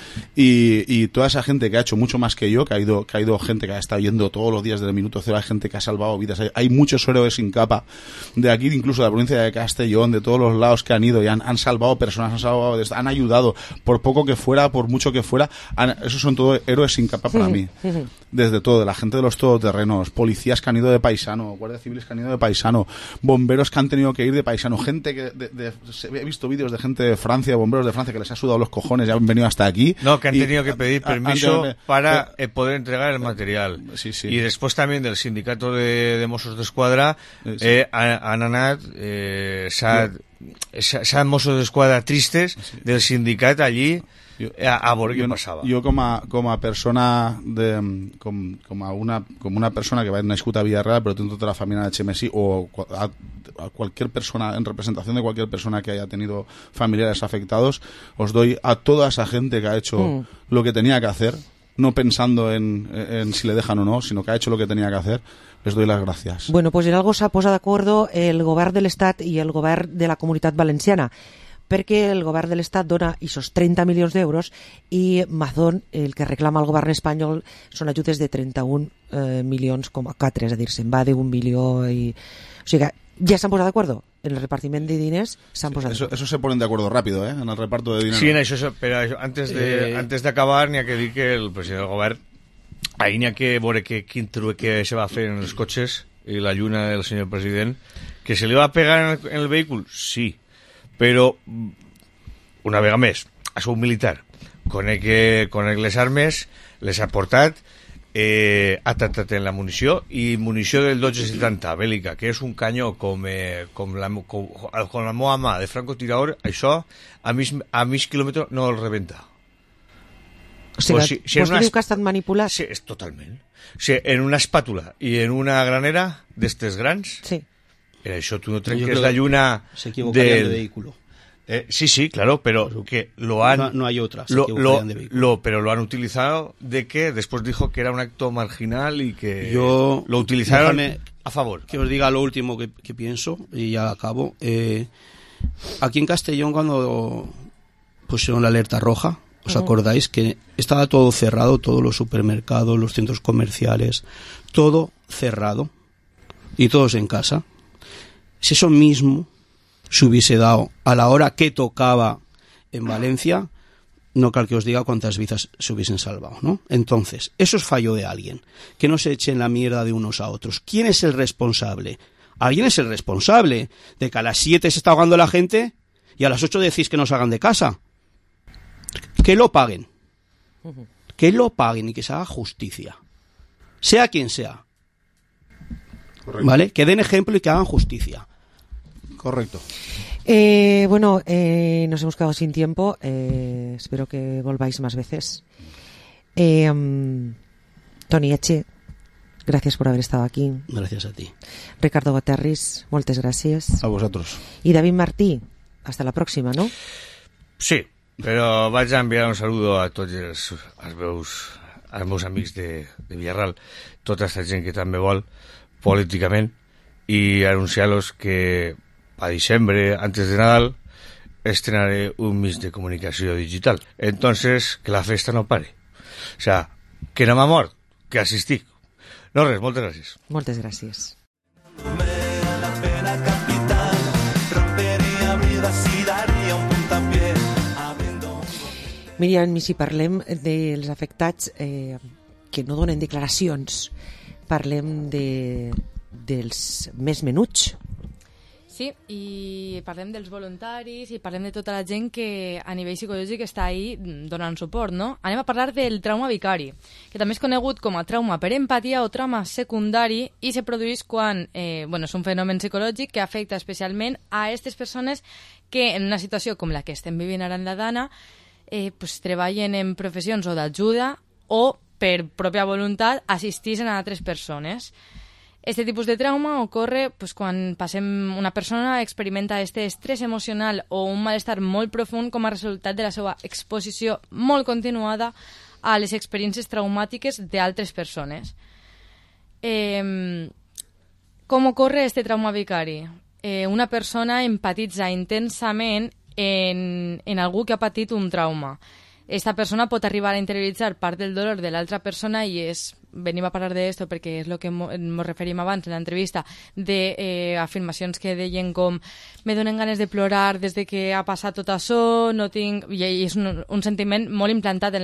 Y toda esa gente que ha hecho mucho más que yo, que ha ido gente que ha estado yendo todos los días desde el minuto cero, hay gente que ha salvado vidas. Hay muchos héroes sin capa de aquí, incluso de la provincia de Castellón, de todos los lados que han ido y han salvado personas, han ayudado, por poco que fuera, por mucho que fuera. Esos son todos héroes sin capa para mí. Desde todo, de la gente de los todoterrenos, policías que han ido de paisano, guardias civiles que han ido de paisano, bomberos que han tenido que ir de paisano, gente que he visto vídeos de gente de Francia, bomberos de Francia, que les ha sudado los cojones, ya han venido hasta aquí. No, que han tenido que pedir permiso para poder entregar el material. Sí. Y después también del sindicato de Mossos d'Esquadra, han anat s'han Mossos d'Esquadra tristes del sindicat allí a veure què passava. Jo com a persona com una persona que va nascut a Villarreal pero tengo toda la familia de Chemesí, o a cualquier persona, en representación de cualquier persona que haya tenido familiares afectados, os doy a toda esa gente que ha hecho lo que tenía que hacer, no pensando en si le dejan o no, sino que ha hecho lo que tenía que hacer. Les doy las gracias. Bueno, pues en algo s'ha posat d'acord el govern de l'Estat i el govern de la Comunitat Valenciana, perquè el govern de l'Estat dona esos 30 milions d'euros i Mazón, el que reclama el govern espanyol, són ajudes de 31 milions com a 4, és a dir, se'n va de 1 milió i... O sigui que ja s'han posat d'acord en el repartiment de diners, s'han posat d'acord. Eso se ponen de acuerdo rápido, en el reparto de dinero. Sí, en això, però antes d'acabar n'hi ha que dir que el president del govern, ahí n'hi ha que veure quin truque se va fer en els cotxes i la lluna del senyor president, que se li va pegar en el vehículo, sí, però una vegada més, a seu militar conec les armes, les ha portat, ha tratat en la munició, i munició del 1270 bèl·lica, que és un canyó com la meva mà de francotirador, això a mig quilòmetre no el rebenta. O sigui, vostè diu que ha estat manipulat? Sí, és totalment. O sigui, en una espàtula i en una granera d'estes grans, sí. Per això tu no trenques la lluna se equivocarían de vehículo. Sí, claro, pero que lo han... No hay otra, se equivocarían de vehículo. Pero lo han utilizado de que después dijo que era un acto marginal y que lo utilizaron a favor. Que os diga lo último que pienso y ya acabo. Aquí en Castellón, cuando pusieron la alerta roja, ¿os acordáis que estaba todo cerrado, todos los supermercados, los centros comerciales, todo cerrado y todos en casa? Si eso mismo se hubiese dado a la hora que tocaba en Valencia, no cal que os diga cuántas vidas se hubiesen salvado, ¿no? Entonces, eso es fallo de alguien. Que no se echen la mierda de unos a otros. ¿Quién es el responsable? Alguien es el responsable de que a las 7 se está ahogando la gente y a las 8 decís que no salgan de casa. Que lo paguen. Que lo paguen y que se haga justicia. Sea quien sea. Correcto. ¿Vale? Que den ejemplo y que hagan justicia. Correcto. Bueno, nos hemos quedado sin tiempo. Espero que volváis más veces. Toni Eche, gracias por haber estado aquí. Gracias a ti. Ricardo Baterris, moltes gràcies. A vosotros. Y David Martí, hasta la próxima, ¿no? Sí, però vaig a enviar un saludo a tots els meus amics de Villarreal, tota aquesta gent que també vol, políticamente, y anunciaros que para diciembre, antes de Nadal, estrenaré un mes de comunicación digital. Entonces, que la festa no pare. O sea, que no m'ha mort, que assistic. No res, moltes gràcies. Moltes gràcies. Míriam, si parlem dels afectats que no donen declaracions, parlem dels més menuts. Sí, i parlem dels voluntaris i parlem de tota la gent que a nivell psicològic està ahí donant suport, no? Anem a parlar del trauma vicari, que també és conegut com a trauma per empatia o trauma secundari i se produeix quan, és un fenomen psicològic que afecta especialment a aquestes persones que en una situació com la que estem vivint ara en la Dana treballen en professions o d'ajuda o per pròpia voluntat assisteixen a altres persones. Este tipus de trauma ocorre quan una persona experimenta este estrès emocional o un malestar molt profund com a resultat de la seva exposició molt continuada a les experiències traumàtiques d'altres persones. Com ocorre este trauma vicari? Una persona empatitza intensament en algú que ha patit un trauma. Esta persona pot arribar a interioritzar part del dolor de l'altra persona i venim a parlar d'esto perquè és el que ens referim abans en l'entrevista, d'afirmacions que deien com me donen ganes de plorar des de que ha passat tot això, no tinc... I és un sentiment molt implantat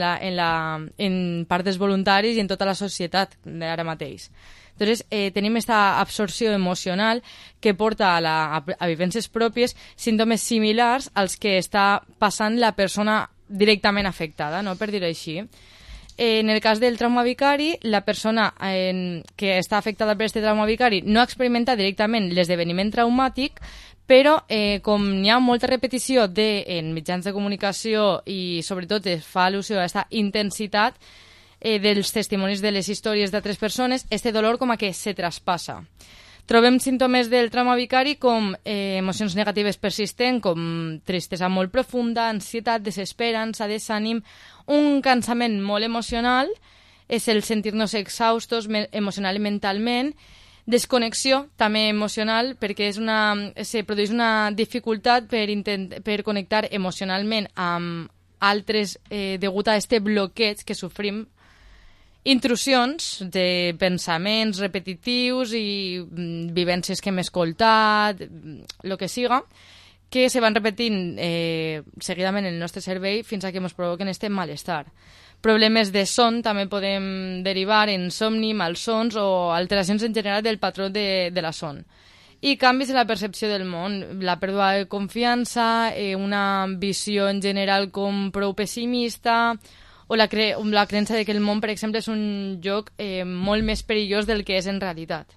en part dels voluntaris i en tota la societat d'ara mateix. Entonces, tenim aquesta absorció emocional que porta a vivències pròpies símptomes similars als que està passant la persona directament afectada, no? Per dir-ho així. En el cas del trauma vicari, la persona que està afectada per aquest trauma vicari no experimenta directament l'esdeveniment traumàtic, però com n'hi ha molta repetició en mitjans de comunicació i sobretot es fa al·lusió a aquesta intensitat dels testimonis de les històries d'altres persones, este dolor com a que se traspassa. Trobem símptomes del trauma vicari com emocions negatives persistents, com tristesa molt profunda, ansietat, desesperança, desànim, un cansament molt emocional, és el sentir-nos exhaustos emocional i mentalment, desconnexió també emocional, perquè se produeix una dificultat per connectar emocionalment amb altres degut a este bloqueig que sofrim, intrusions de pensaments repetitius i vivències que hem escoltat, el que siga, que se van repetint seguidament en el nostre cervell fins a que ens provoquen este malestar. Problemes de son també podem derivar en somni, malsons o alteracions en general del patró de la son. I canvis en la percepció del món, la pèrdua de confiança, una visió en general com prou pessimista, o la creença de que el món, per exemple, és un lloc molt més perillós del que és en realitat.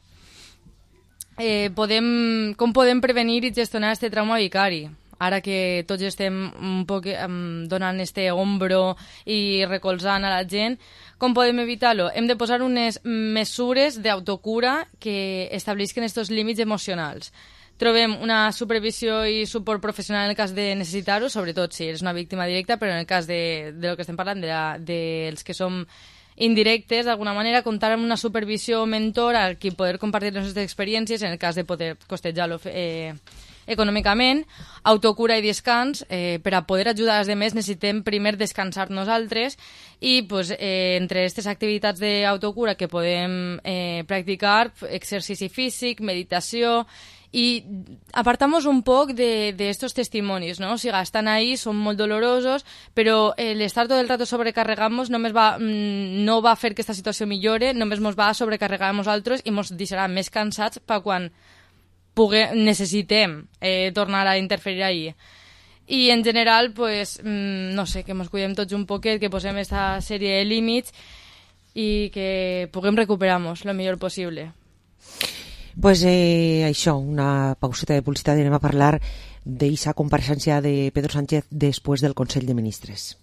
Com podem prevenir i gestionar aquest trauma vicari? Ara que tots estem un poc donant este ombro i recolzant a la gent, com podem evitar-lo? Hem de posar unes mesures d'autocura que establisquen aquests límits emocionals. Trobem una supervisió i suport professional en el cas de necessitar-ho, sobretot si eres una víctima directa, però en el cas de lo que estem parlant, dels que som indirectes, d'alguna manera, comptar amb una supervisió mentor a qui poder compartir les nostres experiències, en el cas de poder costejar-lo econòmicament, autocura i descans. Per a poder ajudar als demés necessitem primer descansar nosaltres i entre aquestes activitats d'autocura que podem practicar, exercici físic, meditació, i apartamos un poc d'estos testimonis, ¿no? O sigui, estan ahí, són molt dolorosos, però l'estar tot el rato sobrecarregant-nos no va fer que aquesta situació millore, només ens va sobrecarregar a nosaltres i ens deixarà més cansats per quan necessitem tornar a interferir ahí. I en general, no sé, que ens cuidem tots un poquet, que posem aquesta sèrie de límits i que puguem recuperar-nos el millor possible. Pues això, una pauseta de publicitat i anem a parlar d'eixa compareixença de Pedro Sánchez després del Consell de Ministres.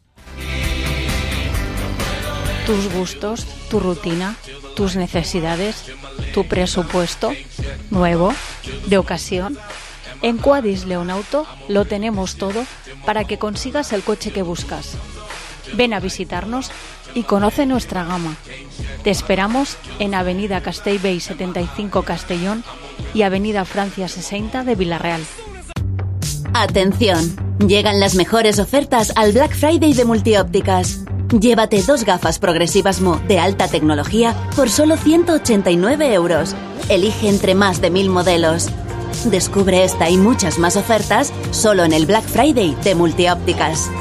Tus gustos, tu rutina, tus necesidades, tu presupuesto nuevo, de ocasión. En Quadis Leonauto lo tenemos todo para que consigas el coche que buscas. Ven a visitarnos y conoce nuestra gama. Te esperamos en Avenida Castellbell 75 Castellón y Avenida Francia 60 de Villarreal. Atención, llegan las mejores ofertas al Black Friday de Multiópticas. Llévate 2 gafas progresivas Mo de alta tecnología por solo 189 €. Elige entre más de 1000 modelos. Descubre esta y muchas más ofertas solo en el Black Friday de Multiópticas.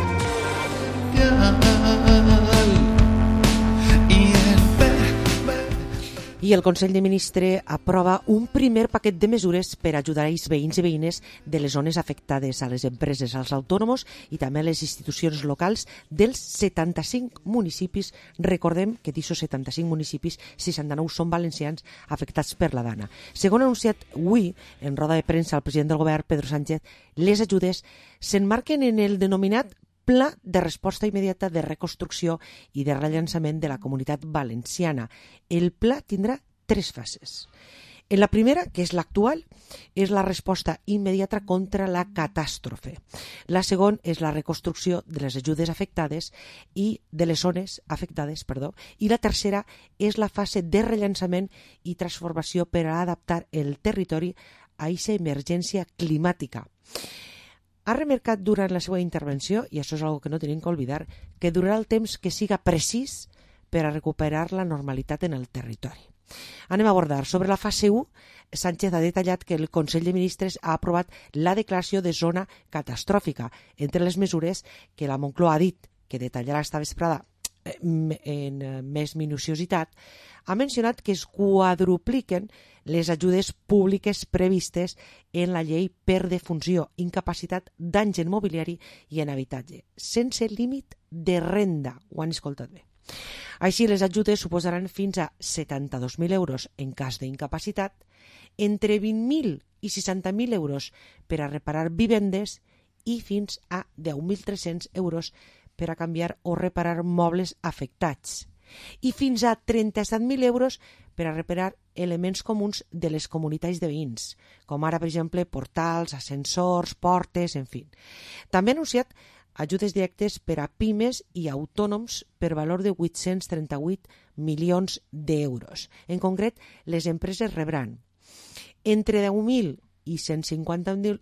I el Consell de Ministres aprova un primer paquet de mesures per ajudar els veïns i veïnes de les zones afectades, a les empreses, als autònoms i també a les institucions locals dels 75 municipis. Recordem que d'aquests 75 municipis, 69 són valencians afectats per la Dana. Segons ha anunciat avui, en roda de premsa, el president del govern, Pedro Sánchez, les ajudes s'emmarquen en el denominat Pla de resposta immediata de reconstrucció i de rellançament de la comunitat valenciana. El pla tindrà 3 fases. En la primera, que és l'actual, és la resposta immediata contra la catàstrofe. La segona és la reconstrucció de les ajudes afectades i de les zones afectades, i la tercera és la fase de rellançament i transformació per a adaptar el territori a aquesta emergència climàtica. Ha remarcat durant la seva intervenció, i això és una cosa que no tenim que oblidar, que durarà el temps que siga precís per a recuperar la normalitat en el territori. Anem a abordar. Sobre la fase 1, Sánchez ha detallat que el Consell de Ministres ha aprovat la declaració de zona catastròfica. Entre les mesures que la Moncloa ha dit que detallarà esta vesprada en més minuciositat, ha mencionat que es quadrupliquen les ajudes públiques previstes en la llei per defunció, incapacitat, danys en mobiliari i en habitatge, sense límit de renda. Ho han escoltat bé. Així, les ajudes suposaran fins a 72.000 € en cas d'incapacitat, entre 20.000 i 60.000 € per a reparar vivendes i fins a 10.300 € per a canviar o reparar mobles afectats, i fins a 37.000 € per a reparar elements comuns de les comunitats de veïns, com ara, per exemple, portals, ascensors, portes, en fi. També ha anunciat ajudes directes per a pimes i autònoms per valor de 838 milions d'euros. En concret, les empreses rebran entre 10.000 i 150.000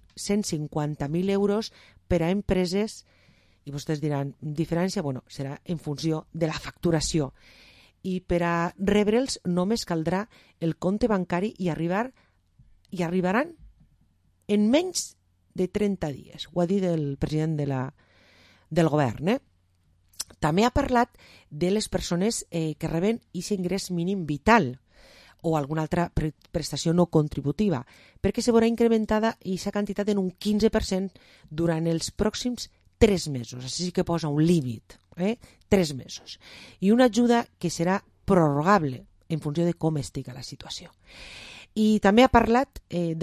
€ per a empreses. I vostès diran, diferència? Bueno, serà en funció de la facturació. I per a rebre'ls només caldrà el compte bancari i arribaran en menys de 30 dies. Ho ha dit el president del govern. També ha parlat de les persones que reben aquest ingrés mínim vital o alguna altra prestació no contributiva, perquè se veurà incrementada aquesta quantitat en un 15% durant els pròxims 3 mesos, així que posa un límit, 3 mesos. I una ajuda que serà prorrogable en funció de com estigui la situació. I també ha parlat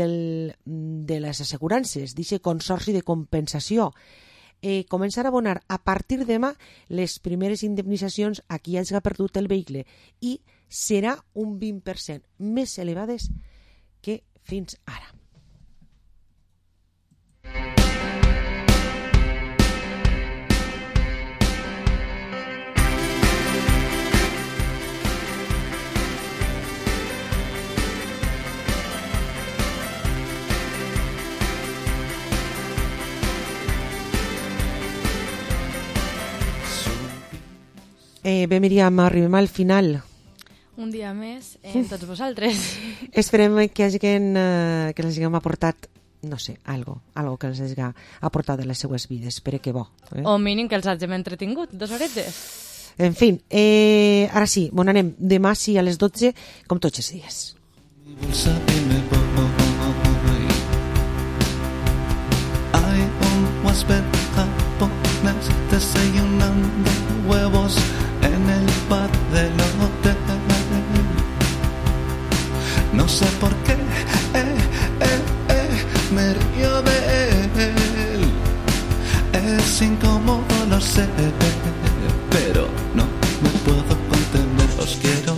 de les assegurances, d'aquest consorci de compensació. Començar a abonar a partir de demà les primeres indemnitzacions a qui hagi perdut el vehicle i serà un 20% més elevades que fins ara. Bé, Míriam, arribem al final. Un dia més amb tots vosaltres. Esperem que les hàgim aportat, no sé, algo que els hagi aportat de les seues vides. Espero que bo. O mínim que els hàgim entretingut, 2 horetes. En fi, ara sí, bon anem. Demà sí a les 12, com tots els dies. Hay un huésped japonés desayunando huevos en el bar del hotel. No sé por qué me río de él. Es incómodo, lo sé, pero no me puedo contener. Os quiero